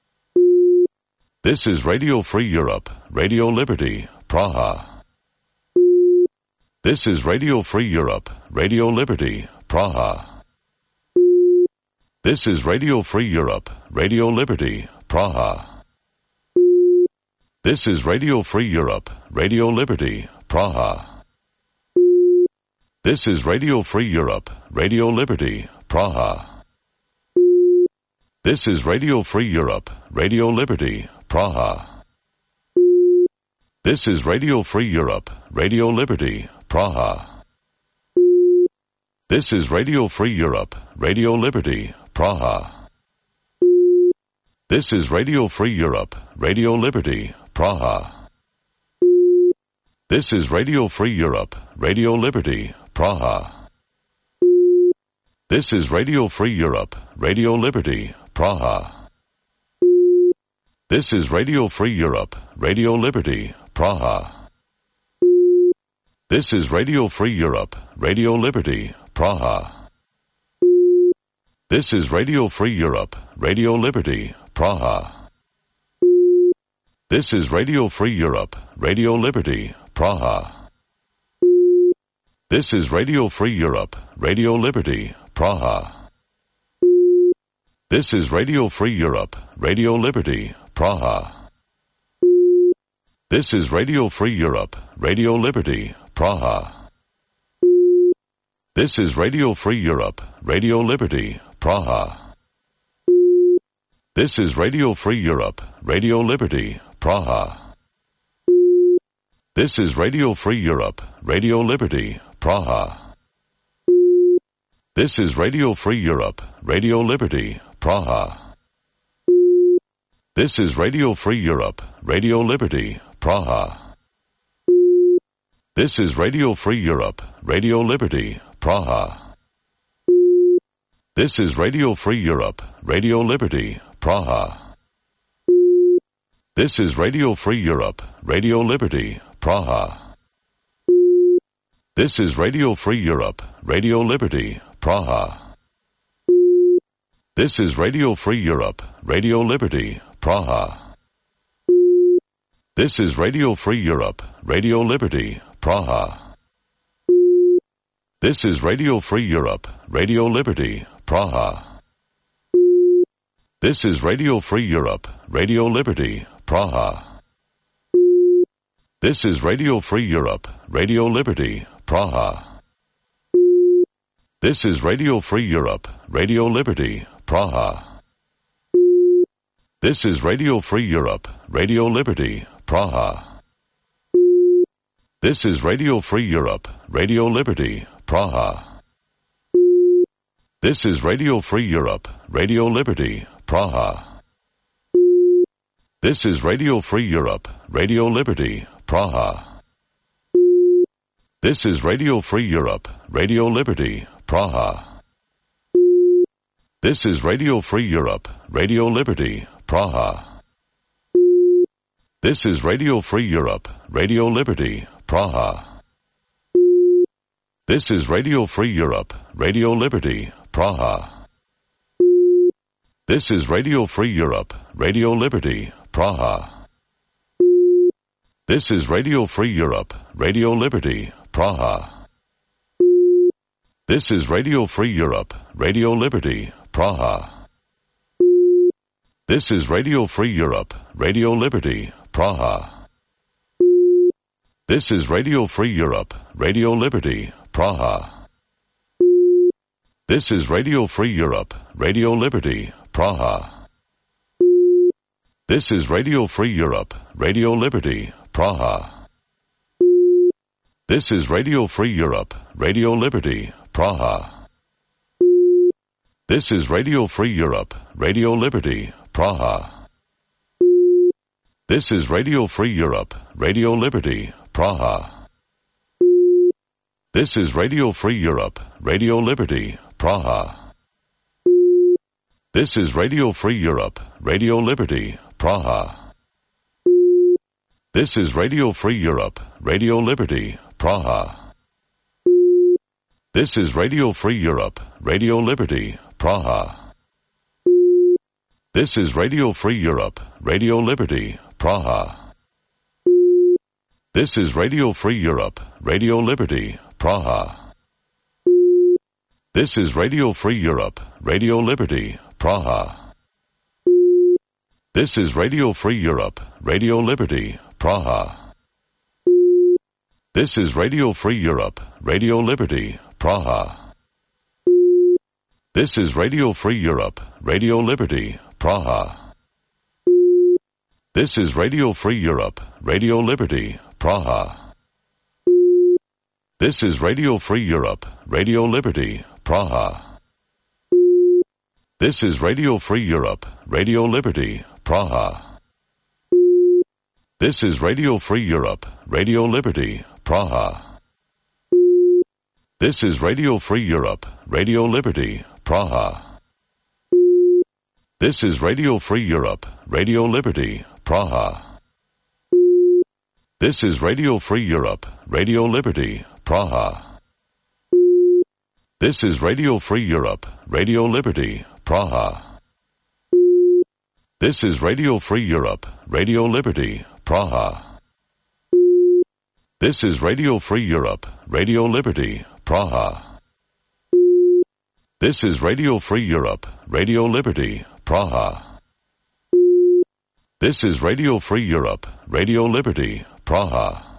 This is Radio Free Europe, Radio Liberty, Praha. This is Radio Free Europe, Radio Liberty, Praha. This is Radio Free Europe, Radio Liberty, Praha. This is Radio Free Europe, Radio Liberty, Praha. This is Radio Free Europe, Radio Liberty, Praha. This is Radio Free Europe, Radio Liberty, Praha. This is Radio Free Europe, Radio Liberty, Praha. This is Radio Free Europe, Radio Liberty, Praha. This is Radio Free Europe, Radio Liberty, Praha. This is Radio Free Europe, Radio Liberty, Praha. This is Radio Free Europe, Radio Liberty, Praha. This is Radio Free Europe, Radio Liberty, Praha. This is Radio Free Europe, Radio Liberty, Praha. This is Radio Free Europe, Radio Liberty, Praha. This is Radio Free Europe, Radio Liberty, Praha. This is Radio Free Europe, Radio Liberty, Praha. This is Radio Free Europe, Radio Liberty, Praha. This is Radio Free Europe, Radio Liberty, Praha. This is Radio Free Europe, Radio Liberty, Praha. This is Radio Free Europe, Radio Liberty, Praha. This is Radio Free Europe, Radio Liberty, Praha. This is Radio Free Europe, Radio Liberty, Praha. This is Radio Free Europe, Radio Liberty, Praha. This is Radio Free Europe, Radio Liberty, Praha. This is Radio Free Europe, Radio Liberty, Praha. This is Radio Free Europe, Radio Liberty, Praha. This is Radio Free Europe, Radio Liberty, Praha. This is Radio Free Europe, Radio Liberty, Praha. This is Radio Free Europe, Radio Liberty, Praha. This is Radio Free Europe, Radio Liberty, Praha. This is Radio Free Europe, Radio Liberty, Praha. This is Radio Free Europe, Radio Liberty, Praha. This is Radio Free Europe, Radio Liberty, Praha. This is Radio Free Europe, Radio Liberty, Praha. This is Radio Free Europe, Radio Liberty, Praha. This is Radio Free Europe, Radio Liberty, Praha. This is Radio Free Europe, Radio Liberty, Praha. This is Radio Free Europe, Radio Liberty, Praha. This is Radio Free Europe, Radio Liberty, Praha. This is Radio Free Europe, Radio Liberty, Praha. This is Radio Free Europe, Radio Liberty, Praha. This is Radio Free Europe, Radio Liberty, Praha. This is Radio Free Europe, Radio Liberty, Praha. This is Radio Free Europe, Radio Liberty, Praha. This is Radio Free Europe, Radio Liberty, Praha. This is Radio Free Europe, Radio Liberty, Praha. This is Radio Free Europe, Radio Liberty, Praha. This is Radio Free Europe, Radio Liberty, Praha. This is Radio Free Europe, Radio Liberty, Praha. This is Radio Free Europe, Radio Liberty, Praha. This is Radio Free Europe, Radio Liberty, Praha. This is Radio Free Europe, Radio Liberty, Praha. This is Radio Free Europe, Radio Liberty, Praha. This is Radio Free Europe, Radio Liberty, Praha. This is Radio Free Europe, Radio Liberty, Praha. This is Radio Free Europe, Radio Liberty, Praha. This is Radio Free Europe, Radio Liberty, Praha. This is Radio Free Europe, Radio Liberty, Praha. This is Radio Free Europe, Radio Liberty, Praha. This is Radio Free Europe, Radio Liberty, Praha. This is Radio Free Europe, Radio Liberty, Praha. This is Radio Free Europe, Radio Liberty, Praha. This is Radio Free Europe, Radio Liberty, Praha. This is Radio Free Europe, Radio Liberty, Praha. This is Radio Free Europe, Radio Liberty, Praha. This is Radio Free Europe, Radio Liberty, Praha. This is Radio Free Europe, Radio Liberty, Praha. This is Radio Free Europe, Radio Liberty, Praha. This is Radio Free Europe, Radio Liberty, Praha. This is Radio Free Europe, Radio Liberty, Praha. This is Radio Free Europe, Radio Liberty, Praha. This is Radio Free Europe, Radio Liberty, Praha. This is Radio Free Europe, Radio Liberty, Praha.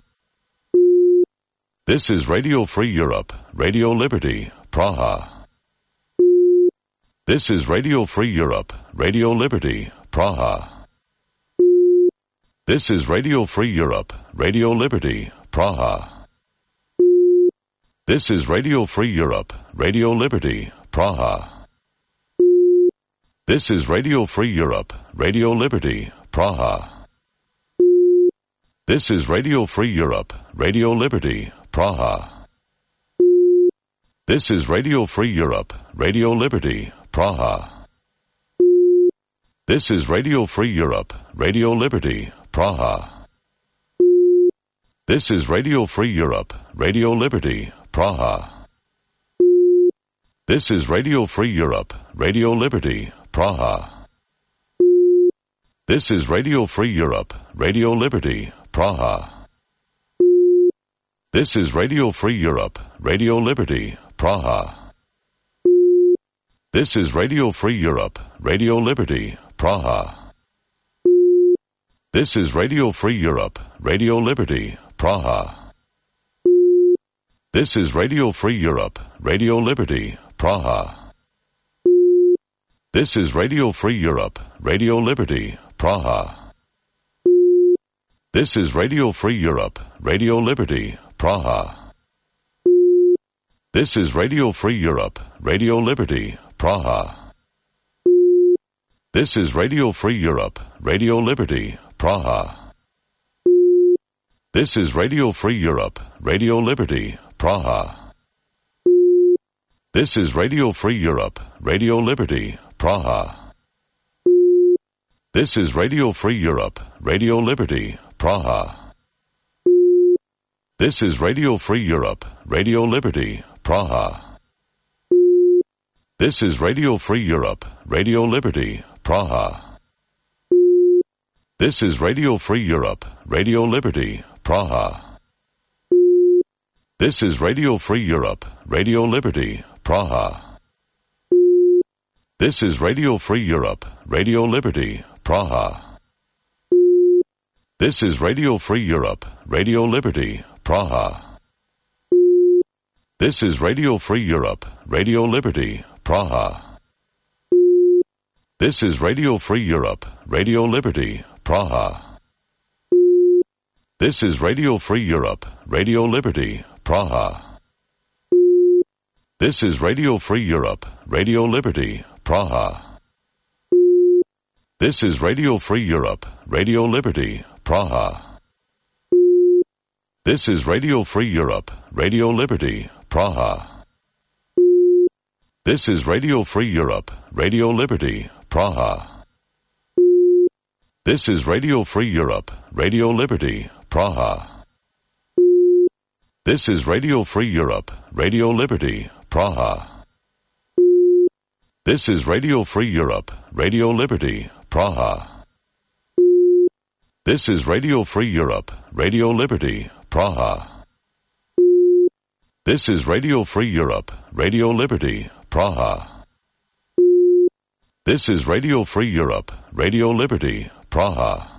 This is Radio Free Europe, Radio Liberty, Praha. This is Radio Free Europe, Radio Liberty, Praha. This is Radio Free Europe, Radio Liberty, Praha. This is Radio Free Europe, Radio Liberty, Praha. This is Radio Free Europe, Radio Liberty, Praha. This is Radio Free Europe, Radio Liberty, Praha. This is Radio Free Europe, Radio Liberty, Praha. This is Radio Free Europe, Radio Liberty, Praha. This is Radio Free Europe, Radio Liberty, Praha. This is Radio Free Europe, Radio Liberty, Praha. This is Radio Free Europe, Radio Liberty, Praha. This is Radio Free Europe, Radio Liberty, Praha. This is Radio Free Europe, Radio Liberty, Praha. This is Radio Free Europe, Radio Liberty, Praha. This is Radio Free Europe, Radio Liberty, Praha. This is Radio Free Europe, Radio Liberty, Praha. This is Radio Free Europe, Radio Liberty, Praha. This is Radio Free Europe, Radio Liberty, Praha. This is Radio Free Europe, Radio Liberty, Praha. This is Radio Free Europe, Radio Liberty, Praha. This is Radio Free Europe, Radio Liberty, Praha. This is Radio Free Europe, Radio Liberty, Praha. This is Radio Free Europe, Radio Liberty, Praha. This is Radio Free Europe, Radio Liberty, Praha. This is Radio Free Europe, Radio Liberty, Praha. This is Radio Free Europe, Radio Liberty, Praha. This is Radio Free Europe, Radio Liberty, Praha. This is Radio Free Europe, Radio Liberty, Praha. This is Radio Free Europe, Radio Liberty, Praha. This is Radio Free Europe, Radio Liberty, Praha. This is Radio Free Europe, Radio Liberty, Praha. This is Radio Free Europe, Radio Liberty, Praha. This is Radio Free Europe, Radio Liberty, Praha. This is Radio Free Europe, Radio Liberty, Praha. This is Radio Free Europe, Radio Liberty, Praha. This is Radio Free Europe, Radio Liberty, Praha. This is Radio Free Europe, Radio Liberty, Praha. This is Radio Free Europe, Radio Liberty, Praha. This is Radio Free Europe, Radio Liberty, Praha. This is Radio Free Europe, Radio Liberty, Praha. This is Radio Free Europe, Radio Liberty, Praha.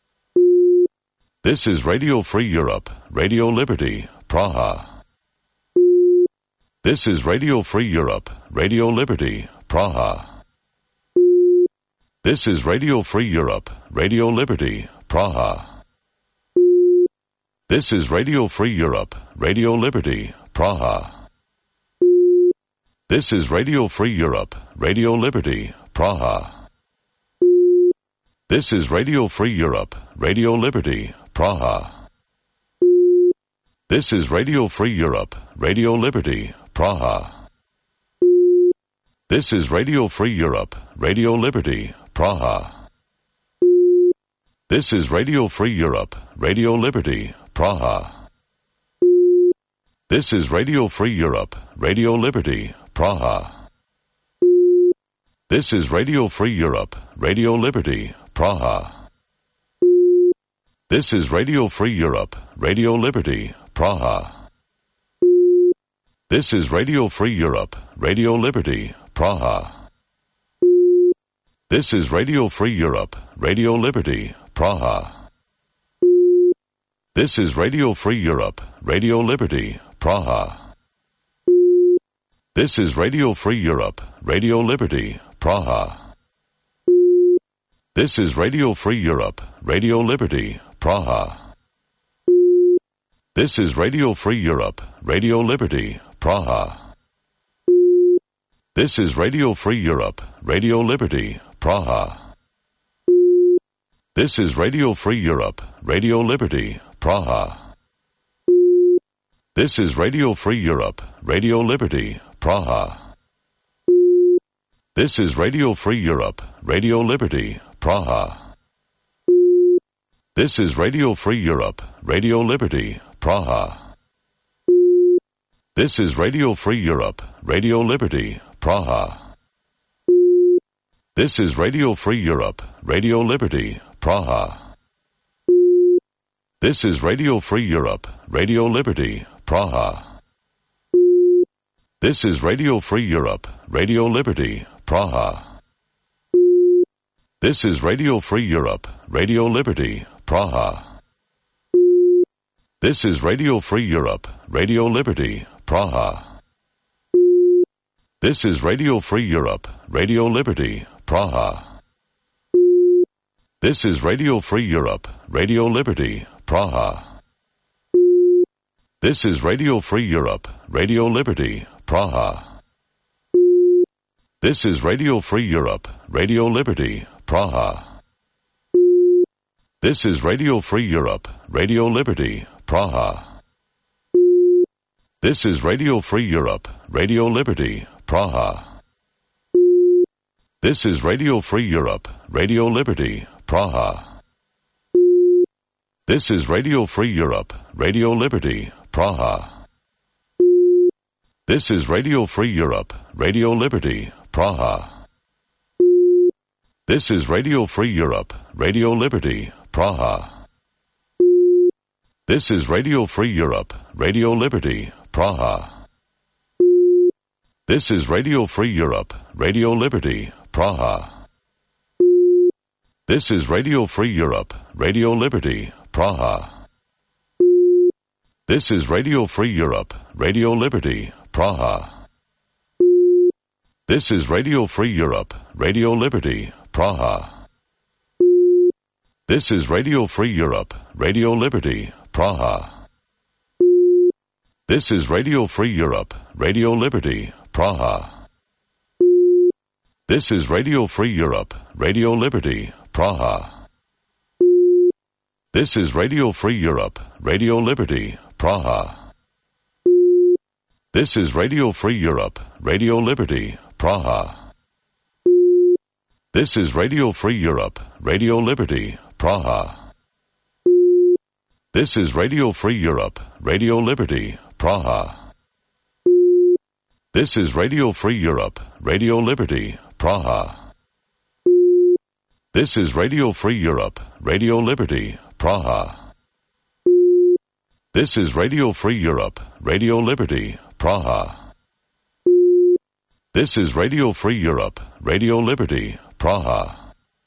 This is Radio Free Europe, Radio Liberty, Praha. This is Radio Free Europe, Radio Liberty, Praha. This is Radio Free Europe, Radio Liberty, Praha. This is Radio Free Europe, Radio Liberty, Praha. This is Radio Free Europe, Radio Liberty, Praha. This is Radio Free Europe, Radio Liberty, Praha. This is Radio Free Europe, Radio Liberty, Praha. This is Radio Free Europe, Radio Liberty, Praha. This is Radio Free Europe, Radio Liberty, Praha. This is Radio Free Europe, Radio Liberty, Praha. This is Radio Free Europe, Radio Liberty, Praha. This is Radio Free Europe, Radio Liberty, Praha. This is Radio Free Europe, Radio Liberty, Praha. This is Radio Free Europe, Radio Liberty, Praha. This is Radio Free Europe, Radio Liberty, Praha. This is Radio Free Europe, Radio Liberty, Praha. This is Radio Free Europe, Radio Liberty, Praha. This is Radio Free Europe, Radio Liberty, Praha. This is Radio Free Europe, Radio Liberty, Praha. This is Radio Free Europe, Radio Liberty, Praha. This is Radio Free Europe, Radio Liberty, Praha. This is Radio Free Europe, Radio Liberty, Praha. This is Radio Free Europe, Radio Liberty, Praha. This is Radio Free Europe, Radio Liberty, Praha. This is Radio Free Europe, Radio Liberty, Praha. This is Radio Free Europe, Radio Liberty, Praha. This is Radio Free Europe, Radio Liberty, Praha. This is Radio Free Europe, Radio Liberty, Praha. This is Radio Free Europe, Radio Liberty, Praha. This is Radio Free Europe, Radio Liberty, Praha. This is Radio Free Europe, Radio Liberty, Praha. This is Radio Free Europe, Radio Liberty, Praha. This is Radio Free Europe, Radio Liberty, Praha. This is Radio Free Europe, Radio Liberty, Praha. This is Radio Free Europe, Radio Liberty, Praha. This is Radio Free Europe, Radio Liberty, Praha. This is Radio Free Europe, Radio Liberty, Praha. This is Radio Free Europe, Radio Liberty, Praha. This is Radio Free Europe, Radio Liberty, Praha. This is Radio Free Europe, Radio Liberty, Praha. This is Radio Free Europe, Radio Liberty, Praha. This is Radio Free Europe, Radio Liberty, Praha. This is Radio Free Europe, Radio Liberty, Praha. This is Radio Free Europe, Radio Liberty, Praha. This is Radio Free Europe, Radio Liberty, Praha. This is Radio Free Europe, Radio Liberty, Praha. This is Radio Free Europe, Radio Liberty, Praha. This is Radio Free Europe, Radio Liberty, Praha. This is Radio Free Europe, Radio Liberty, Praha. This is Radio Free Europe, Radio Liberty, Praha. This is Radio Free Europe, Radio Liberty, Praha. This is Radio Free Europe, Radio Liberty, Praha. This is Radio Free Europe, Radio Liberty, Praha. This is Radio Free Europe, Radio Liberty, Praha. This is Radio Free Europe, Radio Liberty, Praha.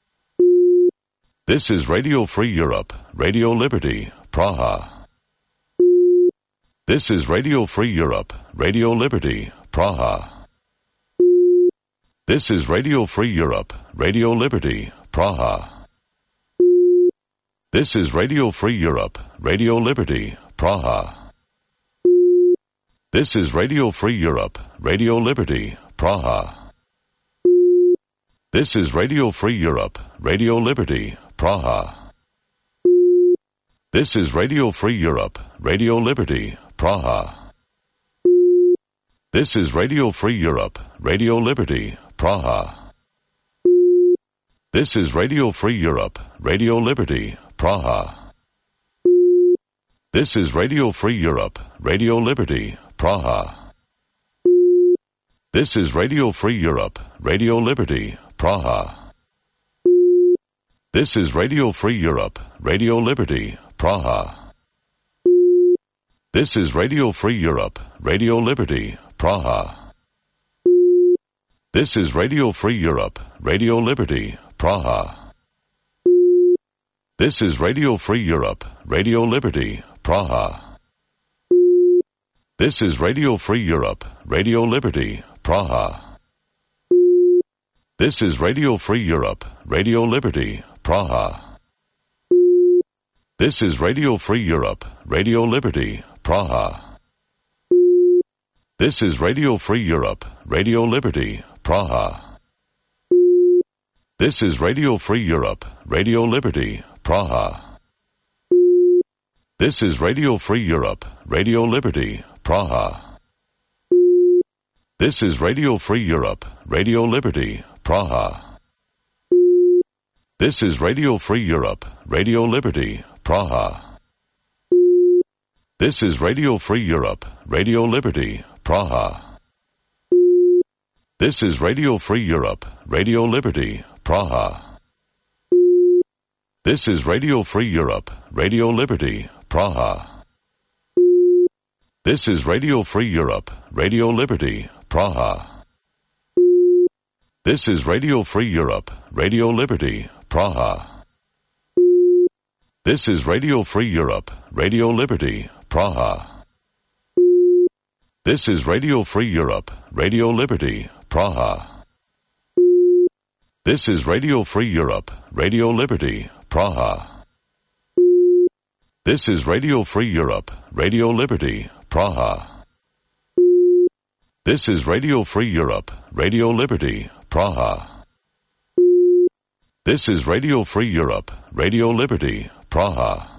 This is Radio Free Europe, Radio Liberty, Praha. This is Radio Free Europe, Radio Liberty, Praha. This is Radio Free Europe, Radio Liberty, Praha. This is Radio Free Europe, Radio Liberty, Praha. This is Radio Free Europe, Radio Liberty, Praha. This is Radio Free Europe, Radio Liberty, Praha. This is Radio Free Europe, Radio Liberty, Praha. This is Radio Free Europe, Radio Liberty, Praha. This is Radio Free Europe, Radio Liberty, Praha. This is Radio Free Europe, Radio Liberty, Praha. This is Radio Free Europe, Radio Liberty, Praha. This is Radio Free Europe, Radio Liberty, Praha. This is Radio Free Europe, Radio Liberty, Praha. This is Radio Free Europe, Radio Liberty, Praha. This is Radio Free Europe, Radio Liberty, Praha. This is Radio Free Europe, Radio Liberty, Praha. This is Radio Free Europe, Radio Liberty, Praha. This is Radio Free Europe, Radio Liberty, Praha. This is Radio Free Europe, Radio Liberty, Praha. This is Radio Free Europe, Radio Liberty, Praha. This is Radio Free Europe, Radio Liberty, Praha. This is Radio Free Europe, Radio Liberty, Praha. This is Radio Free Europe, Radio Liberty, Praha. This is Radio Free Europe, Radio Liberty, Praha. This is Radio Free Europe, Radio Liberty, Praha. This is Radio Free Europe, Radio Liberty, Praha. This is Radio Free Europe, Radio Liberty, Praha. This is Radio Free Europe, Radio Liberty, Praha. This is Radio Free Europe, Radio Liberty, Praha. This is Radio Free Europe, Radio Liberty, Praha. This is Radio Free Europe, Radio Liberty, Praha. This is Radio Free Europe, Radio Liberty, Praha. This is Radio Free Europe, Radio Liberty, Praha. This is Radio Free Europe, Radio Liberty, Praha.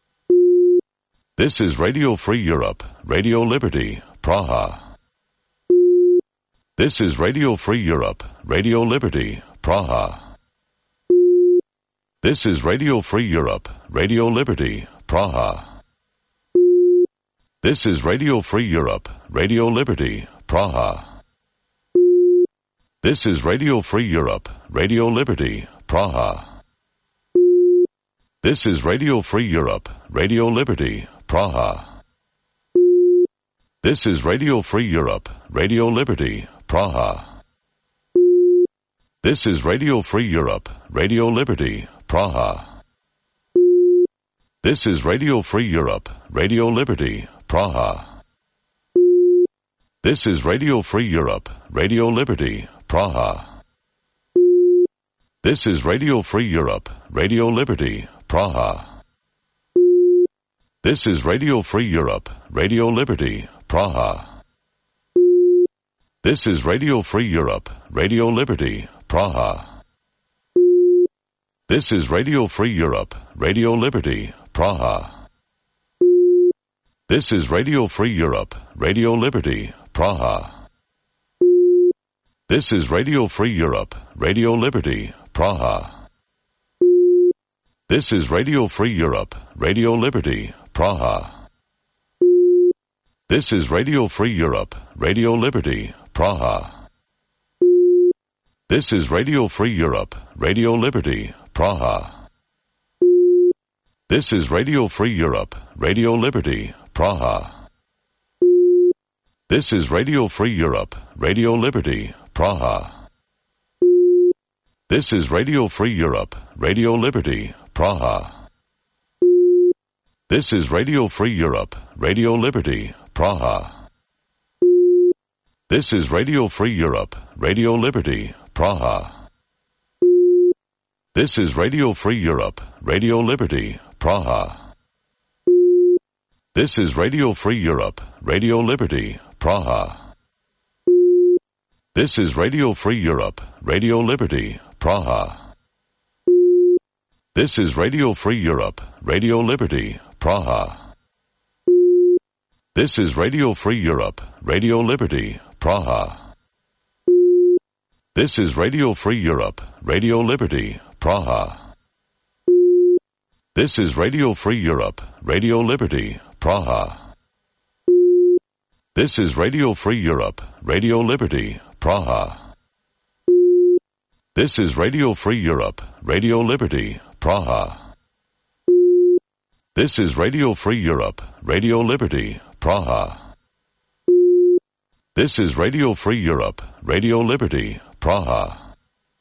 This is Radio Free Europe, Radio Liberty, Praha. This is Radio Free Europe, Radio Liberty, Praha. This is Radio Free Europe, Radio Liberty, Praha. This is Radio Free Europe, Radio Liberty, Praha. This is Radio Free Europe, Radio Liberty, Praha. This is Radio Free Europe, Radio Liberty, Praha. This is Radio Free Europe, Radio Liberty, Praha. This is Radio Free Europe, Radio Liberty, Praha. This is Radio Free Europe, Radio Liberty, Praha. This is Radio Free Europe, Radio Liberty, Praha. This is Radio Free Europe, Radio Liberty, Praha. This is Radio Free Europe, Radio Liberty, Praha. This is Radio Free Europe, Radio Liberty, Praha. This is Radio Free Europe, Radio Liberty, Praha. This is Radio Free Europe, Radio Liberty, Praha. This is Radio Free Europe, Radio Liberty, Praha. This is Radio Free Europe, Radio Liberty, Praha. This is Radio Free Europe, Radio Liberty, Praha. This is Radio Free Europe, Radio Liberty, Praha. This is Radio Free Europe, Radio Liberty, Praha. This is Radio Free Europe, Radio Liberty, Praha. This is Radio Free Europe, Radio Liberty, Praha. This is Radio Free Europe, Radio Liberty, Praha. This is Radio Free Europe, Radio Liberty, Praha. This is Radio Free Europe, Radio Liberty, Praha. This is Radio Free Europe, Radio Liberty, Praha. This is Radio Free Europe, Radio Liberty, Praha. This is Radio Free Europe, Radio Liberty, Praha. This is Radio Free Europe, Radio Liberty, Praha. This is Radio Free Europe, Radio Liberty, Praha. This is Radio Free Europe, Radio Liberty, Praha. This is Radio Free Europe, Radio Liberty, Praha. This is Radio Free Europe, Radio Liberty, Praha. This is Radio Free Europe, Radio Liberty, Praha. This is Radio Free Europe, Radio Liberty, Praha.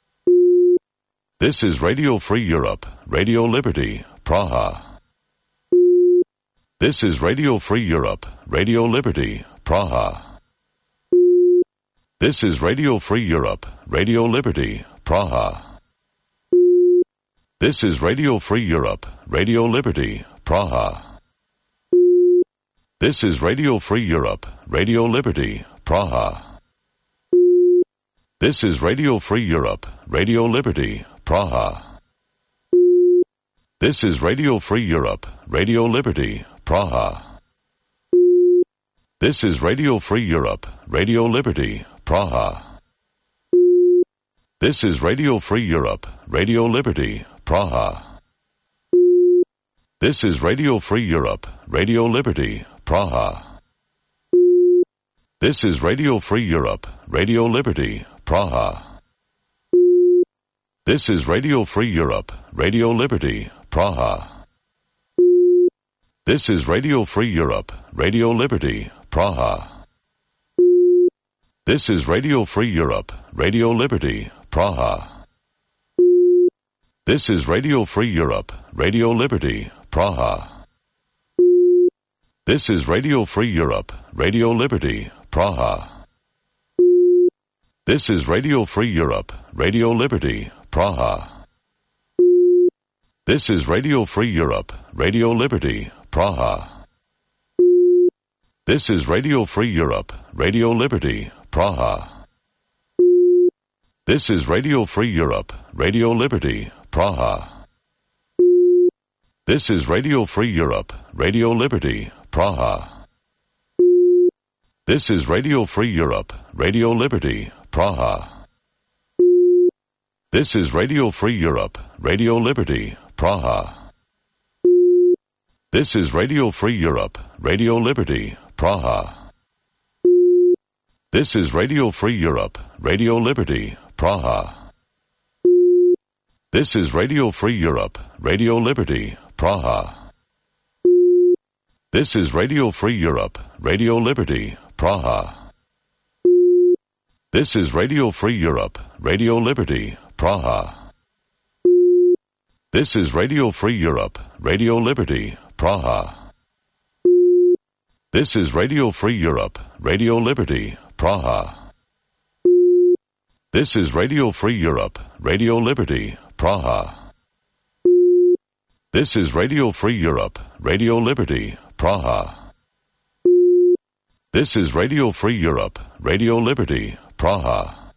This is Radio Free Europe, Radio Liberty, Praha. This is Radio Free Europe, Radio Liberty, Praha. This is Radio Free Europe, Radio Liberty, Praha. This is Radio Free Europe, Radio Liberty, Praha. This is Radio Free Europe, Radio Liberty, Praha. This is Radio Free Europe, Radio Liberty, Praha. This is Radio Free Europe, Radio Liberty, Praha. This is Radio Free Europe, Radio Liberty, Praha. This is Radio Free Europe, Radio Liberty, Praha. This is Radio Free Europe, Radio Liberty, Praha. This is Radio Free Europe, Radio Liberty, Praha. This is Radio Free Europe, Radio Liberty, Praha. This is Radio Free Europe, Radio Liberty, Praha. This is Radio Free Europe, Radio Liberty, Praha. This is Radio Free Europe, Radio Liberty, Praha. This is Radio Free Europe, Radio Liberty, Praha. This is Radio Free Europe, Radio Liberty, Praha. This is Radio Free Europe, Radio Liberty, Praha. This is Radio Free Europe, Radio Liberty, Praha. This is Radio Free Europe, Radio Liberty, Praha. This is Radio Free Europe, Radio Liberty, Praha. This is Radio Free Europe, Radio Liberty, Praha. This is Radio Free Europe, Radio Liberty, Praha. This is Radio Free Europe, Radio Liberty, Praha. This is Radio Free Europe, Radio Liberty, Praha. This is Radio Free Europe, Radio Liberty, Praha. This is Radio Free Europe, Radio Liberty, Praha. This is Radio Free Europe, Radio Liberty, Praha. This is Radio Free Europe, Radio Liberty, Praha. This is Radio Free Europe, Radio Liberty, Praha. This is Radio Free Europe, Radio Liberty, Praha. This is Radio Free Europe, Radio Liberty, Praha. This is Radio Free Europe, Radio Liberty, Praha.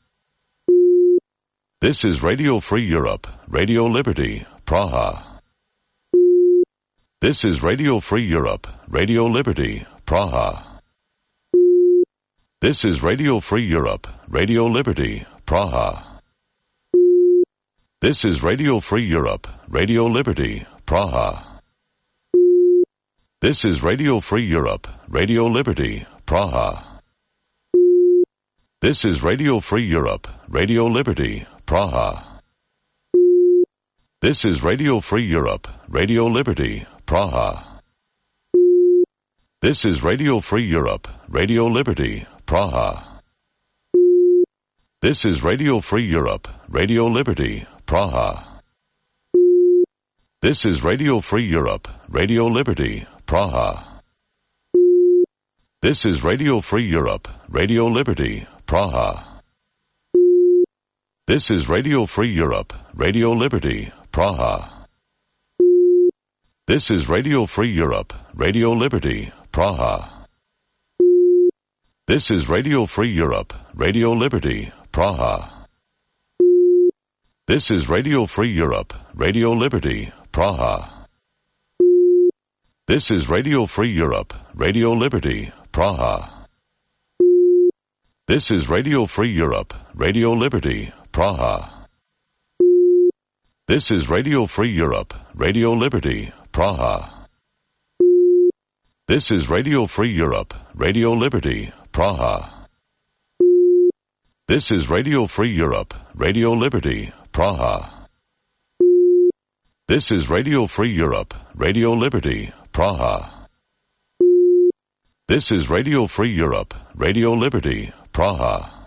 This is Radio Free Europe, Radio Liberty, Praha. This is Radio Free Europe, Radio Liberty, Praha. This is Radio Free Europe, Radio Liberty, Praha. This is Radio Free Europe, Radio Liberty, Praha. This is Radio Free Europe, Radio Liberty, Praha. This is Radio Free Europe, Radio Liberty, Praha. This is Radio Free Europe, Radio Liberty, Praha. This is Radio Free Europe, Radio Liberty, Praha. This is Radio Free Europe, Radio Liberty, Praha. This is Radio Free Europe, Radio Liberty, Praha. This is Radio Free Europe, Radio Liberty, Praha. This is Radio Free Europe, Radio Liberty, Praha. This is Radio Free Europe, Radio Liberty, Praha. This is Radio Free Europe, Radio Liberty, Praha. This is Radio Free Europe, Radio Liberty, Praha. This is Radio Free Europe, Radio Liberty, Praha. This is Radio Free Europe, Radio Liberty, Praha. This is Radio Free Europe, Radio Liberty, Praha. This is Radio Free Europe, Radio Liberty, Praha. This is Radio Free Europe, Radio Liberty, Praha. This is Radio Free Europe, Radio Liberty, Praha. This is Radio Free Europe, Radio Liberty, Praha.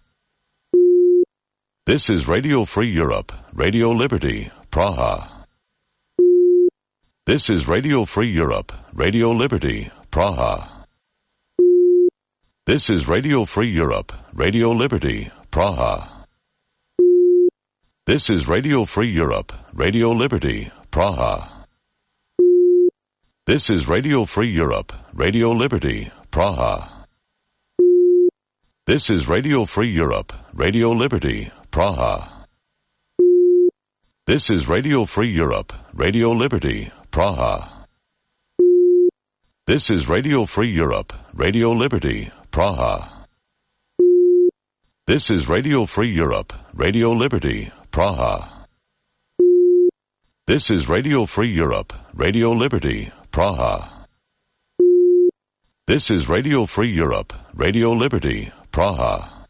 This is Radio Free Europe, Radio Liberty, Praha. This is Radio Free Europe, Radio Liberty, Praha. This is Radio Free Europe, Radio Liberty, Praha. This is Radio Free Europe, Radio Liberty, Praha. This is Radio Free Europe, Radio Liberty, Praha. This is Radio Free Europe, Radio Liberty, Praha. This is Radio Free Europe, Radio Liberty, Praha. This is Radio Free Europe, Radio Liberty, Praha. This is Radio Free Europe, Radio Liberty, Praha. This is Radio Free Europe, Radio Liberty, Praha. This is Radio Free Europe, Radio Liberty, Praha.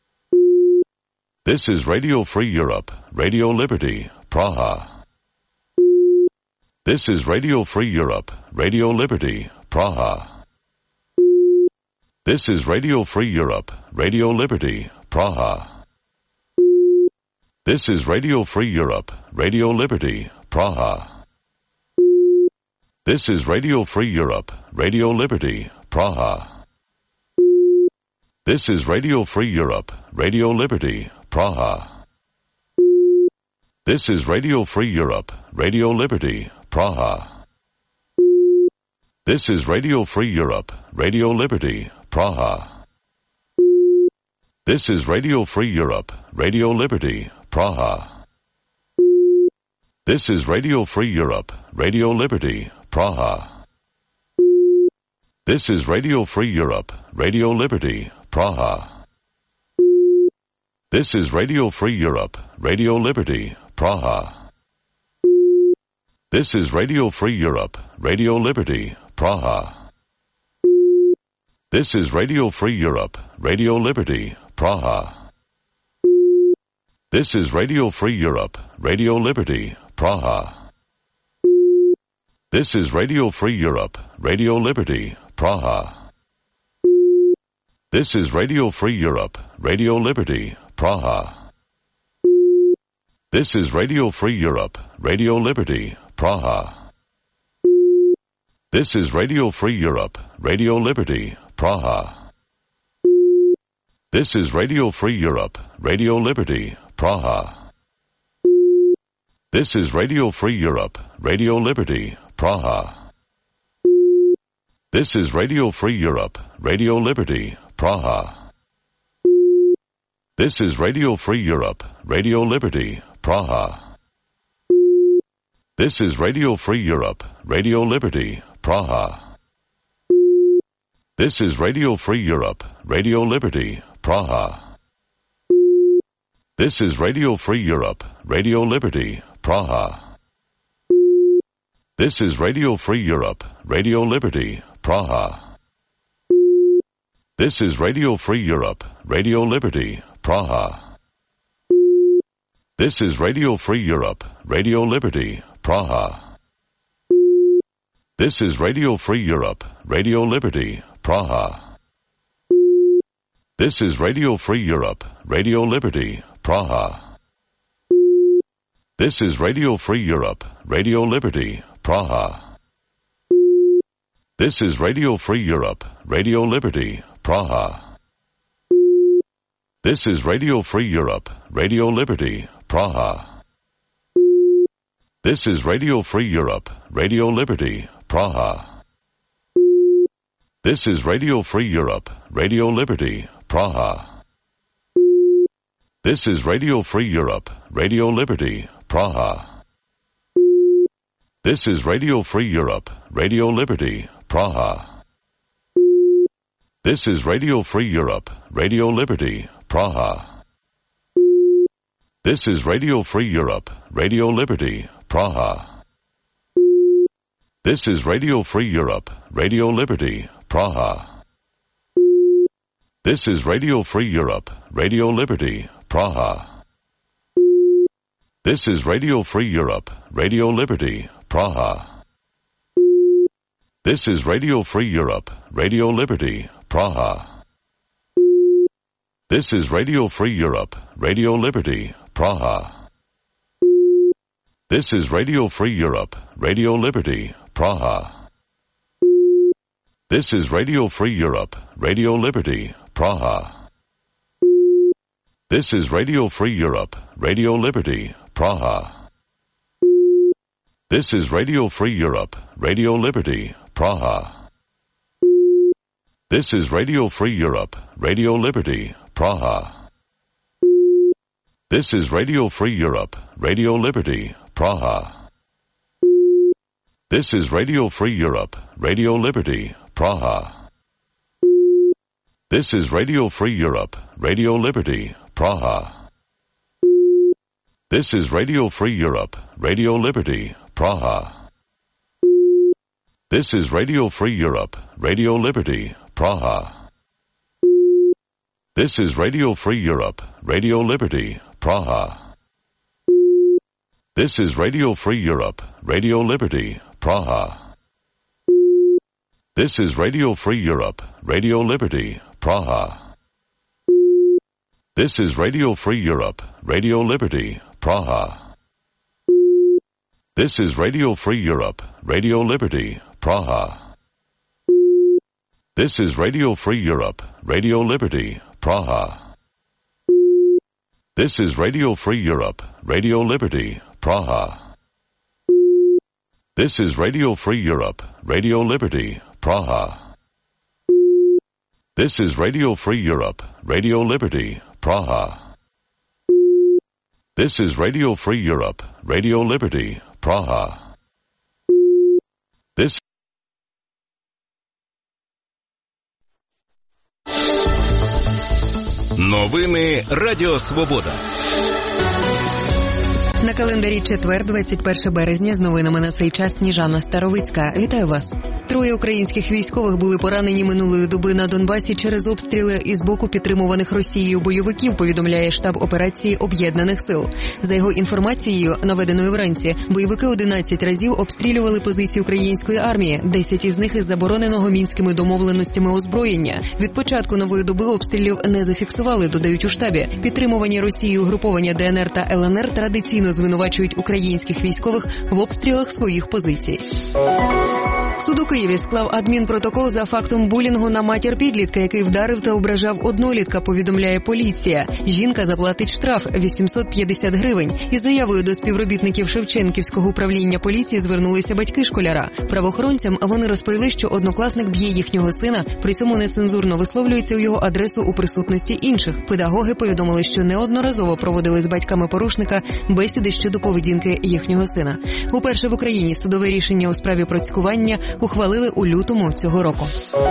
This is Radio Free Europe, Radio Liberty, Praha. This is Radio Free Europe, Radio Liberty, Praha. This is Radio Free Europe, Radio Liberty, Praha. This is Radio Free Europe, Radio Liberty, Praha. This is Radio Free Europe, Radio Liberty, Praha. This is Radio Free Europe, Radio Liberty, Praha. This is Radio Free Europe, Radio Liberty, Praha. This is Radio Free Europe, Radio Liberty, Praha. This is Radio Free Europe, Radio Liberty, Praha. This is Radio Free Europe, Radio Liberty, Praha. This is Radio Free Europe, Radio Liberty, Praha. This is Radio Free Europe, Radio Liberty, Praha. This is Radio Free Europe, Radio Liberty, Praha. This is Radio Free Europe, Radio Liberty, Praha. This is Radio Free Europe, Radio Liberty, Praha. This is Radio Free Europe, Radio Liberty, Praha. This is Radio Free Europe, Radio Liberty, Praha. This is Radio Free Europe, Radio Liberty, Praha. This is Radio Free Europe, Radio Liberty, Praha. This is Radio Free Europe, Radio Liberty, Praha. This is Radio Free Europe, Radio Liberty, Praha. This is Radio Free Europe, Radio Liberty, Praha. This is Radio Free Europe, Radio Liberty, Praha. This is Radio Free Europe, Radio Liberty, Praha. This is Radio Free Europe, Radio Liberty, Praha. This is Radio Free Europe, Radio Liberty, Praha. This is Radio Free Europe, Radio Liberty, Praha. This is Radio Free Europe, Radio Liberty, Praha. This is Radio Free Europe, Radio Liberty, Praha. This is Radio Free Europe, Radio Liberty, Praha. This is Radio Free Europe, Radio Liberty, Praha. This is Radio Free Europe, Radio Liberty, Praha. This is Radio Free Europe, Radio Liberty, Praha. This is Radio Free Europe, Radio Liberty, Praha. This is Radio Free Europe, Radio Liberty, Praha. This is Radio Free Europe, Radio Liberty, Praha. This is Radio Free Europe, Radio Liberty, Praha. This is Radio Free Europe, Radio Liberty, Praha. This is Radio Free Europe, Radio Liberty, Praha. This is Radio Free Europe, Radio Liberty, Praha. This is Radio Free Europe, Radio Liberty, Praha. This is Radio Free Europe, Radio Liberty, Praha. This is Radio Free Europe, Radio Liberty, Praha. This is Radio Free Europe, Radio Liberty, Praha. This is Radio Free Europe, Radio Liberty, Praha. This is Radio Free Europe, Radio Liberty, Praha. This is Radio Free Europe, Radio Liberty, Praha. This is Radio Free Europe, Radio Liberty, Praha. This is Radio Free Europe, Radio Liberty, Praha. This is Radio Free Europe, Radio Liberty, Praha. This is Radio Free Europe, Radio Liberty, Praha. This is Radio Free Europe, Radio Liberty, Praha. This is Radio Free Europe, Radio Liberty, Praha. This is Radio Free Europe, Radio Liberty, Praha. This is Radio Free Europe, Radio Liberty, Praha. This is Radio Free Europe, Radio Liberty, Praha. This is Radio Free Europe, Radio Liberty, Praha. This is Radio Free Europe, Radio Liberty, Praha. This is Radio Free Europe, Radio Liberty, Praha. This is Radio Free Europe, Radio Liberty, Praha. This is Radio Free Europe, Radio Liberty, Praha. This is Radio Free Europe, Radio Liberty, Praha. This is Radio Free Europe, Radio Liberty, Praha. This is Radio Free Europe, Radio Liberty, Praha. This is Radio Free Europe, Radio Liberty, Praha. This Новини Радіо Свобода. На календарі четвер, 21 березня, з новинами на цей час Сніжана Старовицька. Вітаю вас. 3 українських військових були поранені минулої доби на Донбасі через обстріли із боку підтримуваних Росією бойовиків, повідомляє штаб операції Об'єднаних сил. За його інформацією, наведеною вранці, бойовики 11 разів обстрілювали позиції української армії, 10 із них із забороненого мінськими домовленостями озброєння. Від початку нової доби обстрілів не зафіксували, додають у штабі. Підтримувані Росією угруповання ДНР та ЛНР традиційно звинувачують українських військових в обстрілах своїх позицій. Суд у Києві склав адмінпротокол за фактом булінгу на матір підлітка, який вдарив та ображав однолітка, повідомляє поліція. Жінка заплатить штраф 850 гривень. Із заявою до співробітників Шевченківського управління поліції звернулися батьки школяра. Правоохоронцям вони розповіли, що однокласник б'є їхнього сина, при цьому нецензурно висловлюється у його адресу у присутності інших. Педагоги повідомили, що неодноразово проводили з батьками порушника бесіди щодо поведінки їхнього сина. Уперше в Україні судове рішення у справі про цькування ухвалили у лютому цього року.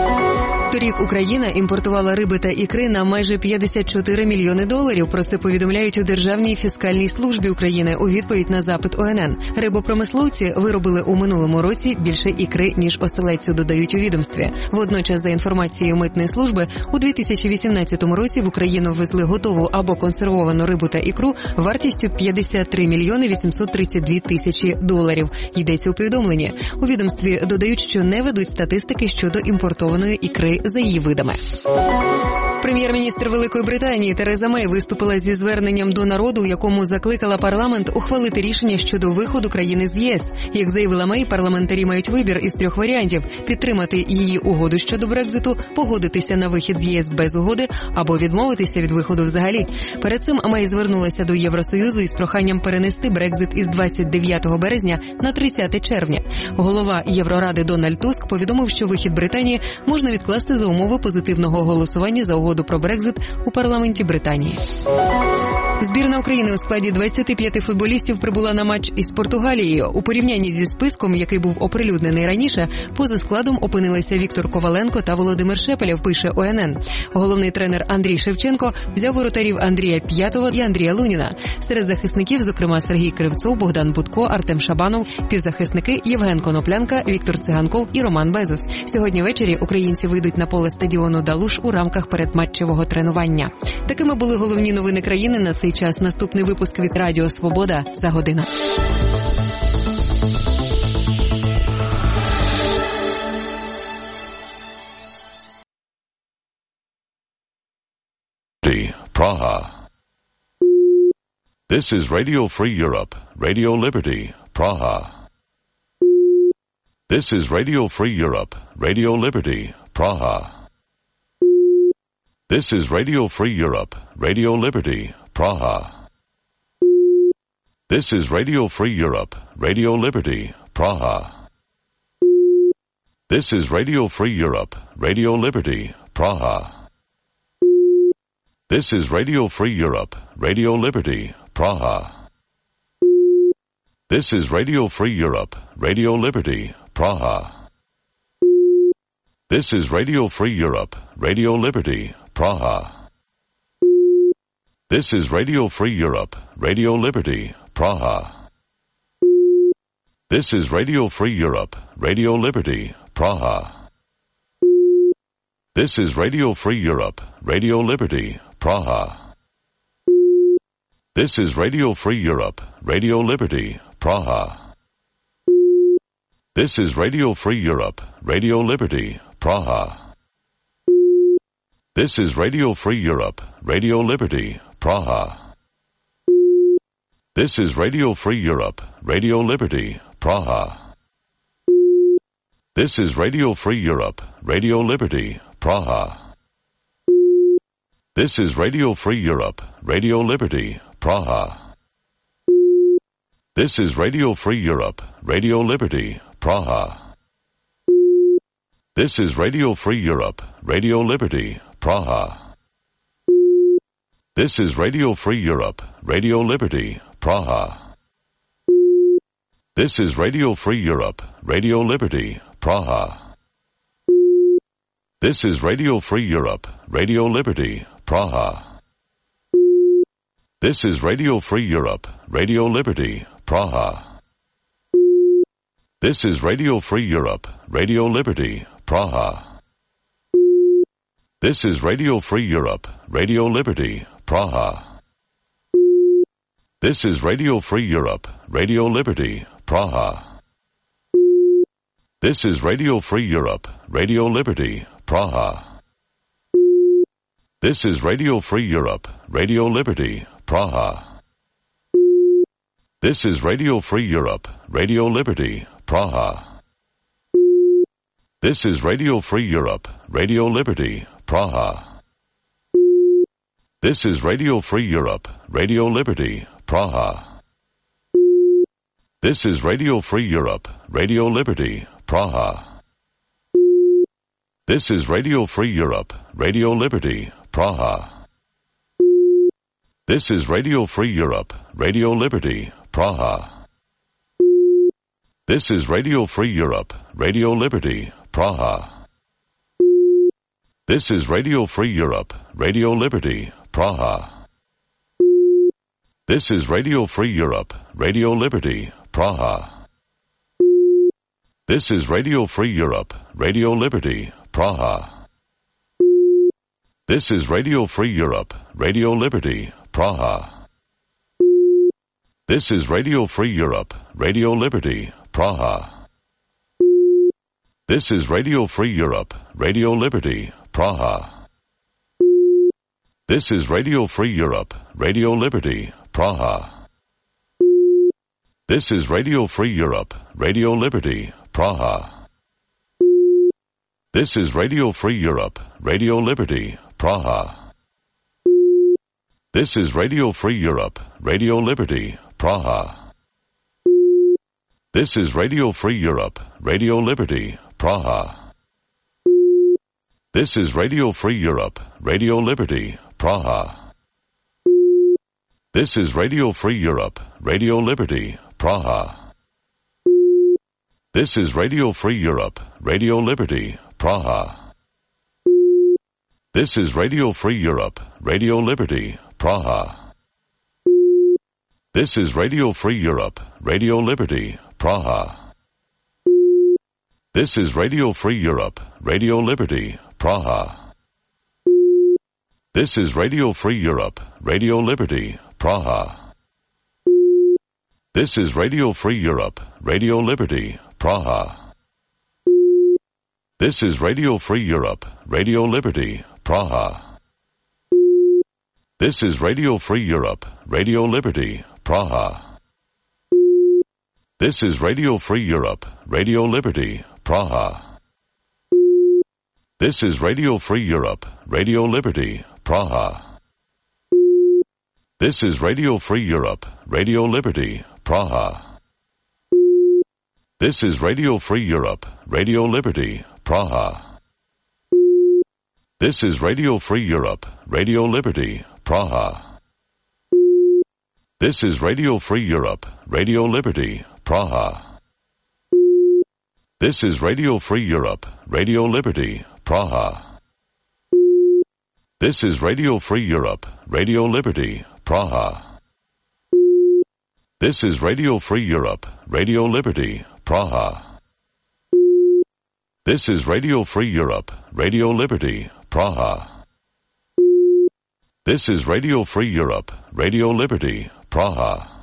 Торік Україна імпортувала риби та ікри на майже 54 мільйони доларів. Про це повідомляють у Державній фіскальній службі України у відповідь на запит ОНН. Рибопромисловці виробили у минулому році більше ікри, ніж оселедцю, додають у відомстві. Водночас, за інформацією Митної служби, у 2018 році в Україну ввезли готову або консервовану рибу та ікру вартістю 53 мільйони 832 тисячі доларів. Йдеться у повідомленні. У відомстві додають, що не ведуть статистики щодо імпортованої ікри за її видами. Прем'єр-міністр Великої Британії Тереза Мей виступила зі зверненням до народу, у якому закликала парламент ухвалити рішення щодо виходу країни з ЄС. Як заявила Мей, парламентарі мають вибір із 3 варіантів – підтримати її угоду щодо Брекзиту, погодитися на вихід з ЄС без угоди або відмовитися від виходу взагалі. Перед цим Мей звернулася до Євросоюзу із проханням перенести Брекзит із 29 березня на 30 червня. Голова Євроради Дональд Туск повідомив, що вихід Британії можна відкласти за умови позитивного голосування за угоду про Брекзит у парламенті Британії. Збірна України у складі 25 футболістів прибула на матч із Португалією. У порівнянні зі списком, який був оприлюднений раніше, поза складом опинилися Віктор Коваленко та Володимир Шепелєв, пише ОНН. Головний тренер Андрій Шевченко взяв воротарів Андрія П'ятого і Андрія Луніна. Серед захисників, зокрема, Сергій Кривцов, Богдан Будко, Артем Шабанов, півзахисники Євген Коноплянка, Віктор Циганков і Роман Безус. Сьогодні ввечері українці вийдуть на поле стадіону Далуш у рамках передматчевого тренування. Такими були головні новини країни на цей час. Наступний випуск від Радіо Свобода за годину. Praha. This is Radio Free Europe, Radio Liberty, Praha. This is Radio Free Europe, Radio Liberty, Praha. This is Radio Free Europe, Radio Liberty, Praha. This is Radio Free Europe, Radio Liberty, Praha. This is Radio Free Europe, Radio Liberty, Praha. This is Radio Free Europe, Radio Liberty, Praha. This is Radio Free Europe, Radio Liberty, Praha. This is Radio Free Europe, Radio Liberty, Praha. This is Radio Free Europe, Radio Liberty, Praha. This is Radio Free Europe, Radio Liberty, Praha. This is Radio Free Europe, Radio Liberty, Praha. This is Radio Free Europe, Radio Liberty, Praha. This is Radio Free Europe, Radio Liberty, Praha. This is Radio Free Europe, Radio Liberty, Praha. This is Radio Free Europe, Radio Liberty, Praha. This is Radio Free Europe, Radio Liberty, Praha. This is Radio Free Europe, Radio Liberty, Praha. This is Radio Free Europe, Radio Liberty, Praha. This is Radio Free Europe, Radio Liberty, Praha. This is Radio Free Europe, Radio Liberty, Praha. This is Radio Free Europe, Radio Liberty, Praha. This is Radio Free Europe, Radio Liberty, Praha. This is Radio Free Europe, Radio Liberty, Praha. This is Radio Free Europe, Radio Liberty, Praha. This is Radio Free Europe, Radio Liberty, Praha. This is Radio Free Europe, Radio Liberty, Praha. This is Radio Free Europe, Radio Liberty, Praha. This is Radio Free Europe, Radio Liberty, Praha. This is Radio Free Europe, Radio Liberty, Praha. This is Radio Free Europe, Radio Liberty, Praha. This is Radio Free Europe, Radio Liberty, Praha. This is Radio Free Europe, Radio Liberty, Praha. This is Radio Free Europe, Radio Liberty, Praha. This is Radio Free Europe, Radio Liberty, Praha. This is Radio Free Europe, Radio Liberty, Praha. This is Radio Free Europe, Radio Liberty, Praha. This is Radio Free Europe, Radio Liberty, Praha. This is Radio Free Europe, Radio Liberty, Praha. This is Radio Free Europe, Radio Liberty, Praha. This is Radio Free Europe, Radio Liberty, Praha. This is Radio Free Europe, Radio Liberty, Praha. This is Radio Free Europe, Radio Liberty, Praha. This is Radio Free Europe, Radio Liberty, Praha. This is Radio Free Europe, Radio Liberty, Praha. This is Radio Free Europe, Radio Liberty, Praha. This is Radio Free Europe, Radio Liberty, Praha. This is Radio Free Europe, Radio Liberty, Praha. This is Radio Free Europe, Radio Liberty, Praha. This is Radio Free Europe, Radio Liberty, Praha. This is Radio Free Europe, Radio Liberty, Praha. This is Radio Free Europe, Radio Liberty, Praha. This is Radio Free Europe, Radio Liberty, Praha. This is Radio Free Europe, Radio Liberty, Praha. This is Radio Free Europe, Radio Liberty, Praha. This is Radio Free Europe, Radio Liberty, Praha. This is Radio Free Europe, Radio Liberty, Praha. This is Radio Free Europe, Radio Liberty, Praha. This is Radio Free Europe, Radio Liberty, Praha. This is Radio Free Europe, Radio Liberty, Praha. This is Radio Free Europe, Radio Liberty, Praha. This is Radio Free Europe, Radio Liberty, Praha. This is Radio Free Europe, Radio Liberty, Praha. This is Radio Free Europe, Radio Liberty, Praha. This is Radio Free Europe, Radio Liberty, Praha. This is Radio Free Europe, Radio Liberty, Praha. This is Radio Free Europe, Radio Liberty, Praha. This is Radio Free Europe, Radio Liberty, Praha.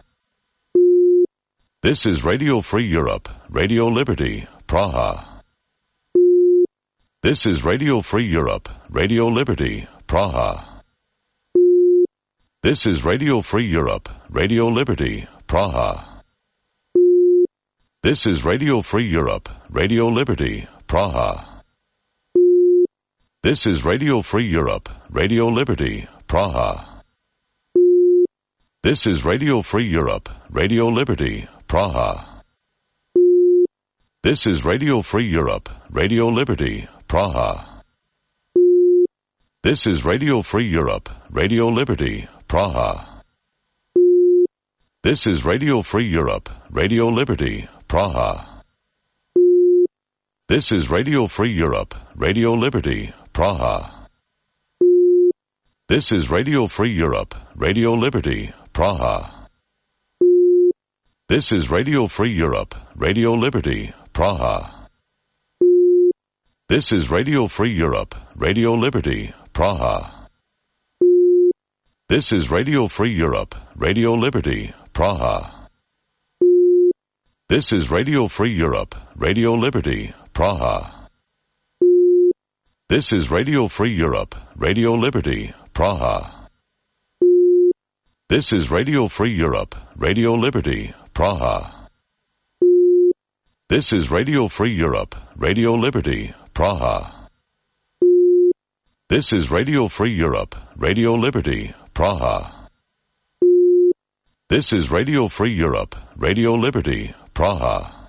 This is Radio Free Europe, Radio Liberty, Praha. This is Radio Free Europe, Radio Liberty, Praha. This is Radio Free Europe, Radio Liberty, Praha. This is Radio Free Europe, Radio Liberty, Praha. This is Radio Free Europe, Radio Liberty, Praha. This is Radio Free Europe, Radio Liberty, Praha. This is Radio Free Europe, Radio Liberty, Praha. This is Radio Free Europe, Radio Liberty, Praha. This is Radio Free Europe, Radio Liberty, Praha. This is Radio Free Europe, Radio Liberty, Praha. This is Radio Free Europe, Radio Liberty, Praha. This is Radio Free Europe, Radio Liberty, Praha. This is Radio Free Europe, Radio Liberty, Praha. This is Radio Free Europe, Radio Liberty, Praha. This is Radio Free Europe, Radio Liberty, Praha. This is Radio Free Europe, Radio Liberty, Praha. This is Radio Free Europe, Radio Liberty, Praha. This is Radio Free Europe, Radio Liberty, Praha. This is Radio Free Europe, Radio Liberty, Praha. This is Radio Free Europe, Radio Liberty, Praha.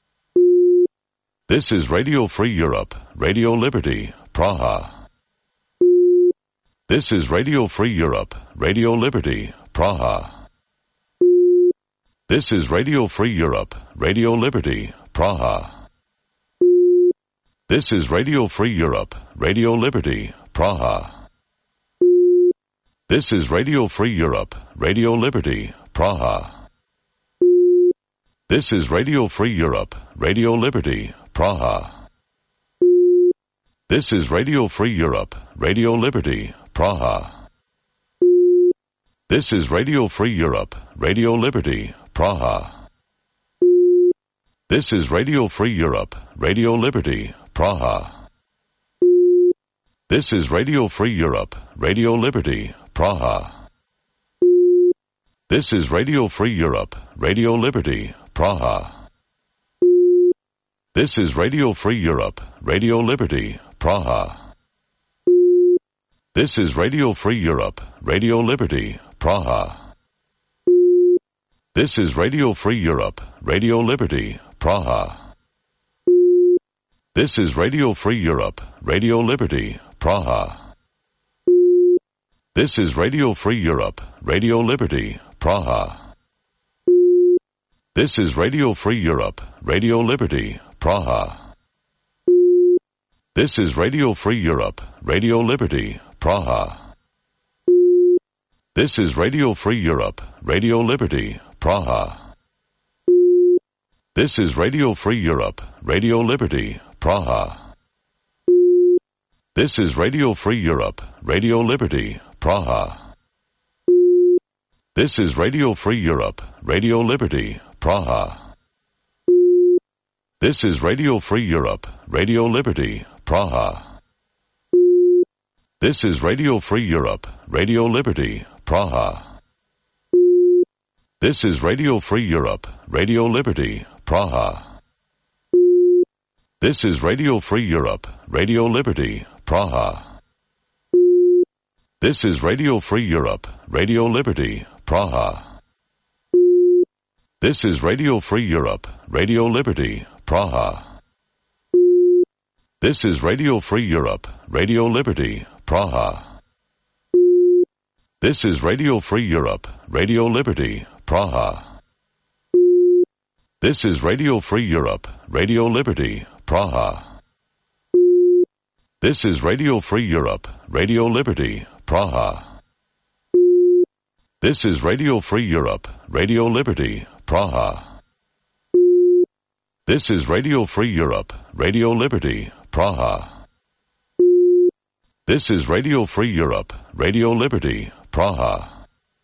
This is Radio Free Europe, Radio Liberty, Praha. This is Radio Free Europe, Radio Liberty, Praha. This is Radio Free Europe, Radio Liberty, Praha. This is Radio Free Europe, Radio Liberty, Praha. This is Radio Free Europe, Radio Liberty, Praha. This is Radio Free Europe, Radio Liberty, Praha. This is Radio Free Europe, Radio Liberty, Praha. This is Radio Free Europe, Radio Liberty, Praha. This is Radio Free Europe, Radio Liberty, Praha. This is Radio Free Europe, Radio Liberty, Praha. This is Radio Free Europe, Radio Liberty, Praha. This is Radio Free Europe, Radio Liberty, Praha. This is Radio Free Europe, Radio Liberty, Praha. This is Radio Free Europe, Radio Liberty, Praha. This is Radio Free Europe, Radio Liberty, Praha. This is Radio Free Europe, Radio Liberty, Praha. This is Radio Free Europe, Radio Liberty, Praha. This is Radio Free Europe, Radio Liberty, Praha. This is Radio Free Europe, Radio Liberty, Praha. This is Radio Free Europe, Radio Liberty, Praha. This is Radio Free Europe, Radio Liberty, Praha. This is Radio Free Europe, Radio Liberty, Praha. This is Radio Free Europe, Radio Liberty, Praha. This is Radio Free Europe, Radio Liberty, Praha. This is Radio Free Europe, Radio Liberty, Praha. This is Radio Free Europe, Radio Liberty, Praha. This is Radio Free Europe, Radio Liberty, Praha. This is Radio Free Europe, Radio Liberty, Praha. This is Radio Free Europe, Radio Liberty, Praha. This is Radio Free Europe, Radio Liberty, Praha. This is Radio Free Europe, Radio Liberty, Praha. This is Radio Free Europe, Radio Liberty, Praha. This is Radio Free Europe, Radio Liberty, Praha. This is Radio Free Europe, Radio Liberty, Praha. This is Radio Free Europe, Radio Liberty, Praha.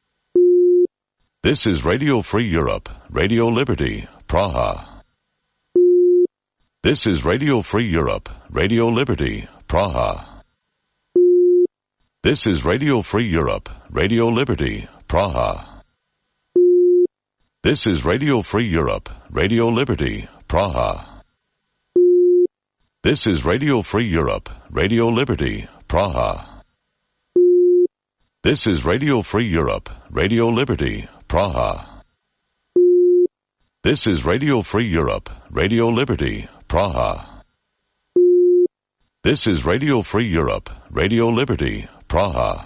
This is Radio Free Europe, Radio Liberty, Praha. This is Radio Free Europe, Radio Liberty, Praha. This is Radio Free Europe, Radio Liberty, Praha. This is Radio Free Europe, Radio Liberty, Praha. This is Radio Free Europe, Radio Liberty, Praha. This is Radio Free Europe, Radio Liberty, Praha. This is Radio Free Europe, Radio Liberty, Praha. This is Radio Free Europe, Radio Liberty, Praha.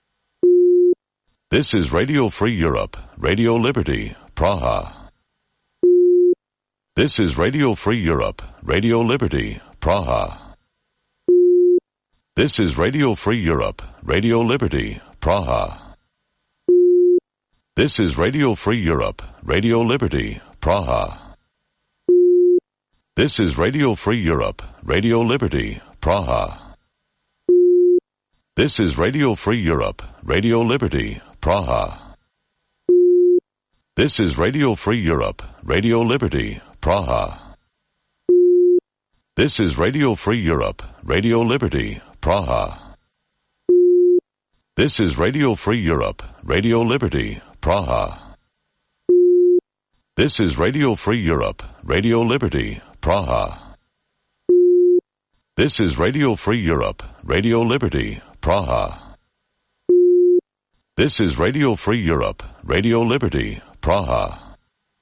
This is Radio Free Europe, Radio Liberty, Praha. This is Radio Free Europe, Radio Liberty, Praha. This is Radio Free Europe, Radio Liberty, Praha. This is Radio Free Europe, Radio Liberty, Praha. This is Radio Free Europe, Radio Liberty, Praha. This is Radio Free Europe, Radio Liberty, Praha. This is Radio Free Europe, Radio Liberty, Praha. This is Radio Free Europe, Radio Liberty, Praha. This is Radio Free Europe, Radio Liberty, Praha. This is Radio Free Europe, Radio Liberty, Praha. This is Radio Free Europe, Radio Liberty, Praha. This is Radio Free Europe, Radio Liberty, Praha.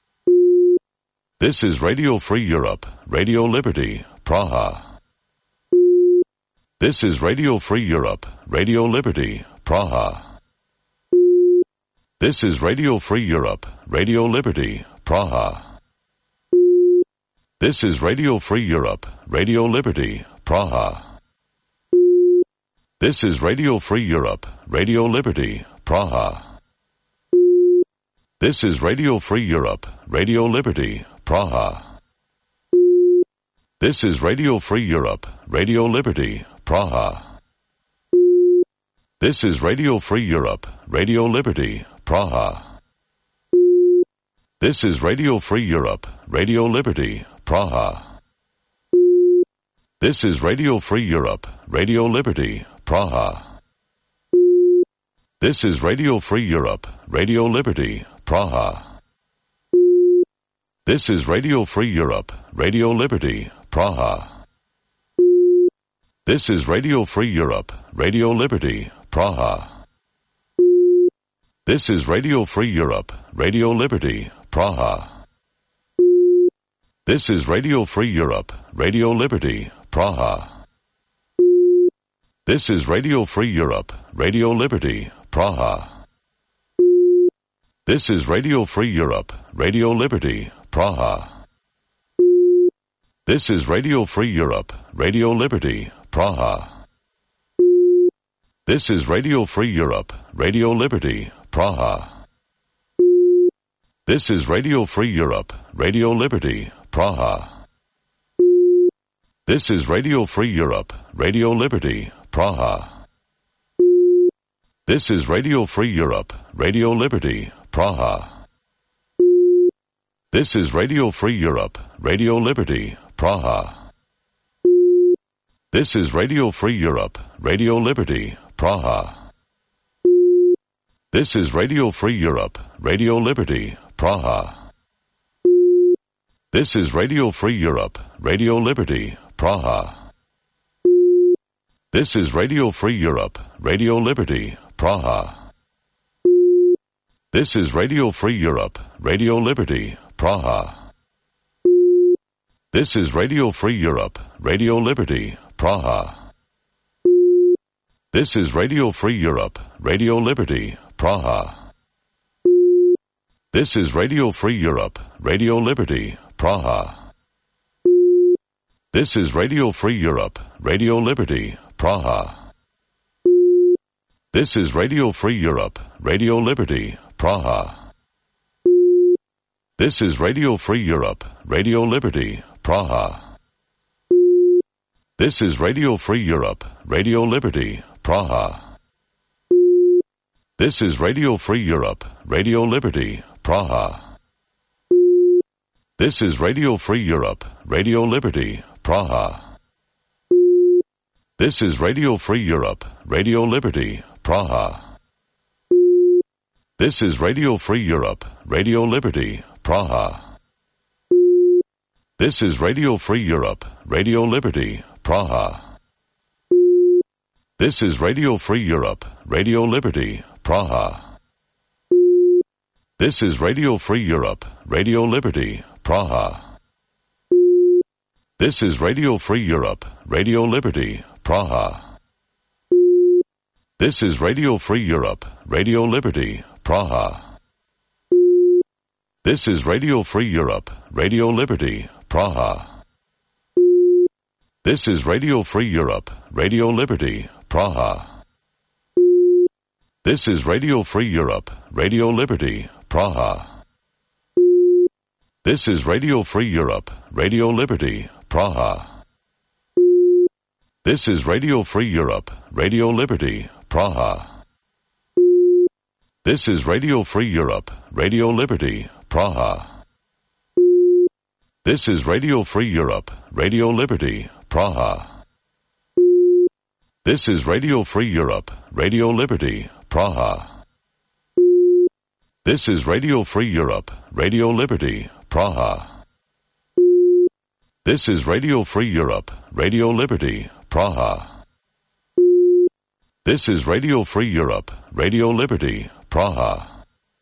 This is Radio Free Europe, Radio Liberty, Praha. This is Radio Free Europe, Radio Liberty, Praha. This is Radio Free Europe, Radio Liberty, Praha. This is Radio Free Europe, Radio Liberty, Praha. This is Radio Free Europe, Radio Liberty, Praha. This is Radio Free Europe, Radio Liberty, Praha. This is Radio Free Europe, Radio Liberty, Praha. This is Radio Free Europe, Radio Liberty, Praha. This is Radio Free Europe, Radio Liberty, Praha. This is Radio Free Europe, Radio Liberty, Praha. This is Radio Free Europe, Radio Liberty, Praha. This is Radio Free Europe, Radio Liberty, Praha. This is Radio Free Europe, Radio Liberty, Praha. This is Radio Free Europe, Radio Liberty, Praha. This is Radio Free Europe, Radio Liberty, Praha. This is Radio Free Europe, Radio Liberty, Praha. This is Radio Free Europe, Radio Liberty, Praha. This is Radio Free Europe, Radio Liberty, Praha. This is Radio Free Europe, Radio Liberty, Praha. This is Radio Free Europe, Radio Liberty, Praha. This is Radio Free Europe, Radio Liberty, Praha. This is Radio Free Europe, Radio Liberty, Praha. This is Radio Free Europe, Radio Liberty, Praha. This is Radio Free Europe, Radio Liberty, Praha. This is Radio Free Europe, Radio Liberty, Praha. This is Radio Free Europe, Radio Liberty, Praha. This is Radio Free Europe, Radio Liberty, Praha. This is Radio Free Europe, Radio Liberty, Praha. This is Radio Free Europe, Radio Liberty, Praha. This is Radio Free Europe, Radio Liberty, Praha. This is Radio Free Europe, Radio Liberty, Praha. This is Radio Free Europe, Radio Liberty, Praha. This is Radio Free Europe, Radio Liberty, Praha. This is Radio Free Europe, Radio Liberty, Praha. This is Radio Free Europe, Radio Liberty, Praha. This is Radio Free Europe, Radio Liberty, Praha. This is Radio Free Europe, Radio Liberty, Praha. This is Radio Free Europe, Radio Liberty, Praha. This is Radio Free Europe, Radio Liberty, Praha. This is Radio Free Europe, Radio Liberty, Praha. This is Radio Free Europe, Radio Liberty, Praha. This is Radio Free Europe, Radio Liberty, Praha. This is Radio Free Europe, Radio Liberty, Praha. This is Radio Free Europe, Radio Liberty, Praha. This is Radio Free Europe, Radio Liberty, Praha. This is Radio Free Europe, Radio Liberty, Praha. This is Radio Free Europe, Radio Liberty, Praha. This is Radio Free Europe, Radio Liberty, Praha. This is Radio Free Europe, Radio Liberty, Praha. This is Radio Free Europe, Radio Liberty, Praha. This is Radio Free Europe, Radio Liberty, Praha. This is Radio Free Europe, Radio Liberty, Praha. This is Radio Free Europe, Radio Liberty, Praha. This is Radio Free Europe, Radio Liberty, Praha. This is Radio Free Europe, Radio Liberty, Praha.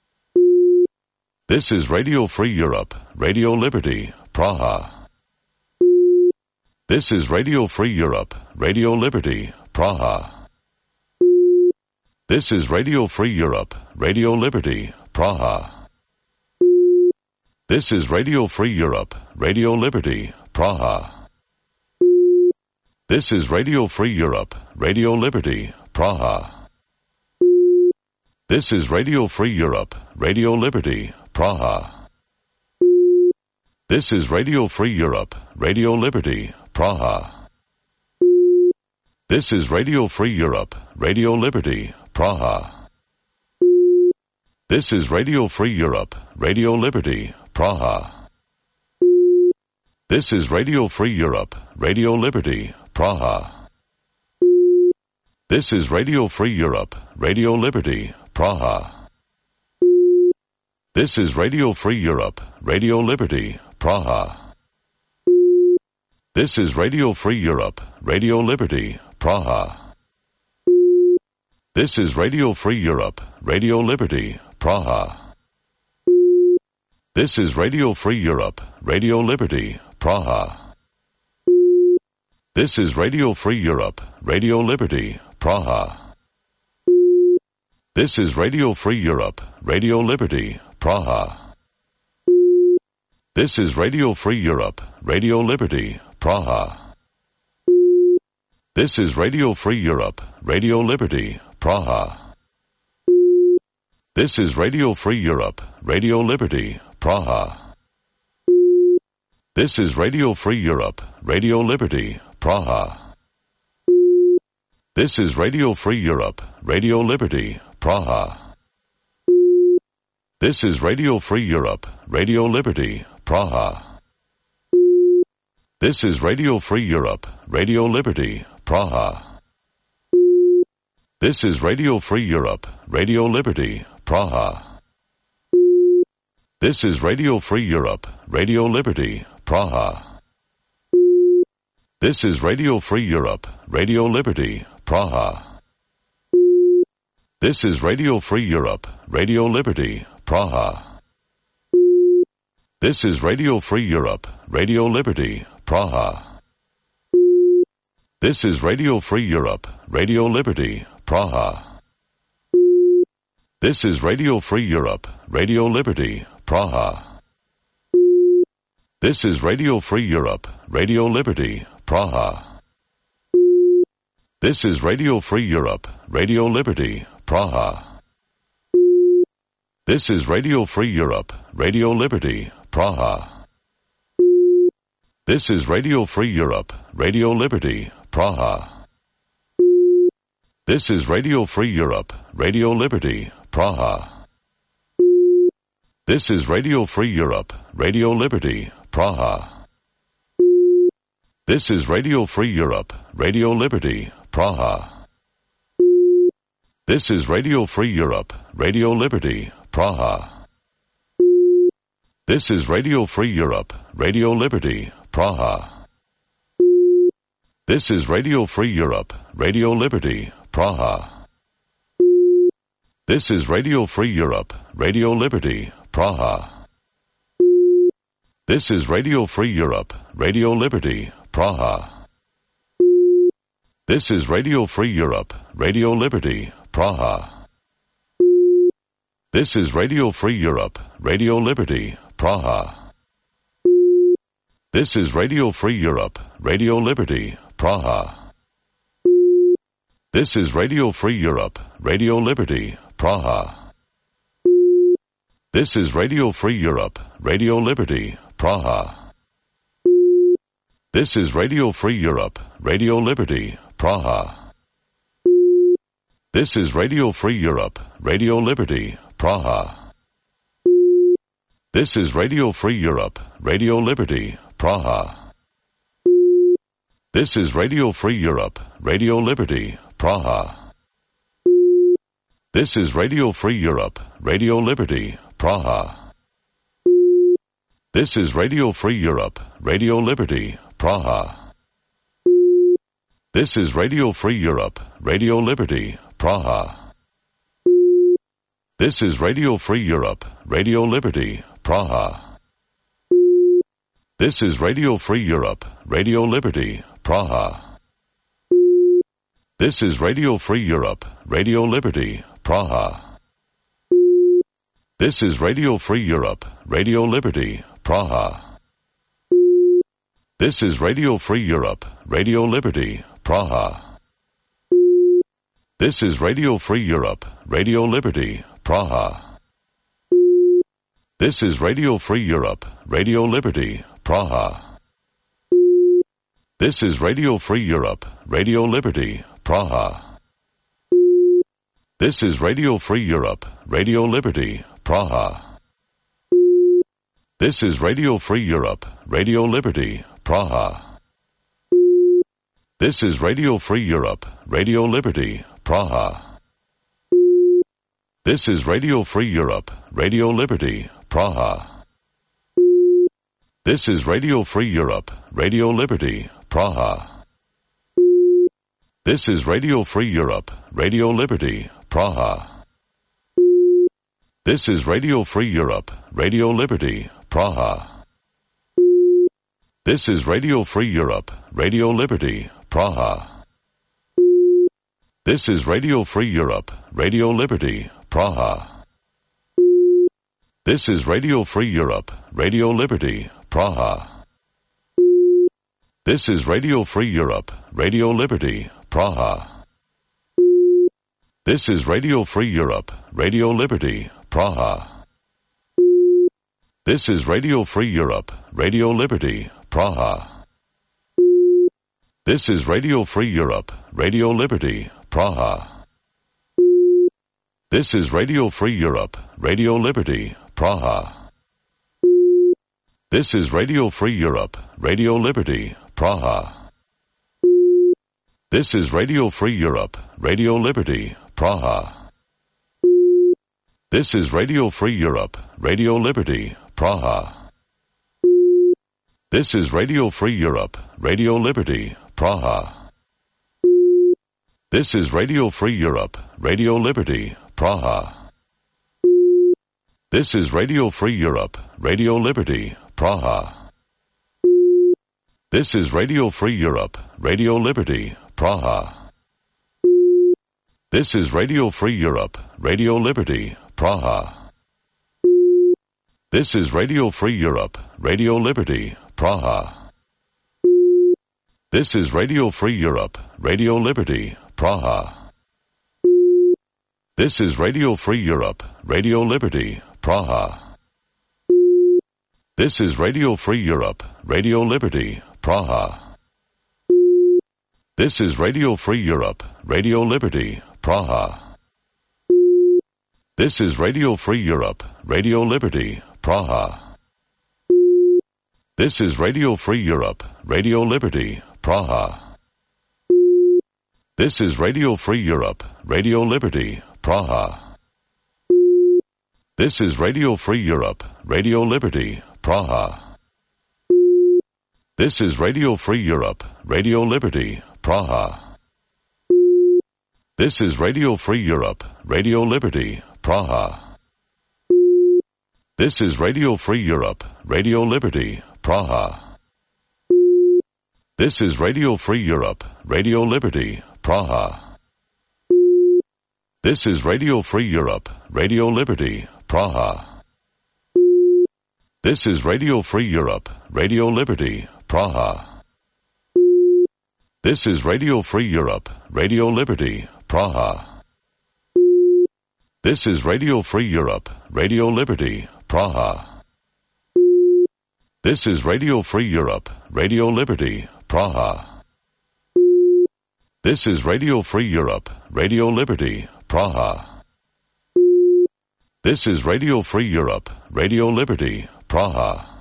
This is Radio Free Europe, Radio Liberty, Praha. This is Radio Free Europe, Radio Liberty, Praha. This is Radio Free Europe, Radio Liberty, Praha. This is Radio Free Europe, Radio Liberty, Praha. This is Radio Free Europe, Radio Liberty, Praha. This is Radio Free Europe, Radio Liberty, Praha. This is Radio Free Europe, Radio Liberty, Praha. This is Radio Free Europe, Radio Liberty, Praha. This is Radio Free Europe, Radio Liberty, Praha. This is Radio Free Europe, Radio Liberty, Praha. This is Radio Free Europe, Radio Liberty, Praha. This is Radio Free Europe, Radio Liberty, Praha. This is Radio Free Europe, Radio Liberty, Praha. This is Radio Free Europe, Radio Liberty, Praha. This is Radio Free Europe, Radio Liberty, Praha. This is Radio Free Europe, Radio Liberty, Praha. This is Radio Free Europe, Radio Liberty, Praha. This is Radio Free Europe, Radio Liberty, Praha. This is Radio Free Europe, Radio Liberty, Praha. This is Radio Free Europe, Radio Liberty, Praha. This is Radio Free Europe, Radio Liberty, Praha. This is Radio Free Europe, Radio Liberty, Praha. This is Radio Free Europe, Radio Liberty, Praha. This is Radio Free Europe, Radio Liberty, Praha. This is Radio Free Europe, Radio Liberty, Praha. This is Radio Free Europe, Radio Liberty, Praha. This is Radio Free Europe, Radio Liberty, Praha. This is Radio Free Europe, Radio Liberty, Praha. This is Radio Free Europe, Radio Liberty, Praha. This is Radio Free Europe, Radio Liberty, Praha. This is Radio Free Europe, Radio Liberty, Praha. This is Radio Free Europe, Radio Liberty, Praha. This is Radio Free Europe, Radio Liberty, Praha. This is Radio Free Europe, Radio Liberty, Praha. This is Radio Free Europe, Radio Liberty, Praha. This is Radio Free Europe, Radio Liberty, Praha. This is Radio Free Europe, Radio Liberty, Praha. This is Radio Free Europe, Radio Liberty, Praha. This is Radio Free Europe, Radio Liberty, Praha. This is Radio Free Europe, Radio Liberty, Praha. This is Radio Free Europe, Radio Liberty, Praha. This is Radio Free Europe, Radio Liberty, Praha. This is Radio Free Europe, Radio Liberty, Praha. This is Radio Free Europe, Radio Liberty, Praha. This is Radio Free Europe, Radio Liberty, Praha. This is Radio Free Europe, Radio Liberty, Praha. This is Radio Free Europe, Radio Liberty, Praha. This is Radio Free Europe, Radio Liberty, Praha. This is Radio Free Europe, Radio Liberty, Praha. This is Radio Free Europe, Radio Liberty, Praha. This is Radio Free Europe, Radio Liberty, Praha. This is Radio Free Europe, Radio Liberty, Praha. This is Radio Free Europe, Radio Liberty, Praha. This is Radio Free Europe, Radio Liberty, Praha. This is Radio Free Europe, Radio Liberty, Praha. This is Radio Free Europe, Radio Liberty, Praha. This is Radio Free Europe, Radio Liberty, Praha. This is Radio Free Europe, Radio Liberty, Praha. This is Radio Free Europe, Radio Liberty, Praha. This is Radio Free Europe, Radio Liberty, Praha. This is Radio Free Europe, Radio Liberty, Praha. This is Radio Free Europe, Radio Liberty, Praha. This is Radio Free Europe, Radio Liberty, Praha. This is Radio Free Europe, Radio Liberty, Praha. This is Radio Free Europe, Radio Liberty, Praha. This is Radio Free Europe, Radio Liberty, Praha. This is Radio Free Europe, Radio Liberty, Praha. This is Radio Free Europe, Radio Liberty, Praha. This is Radio Free Europe, Radio Liberty, Praha. This is Radio Free Europe, Radio Liberty, Praha. This is Radio Free Europe, Radio Liberty, Praha. This is Radio Free Europe, Radio Liberty, Praha. This is Radio Free Europe, Radio Liberty, Praha. This is Radio Free Europe, Radio Liberty, Praha. This is Radio Free Europe, Radio Liberty, Praha. This is Radio Free Europe, Radio Liberty, Praha. This is Radio Free Europe, Radio Liberty, Praha. This is Radio Free Europe, Radio Liberty, Praha. This is Radio Free Europe, Radio Liberty, Praha. This is Radio Free Europe, Radio Liberty, Praha. This is Radio Free Europe, Radio Liberty, Praha. This is Radio Free Europe, Radio Liberty, Praha. This is Radio Free Europe, Radio Liberty, Praha. This is Radio Free Europe, Radio Liberty, Praha. This is Radio Free Europe, Radio Liberty, Praha. This is Radio Free Europe, Radio Liberty, Praha. This is Radio Free Europe, Radio Liberty, Praha. This is Radio Free Europe, Radio Liberty, Praha. This is Radio Free Europe, Radio Liberty, Praha. This is Radio Free Europe, Radio Liberty, Praha. This is Radio Free Europe, Radio Liberty, Praha. This is Radio Free Europe, Radio Liberty, Praha. This is Radio Free Europe, Radio Liberty, Praha. This is Radio Free Europe, Radio Liberty, Praha. This is Radio Free Europe, Radio Liberty, Praha. This is Radio Free Europe, Radio Liberty, Praha. This is Radio Free Europe, Radio Liberty, Praha. This is Radio Free Europe, Radio Liberty, Praha. This is Radio Free Europe, Radio Liberty, Praha. This is Radio Free Europe, Radio Liberty, Praha. This is Radio Free Europe, Radio Liberty, Praha. This is Radio Free Europe, Radio Liberty, Praha. This is Radio Free Europe, Radio Liberty, Praha. This is Radio Free Europe, Radio Liberty, Praha. This is Radio Free Europe, Radio Liberty, Praha. This is Radio Free Europe, Radio Liberty, Praha.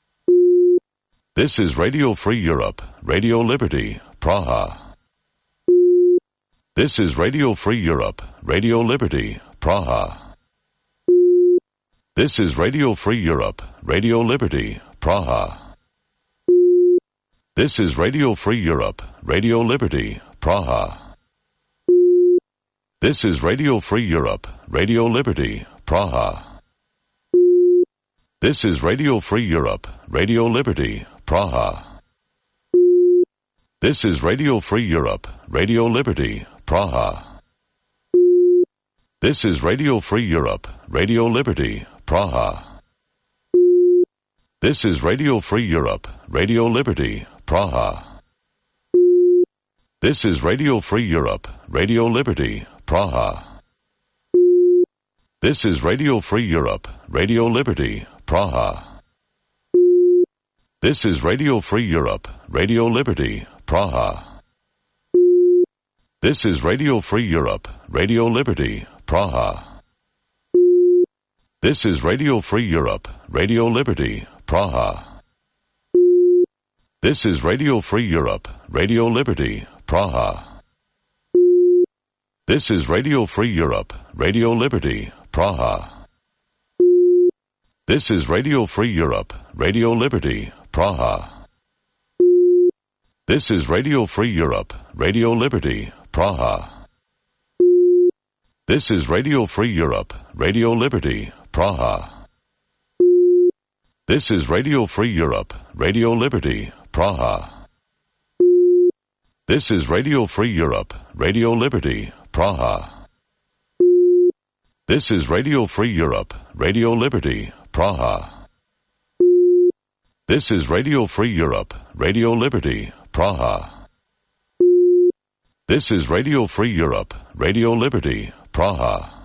This is Radio Free Europe, Radio Liberty, Praha. This is Radio Free Europe, Radio Liberty, Praha. This is Radio Free Europe, Radio Liberty, Praha. This is Radio Free Europe, Radio Liberty, Praha. This is Radio Free Europe, Radio Liberty, Praha. This is Radio Free Europe, Radio Liberty, Praha. This is Radio Free Europe, Radio Liberty, Praha. This is Radio Free Europe, Radio Liberty, Praha. This is Radio Free Europe, Radio Liberty, Praha. This is Radio Free Europe, Radio Liberty, Praha. This is Radio Free Europe, Radio Liberty, Praha. This is Radio Free Europe, Radio Liberty, Praha. This is Radio Free Europe, Radio Liberty, Praha. This is Radio Free Europe, Radio Liberty, Praha. This is Radio Free Europe, Radio Liberty, Praha. This is Radio Free Europe, Radio Liberty, Praha. This is Radio Free Europe, Radio Liberty, Praha. This is Radio Free Europe, Radio Liberty, Praha. This is Radio Free Europe, Radio Liberty, Praha. This is Radio Free Europe, Radio Liberty, Praha. This is Radio Free Europe, Radio Liberty, Praha. This is Radio Free Europe, Radio Liberty, Praha. This is Radio Free Europe, Radio Liberty, Praha. This is Radio Free Europe, Radio Liberty, Praha.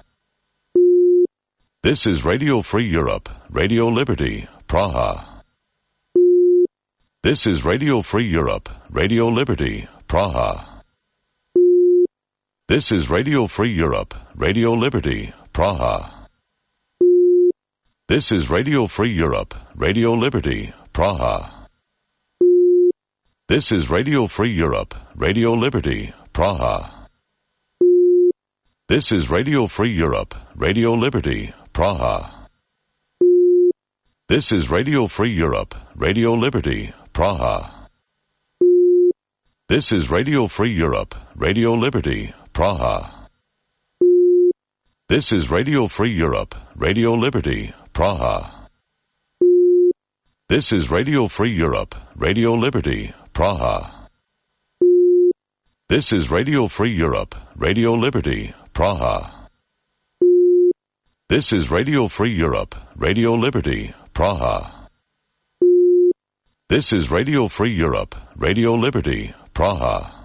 This is Radio Free Europe, Radio Liberty, Praha. This is Radio Free Europe, Radio Liberty, Praha. This is Radio Free Europe, Radio Liberty, Praha. This is Radio Free Europe, Radio Liberty, Praha. This is Radio Free Europe, Radio Liberty, Praha. This is Radio Free Europe, Radio Liberty, Praha. This is Radio Free Europe, Radio Liberty, Praha. This is Radio Free Europe, Radio Liberty, Praha. This is Radio Free Europe, Radio Liberty, Praha. This is Radio Free Europe, Radio Liberty, Praha. This is Radio Free Europe, Radio Liberty, Praha. This is Radio Free Europe, Radio Liberty, Praha. This is Radio Free Europe, Radio Liberty, Praha.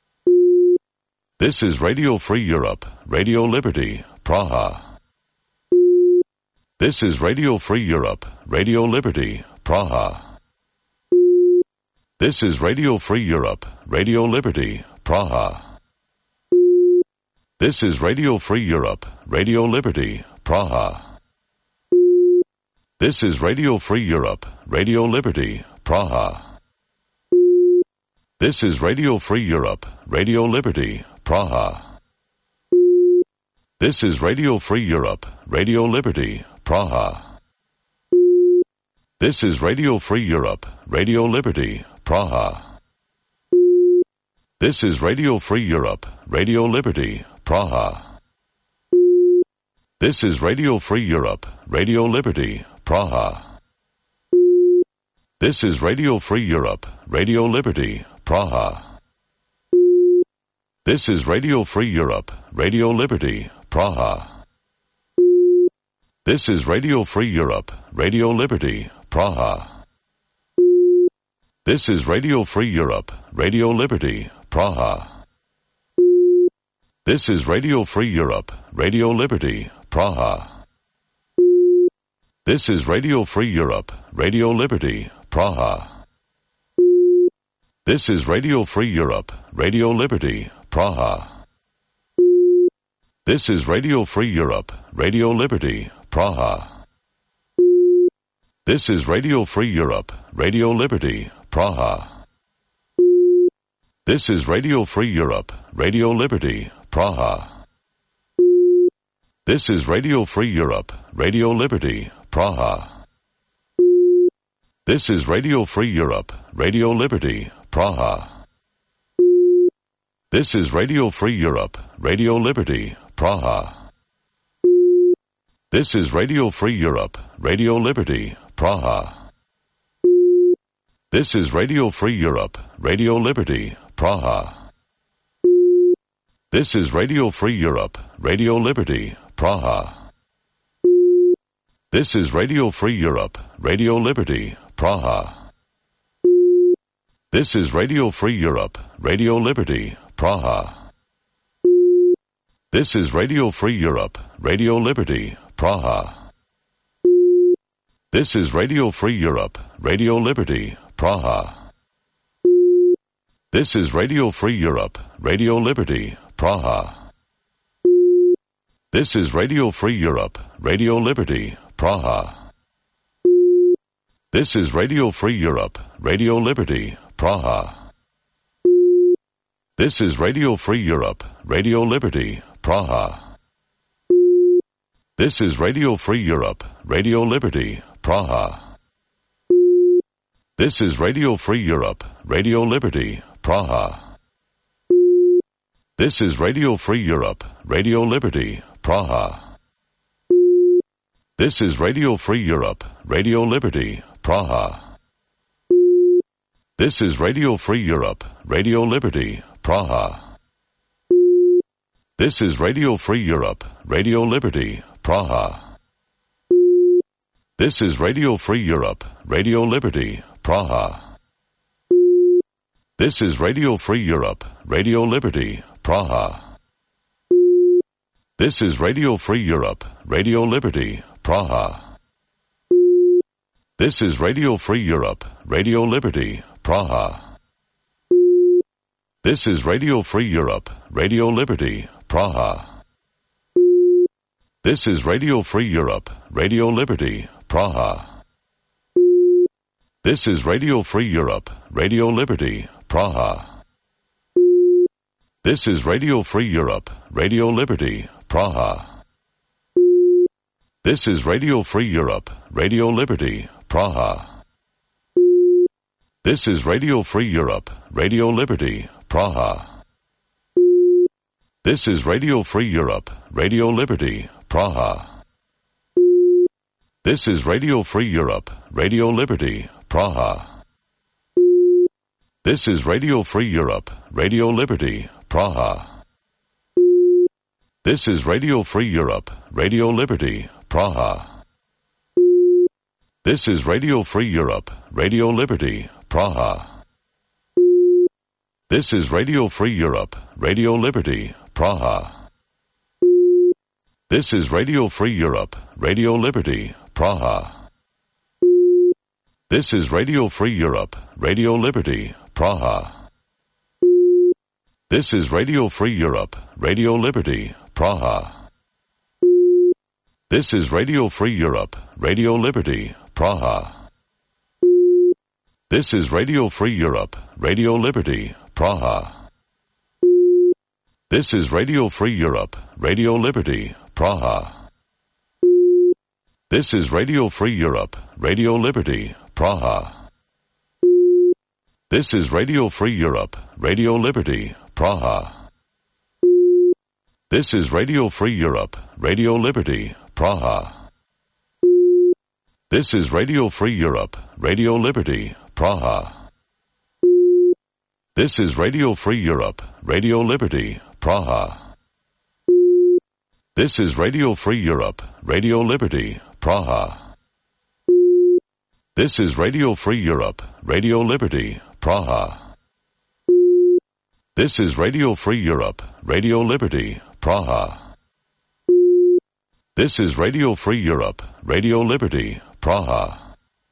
This is Radio Free Europe, Radio Liberty, Praha. This is Radio Free Europe, Radio Liberty, Praha. This is Radio Free Europe, Radio Liberty, Praha. This is Radio Free Europe, Radio Liberty, Praha. This is Radio Free Europe, Radio Liberty, Praha. This is Radio Free Europe, Radio Liberty, Praha. This is Radio Free Europe, Radio Liberty, Praha. This is Radio Free Europe, Radio Liberty, Praha. This is Radio Free Europe, Radio Liberty, Praha. This is Radio Free Europe, Radio Liberty, Praha. This is Radio Free Europe, Radio Liberty, Praha. This is Radio Free Europe, Radio Liberty, Praha. This is Radio Free Europe, Radio Liberty, Praha. This is Radio Free Europe, Radio Liberty, Praha. This is Radio Free Europe, Radio Liberty, Praha. This is Radio Free Europe, Radio Liberty, Praha. This is Radio Free Europe, Radio Liberty, Praha. This is Radio Free Europe, Radio Liberty, Praha. This is Radio Free Europe, Radio Liberty, Praha. This is Radio Free Europe, Radio Liberty, Praha. This is Radio Free Europe, Radio Liberty, Praha. This is Radio Free Europe, Radio Liberty, Praha. This is Radio Free Europe, Radio Liberty, Praha. This is Radio Free Europe, Radio Liberty, Praha. This is Radio Free Europe, Radio Liberty, Praha. This is Radio Free Europe, Radio Liberty, Praha. This is Radio Free Europe, Radio Liberty, Praha. This is Radio Free Europe, Radio Liberty, Praha. This is Radio Free Europe, Radio Liberty, Praha. This is Radio Free Europe, Radio Liberty, Praha. This is Radio Free Europe, Radio Liberty, Praha. This is Radio Free Europe, Radio Liberty, Praha. This is Radio Free Europe, Radio Liberty, Praha. This is Radio Free Europe, Radio Liberty, Praha. This is Radio Free Europe, Radio Liberty, Praha. This is Radio Free Europe, Radio Liberty, Praha. This is Radio Free Europe, Radio Liberty, Praha. This is Radio Free Europe, Radio Liberty, Praha. This is Radio Free Europe, Radio Liberty, Praha. This is Radio Free Europe, Radio Liberty, Praha. This is Radio Free Europe, Radio Liberty, Praha. This is Radio Free Europe, Radio Liberty, Praha. This is Radio Free Europe, Radio Liberty, Praha. This is Radio Free Europe, Radio Liberty, Praha. This is Radio Free Europe, Radio Liberty, Praha. This is Radio Free Europe, Radio Liberty, Praha. This is Radio Free Europe, Radio Liberty, Praha. This is Radio Free Europe, Radio Liberty, Praha. This is Radio Free Europe, Radio Liberty, Praha. This is Radio Free Europe, Radio Liberty, Praha. This is Radio Free Europe, Radio Liberty, Praha. This is Radio Free Europe, Radio Liberty, Praha. This is Radio Free Europe, Radio Liberty, Praha. This is Radio Free Europe, Radio Liberty, Praha. This is Radio Free Europe, Radio Liberty, Praha. This is Radio Free Europe, Radio Liberty, Praha. This is Radio Free Europe, Radio Liberty, Praha. This is Radio Free Europe, Radio Liberty, Praha. This is Radio Free Europe, Radio Liberty, Praha. This is Radio Free Europe, Radio Liberty, Praha. This is Radio Free Europe, Radio Liberty, Praha. This is Radio Free Europe, Radio Liberty, Praha. This is Radio Free Europe, Radio Liberty, Praha. This is Radio Free Europe, Radio Liberty, Praha. This is Radio Free Europe, Radio Liberty, Praha. This is Radio Free Europe, Radio Liberty, Praha. This is Radio Free Europe, Radio Liberty, Praha. This is Radio Free Europe, Radio Liberty, Praha. This is Radio Free Europe, Radio Liberty, Praha. This is Radio Free Europe, Radio Liberty, Praha. This is Radio Free Europe, Radio Liberty, Praha.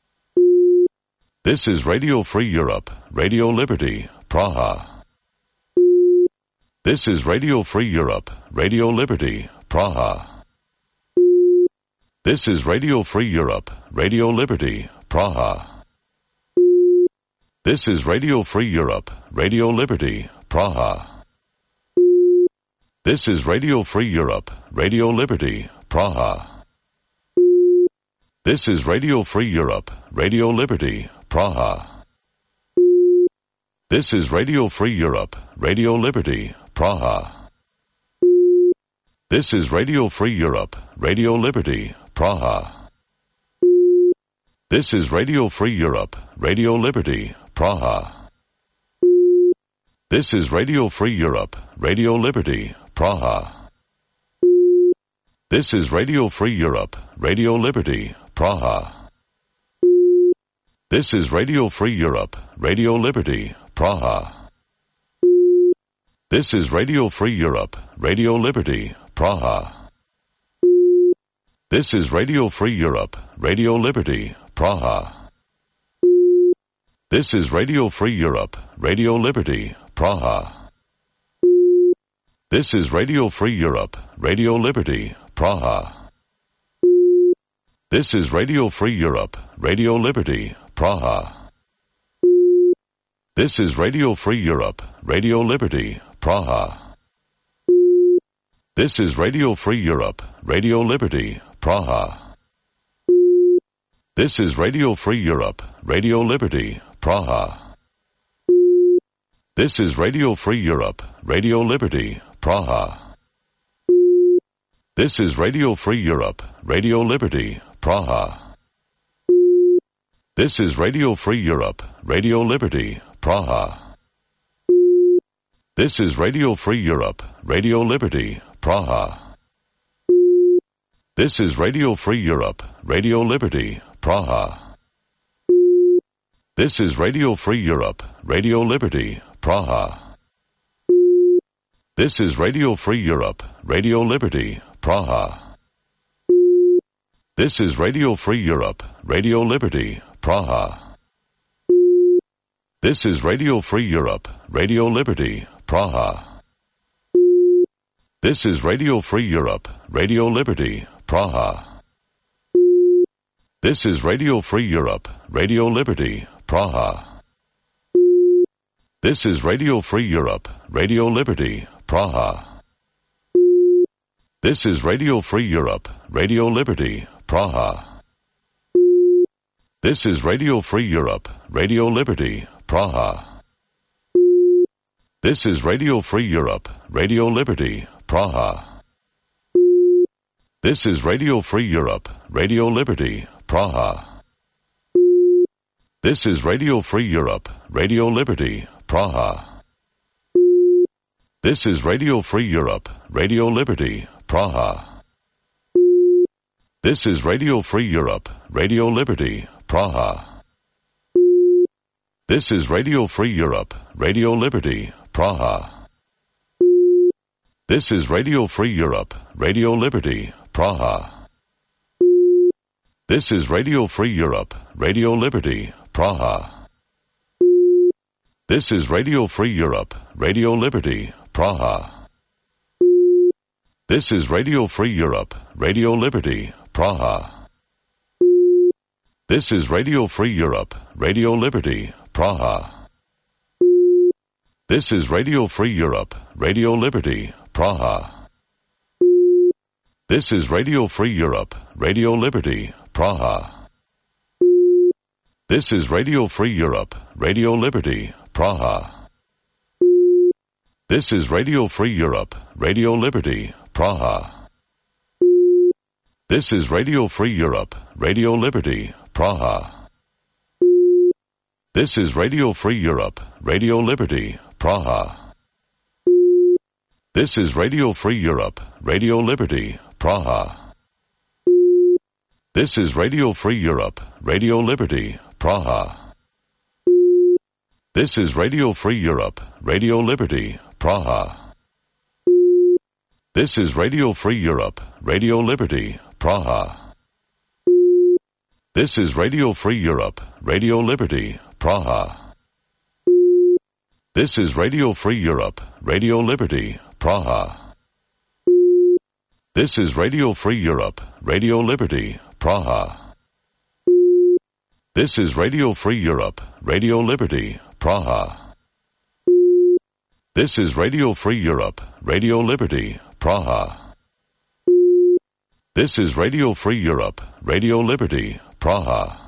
This is Radio Free Europe, Radio Liberty, Praha. This is Radio Free Europe, Radio Liberty, Praha. This is Radio Free Europe, Radio Liberty, Praha. This is Radio Free Europe, Radio Liberty, Praha. This is Radio Free Europe, Radio Liberty, Praha. This is Radio Free Europe, Radio Liberty, Praha. This is Radio Free Europe, Radio Liberty, Praha. This is Radio Free Europe, Radio Liberty, Praha. This is Radio Free Europe, Radio Liberty, Praha. This is Radio Free Europe, Radio Liberty, Praha. This is Radio Free Europe, Radio Liberty, Praha. This is Radio Free Europe, Radio Liberty, Praha. This is Radio Free Europe, Radio Liberty, Praha. This is Radio Free Europe, Radio Liberty, Praha. This is Radio Free Europe, Radio Liberty, Praha. This is Radio Free Europe, Radio Liberty, Praha. This is Radio Free Europe, Radio Liberty, Praha. This is Radio Free Europe, Radio Liberty, Praha. This is Radio Free Europe, Radio Liberty, Praha. This is Radio Free Europe, Radio Liberty, Praha. This is Radio Free Europe, Radio Liberty, Praha. This is Radio Free Europe, Radio Liberty, Praha. This is Radio Free Europe, Radio Liberty, Praha. This is Radio Free Europe, Radio Liberty, Praha. This is Radio Free Europe, Radio Liberty, Praha. This is Radio Free Europe, Radio Liberty, Praha. This is Radio Free Europe, Radio Liberty, Praha. This is Radio Free Europe, Radio Liberty, Praha. This is Radio Free Europe, Radio Liberty, Praha. This is Radio Free Europe, Radio Liberty, Praha. This is Radio Free Europe, Radio Liberty, Praha. This is Radio Free Europe, Radio Liberty, Praha. This is Radio Free Europe, Radio Liberty, Praha. This is Radio Free Europe, Radio Liberty, Praha. This is Radio Free Europe, Radio Liberty, Praha. This is Radio Free Europe, Radio Liberty, Praha. This is Radio Free Europe, Radio Liberty, Praha. This is Radio Free Europe, Radio Liberty, Praha. This is Radio Free Europe, Radio Liberty, Praha. This is Radio Free Europe, Radio Liberty, Praha. This is Radio Free Europe, Radio Liberty, Praha. This is Radio Free Europe, Radio Liberty, Praha. This is Radio Free Europe, Radio Liberty, Praha. This is Radio Free Europe, Radio Liberty, Praha. This is Radio Free Europe, Radio Liberty, Praha. This is Radio Free Europe, Radio Liberty, Praha. This is Radio Free Europe, Radio Liberty, Praha. This is Radio Free Europe, Radio Liberty, Praha. This is Radio Free Europe, Radio Liberty, Praha. This is Radio Free Europe, Radio Liberty, Praha. This is Radio Free Europe, Radio Liberty, Praha. This is Radio Free Europe, Radio Liberty, Praha. This is Radio Free Europe, Radio Liberty, Praha. This is Radio Free Europe, Radio Liberty, Praha. This is Radio Free Europe, Radio Liberty, Praha. This is Radio Free Europe, Radio Liberty, Praha. This is Radio Free Europe, Radio Liberty, Praha. This is Radio Free Europe, Radio Liberty, Praha. This is Radio Free Europe, Radio Liberty, Praha. This is Radio Free Europe, Radio Liberty, Praha. This is Radio Free Europe, Radio Liberty, Praha.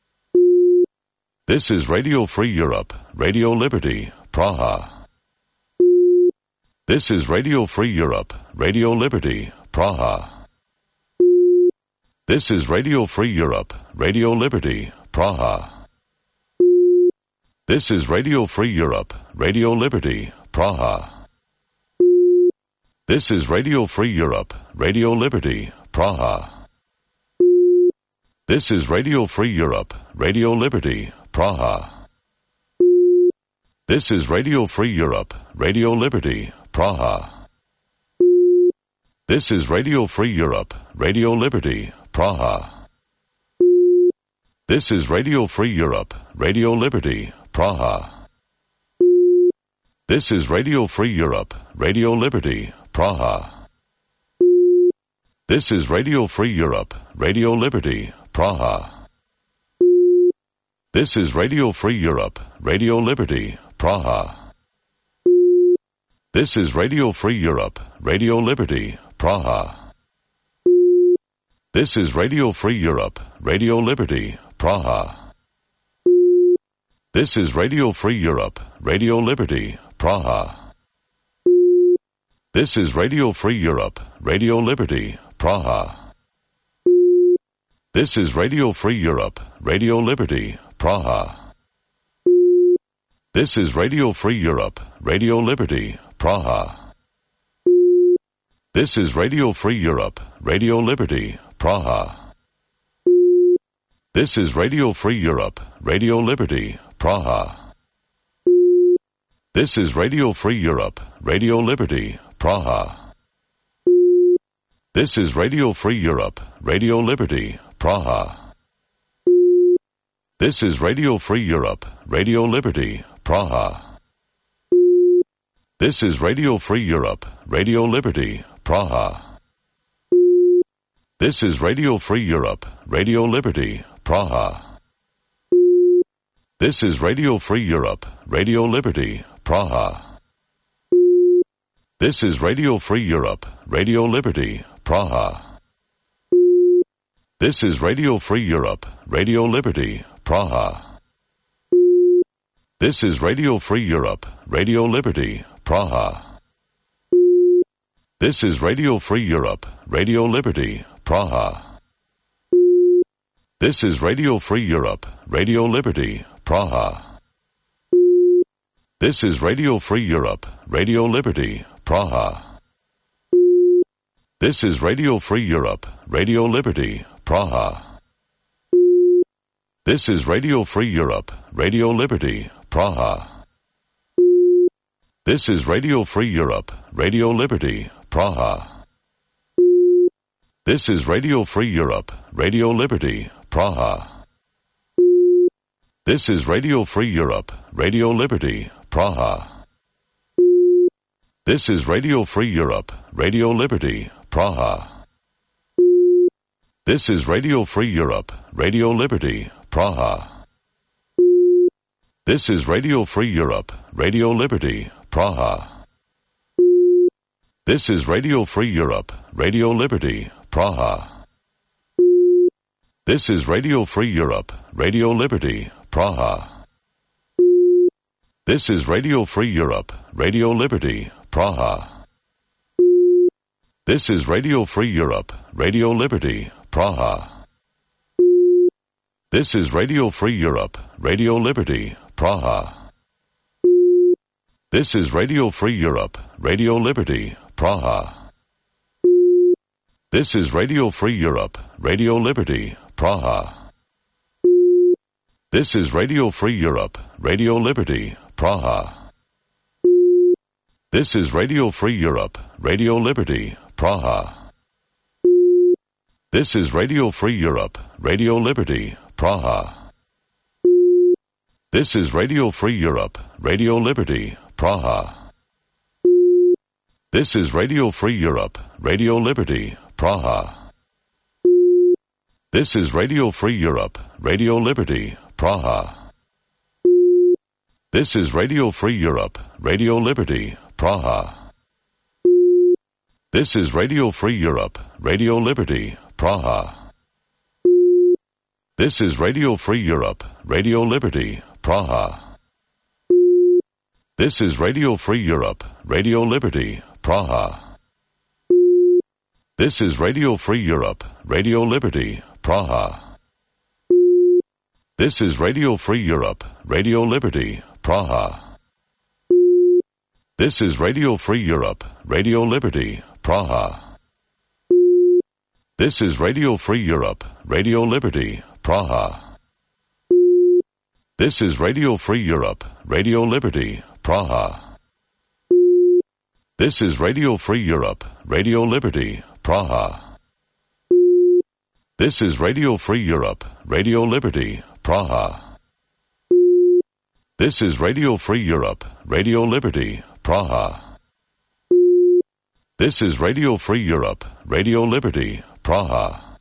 This is Radio Free Europe, Radio Liberty, Praha. This is Radio Free Europe, Radio Liberty, Praha. This is Radio Free Europe, Radio Liberty, Praha. This is Radio Free Europe, Radio Liberty, Praha. This is Radio Free Europe, Radio Liberty, Praha. This is Radio Free Europe, Radio Liberty, Praha. This is Radio Free Europe, Radio Liberty, Praha. This is Radio Free Europe, Radio Liberty, Praha. This is Radio Free Europe, Radio Liberty, Praha. This is Radio Free Europe, Radio Liberty, Praha. This is Radio Free Europe, Radio Liberty, Praha. This is Radio Free Europe, Radio Liberty, Praha. This is Radio Free Europe, Radio Liberty, Praha. This is Radio Free Europe, Radio Liberty, Praha. This is Radio Free Europe, Radio Liberty, Praha. This is Radio Free Europe, Radio Liberty, Praha. This is Radio Free Europe, Radio Liberty, Praha. This is Radio Free Europe, Radio Liberty, Praha. This is Radio Free Europe, Radio Liberty, Praha. This is Radio Free Europe, Radio Liberty, Praha. This is Radio Free Europe, Radio Liberty, Praha. This is Radio Free Europe, Radio Liberty, Praha. This is Radio Free Europe, Radio Liberty, Praha. This is Radio Free Europe, Radio Liberty, Praha. This is Radio Free Europe, Radio Liberty, Praha. This is Radio Free Europe, Radio Liberty, Praha. This is Radio Free Europe, Radio Liberty, Praha. This is Radio Free Europe, Radio Liberty, Praha. This is Radio Free Europe, Radio Liberty, Praha. This is Radio Free Europe, Radio Liberty, Praha. This is Radio Free Europe, Radio Liberty, Praha. This is Radio Free Europe, Radio Liberty, Praha. This is Radio Free Europe, Radio Liberty, Praha. This is Radio Free Europe, Radio Liberty, Praha. This is Radio Free Europe, Radio Liberty, Praha. This is Radio Free Europe, Radio Liberty, Praha. This is Radio Free Europe, Radio Liberty, Praha. This is Radio Free Europe, Radio Liberty, Praha. This is Radio Free Europe, Radio Liberty, Praha. This is Radio Free Europe, Radio Liberty, Praha. This is Radio Free Europe, Radio Liberty, Praha. This is Radio Free Europe, Radio Liberty, Praha. This is Radio Free Europe, Radio Liberty, Praha. This is Radio Free Europe, Radio Liberty, Praha. This is Radio Free Europe, Radio Liberty, Praha. This is Radio Free Europe, Radio Liberty, Praha. This is Radio Free Europe, Radio Liberty, Praha. This is Radio Free Europe, Radio Liberty, Praha. This is Radio Free Europe, Radio Liberty, Praha. This is Radio Free Europe, Radio Liberty, Praha. This is Radio Free Europe, Radio Liberty, Praha. This is Radio Free Europe, Radio Liberty, Praha. This is Radio Free Europe, Radio Liberty, Praha. This is Radio Free Europe, Radio Liberty, Praha. This is Radio Free Europe, Radio Liberty, Praha. This is Radio Free Europe, Radio Liberty, Praha. This is Radio Free Europe, Radio Liberty, Praha. This is Radio Free Europe, Radio Liberty, Praha. This is Radio Free Europe, Radio Liberty, Praha. This is Radio Free Europe, Radio Liberty, Praha. This is Radio Free Europe, Radio Liberty, Praha. This is Radio Free Europe, Radio Liberty, Praha. This is Radio Free Europe, Radio Liberty, Praha. This is Radio Free Europe, Radio Liberty, Praha. This is Radio Free Europe, Radio Liberty, Praha. This is Radio Free Europe, Radio Liberty, Praha.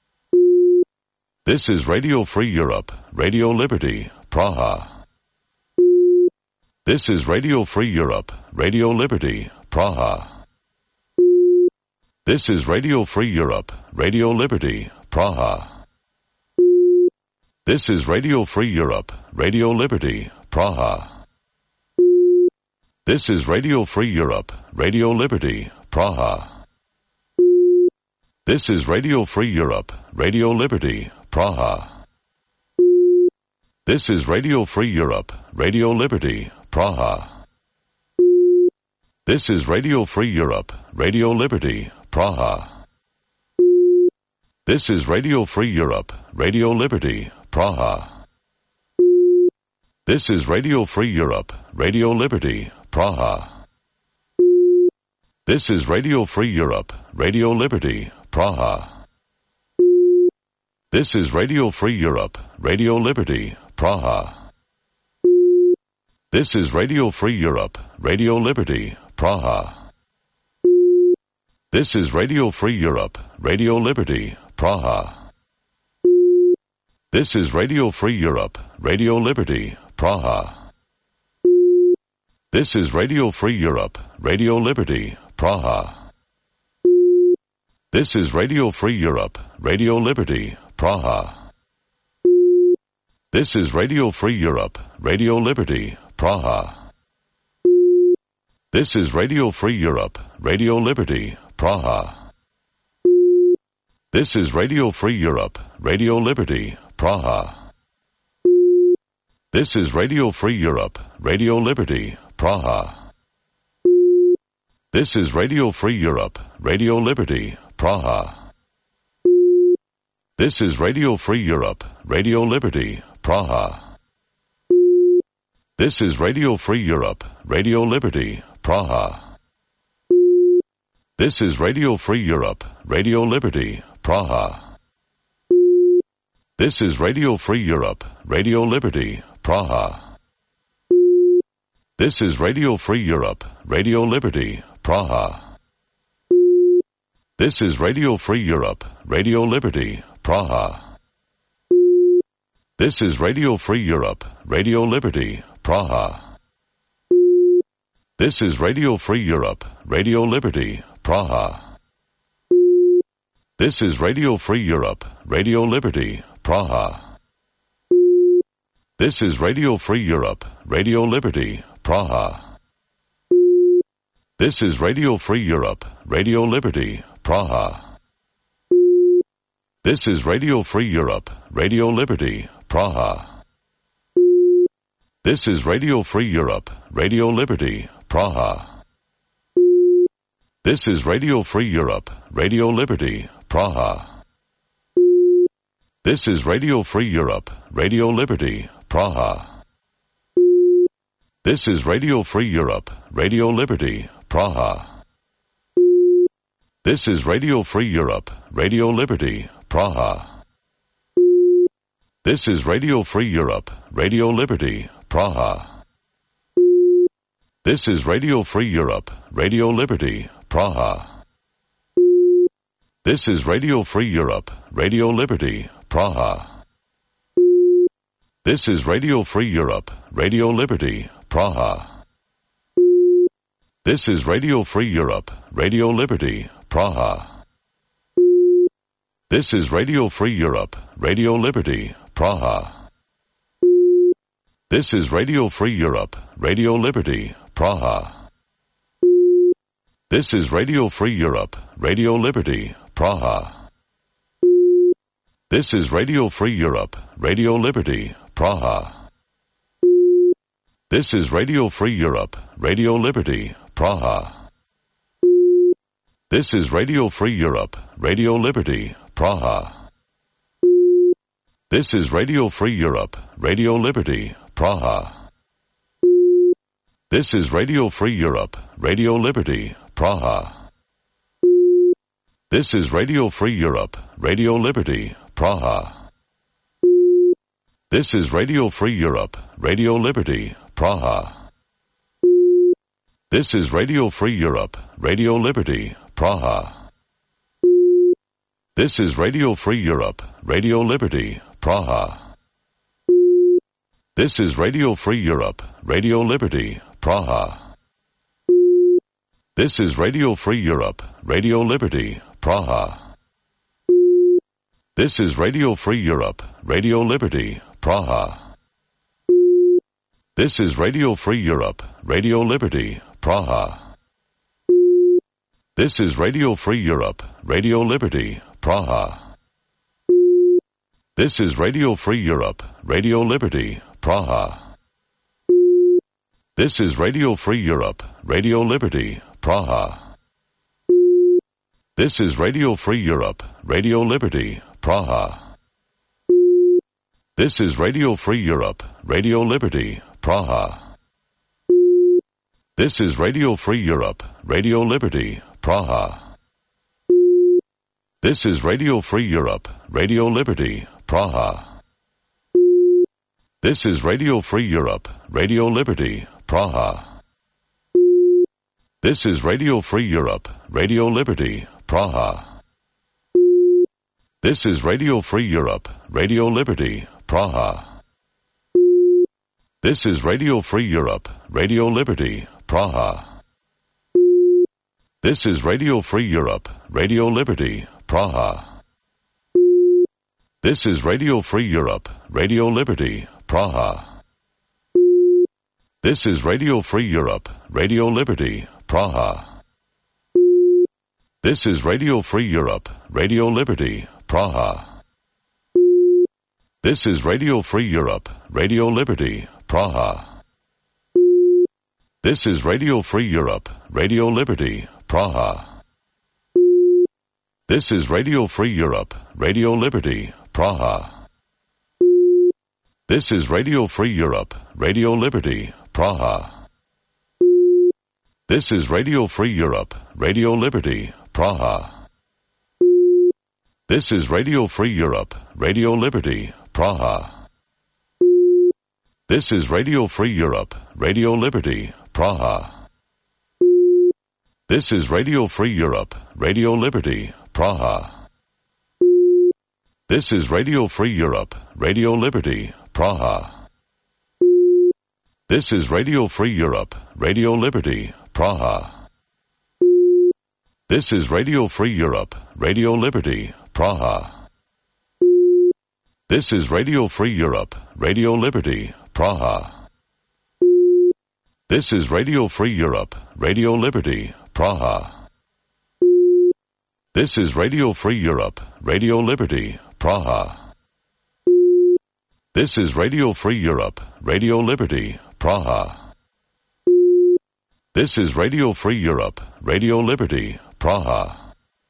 This is Radio Free Europe, Radio Liberty, Praha. This is Radio Free Europe, Radio Liberty, Praha. This is Radio Free Europe, Radio Liberty, Praha. This is Radio Free Europe, Radio Liberty, Praha. This is Radio Free Europe, Radio Liberty, Praha. This is Radio Free Europe, Radio Liberty, Praha. This is Radio Free Europe, Radio Liberty, Praha. This is Radio Free Europe, Radio Liberty, Praha. This is Radio Free Europe, Radio Liberty, Praha. This is Radio Free Europe, Radio Liberty, Praha. This is Radio Free Europe, Radio Liberty, Praha. This is Radio Free Europe, Radio Liberty, Praha. This is Radio Free Europe, Radio Liberty, Praha. This is Radio Free Europe, Radio Liberty, Praha. This is Radio Free Europe, Radio Liberty, Praha. This is Radio Free Europe, Radio Liberty, Praha. This is Radio Free Europe, Radio Liberty, Praha. This is Radio Free Europe, Radio Liberty, Praha. This is Radio Free Europe, Radio Liberty, Praha. This is Radio Free Europe, Radio Liberty, Praha. This is Radio Free Europe, Radio Liberty, Praha. This is Radio Free Europe, Radio Liberty, Praha. This is Radio Free Europe, Radio Liberty, Praha. This is Radio Free Europe, Radio Liberty, Praha. This is Radio Free Europe, Radio Liberty, Praha. This is Radio Free Europe, Radio Liberty, Praha. This is Radio Free Europe, Radio Liberty, Praha. This is Radio Free Europe, Radio Liberty, Praha. This is Radio Free Europe, Radio Liberty, Praha. This is Radio Free Europe, Radio Liberty, Praha. This is Radio Free Europe, Radio Liberty, Praha. This is Radio Free Europe, Radio Liberty, Praha. This is Radio Free Europe, Radio Liberty, Praha. This is Radio Free Europe, Radio Liberty, Praha. This is Radio Free Europe, Radio Liberty, Praha. This is Radio Free Europe, Radio Liberty, Praha. This is Radio Free Europe, Radio Liberty, Praha. This is Radio Free Europe, Radio Liberty, Praha. This is Radio Free Europe, Radio Liberty, Praha. This is Radio Free Europe, Radio Liberty, Praha. This is Radio Free Europe, Radio Liberty, Praha. This is Radio Free Europe, Radio Liberty, Praha. This is Radio Free Europe, Radio Liberty, Praha. This is Radio Free Europe, Radio Liberty, Praha. This is Radio Free Europe, Radio Liberty, Praha. This is Radio Free Europe, Radio Liberty, Praha. This is Radio Free Europe, Radio Liberty, Praha. This is Radio Free Europe, Radio Liberty, Praha. This is Radio Free Europe, Radio Liberty, Praha. This is Radio Free Europe, Radio Liberty, Praha. This is Radio Free Europe, Radio Liberty, Praha. This is Radio Free Europe, Radio Liberty, Praha. This is Radio Free Europe, Radio Liberty, Praha. This is Radio Free Europe, Radio Liberty, Praha. This is Radio Free Europe, Radio Liberty, Praha. This is Radio Free Europe, Radio Liberty, Praha. This is Radio Free Europe, Radio Liberty, Praha. This is Radio Free Europe, Radio Liberty, Praha. This is Radio Free Europe, Radio Liberty, Praha. This is Radio Free Europe, Radio Liberty, Praha. This is Radio Free Europe, Radio Liberty, Praha. This is Radio Free Europe, Radio Liberty, Praha. This is Radio Free Europe, Radio Liberty, Praha. This is Radio Free Europe, Radio Liberty, Praha. This is Radio Free Europe, Radio Liberty, Praha. This is Radio Free Europe, Radio Liberty, Praha. This is Radio Free Europe, Radio Liberty, Praha. This is Radio Free Europe, Radio Liberty, Praha. This is Radio Free Europe, Radio Liberty, Praha. This is Radio Free Europe, Radio Liberty, Praha. This is Radio Free Europe, Radio Liberty, Praha. This is Radio Free Europe, Radio Liberty, Praha. This is Radio Free Europe, Radio Liberty, Praha. This is Radio Free Europe, Radio Liberty, Praha. This is Radio Free Europe, Radio Liberty, Praha. This is Radio Free Europe, Radio Liberty, Praha. This is Radio Free Europe, Radio Liberty, Praha. This is Radio Free Europe, Radio Liberty, Praha. This is Radio Free Europe, Radio Liberty, Praha. This is Radio Free Europe, Radio Liberty, Praha. This is Radio Free Europe, Radio Liberty, Praha. This is Radio Free Europe, Radio Liberty, Praha. This is Radio Free Europe, Radio Liberty, Praha. This is Radio Free Europe, Radio Liberty, Praha. This is Radio Free Europe, Radio Liberty, Praha. This is Radio Free Europe, Radio Liberty, Praha. This is Radio Free Europe, Radio Liberty, Praha. This is Radio Free Europe, Radio Liberty, Praha. This is Radio Free Europe, Radio Liberty, Praha. This is Radio Free Europe, Radio Liberty, Praha. This is Radio Free Europe, Radio Liberty, Praha.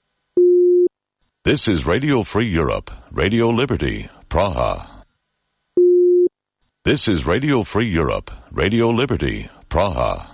This is Radio Free Europe, Radio Liberty, Praha. This is Radio Free Europe, Radio Liberty, Praha.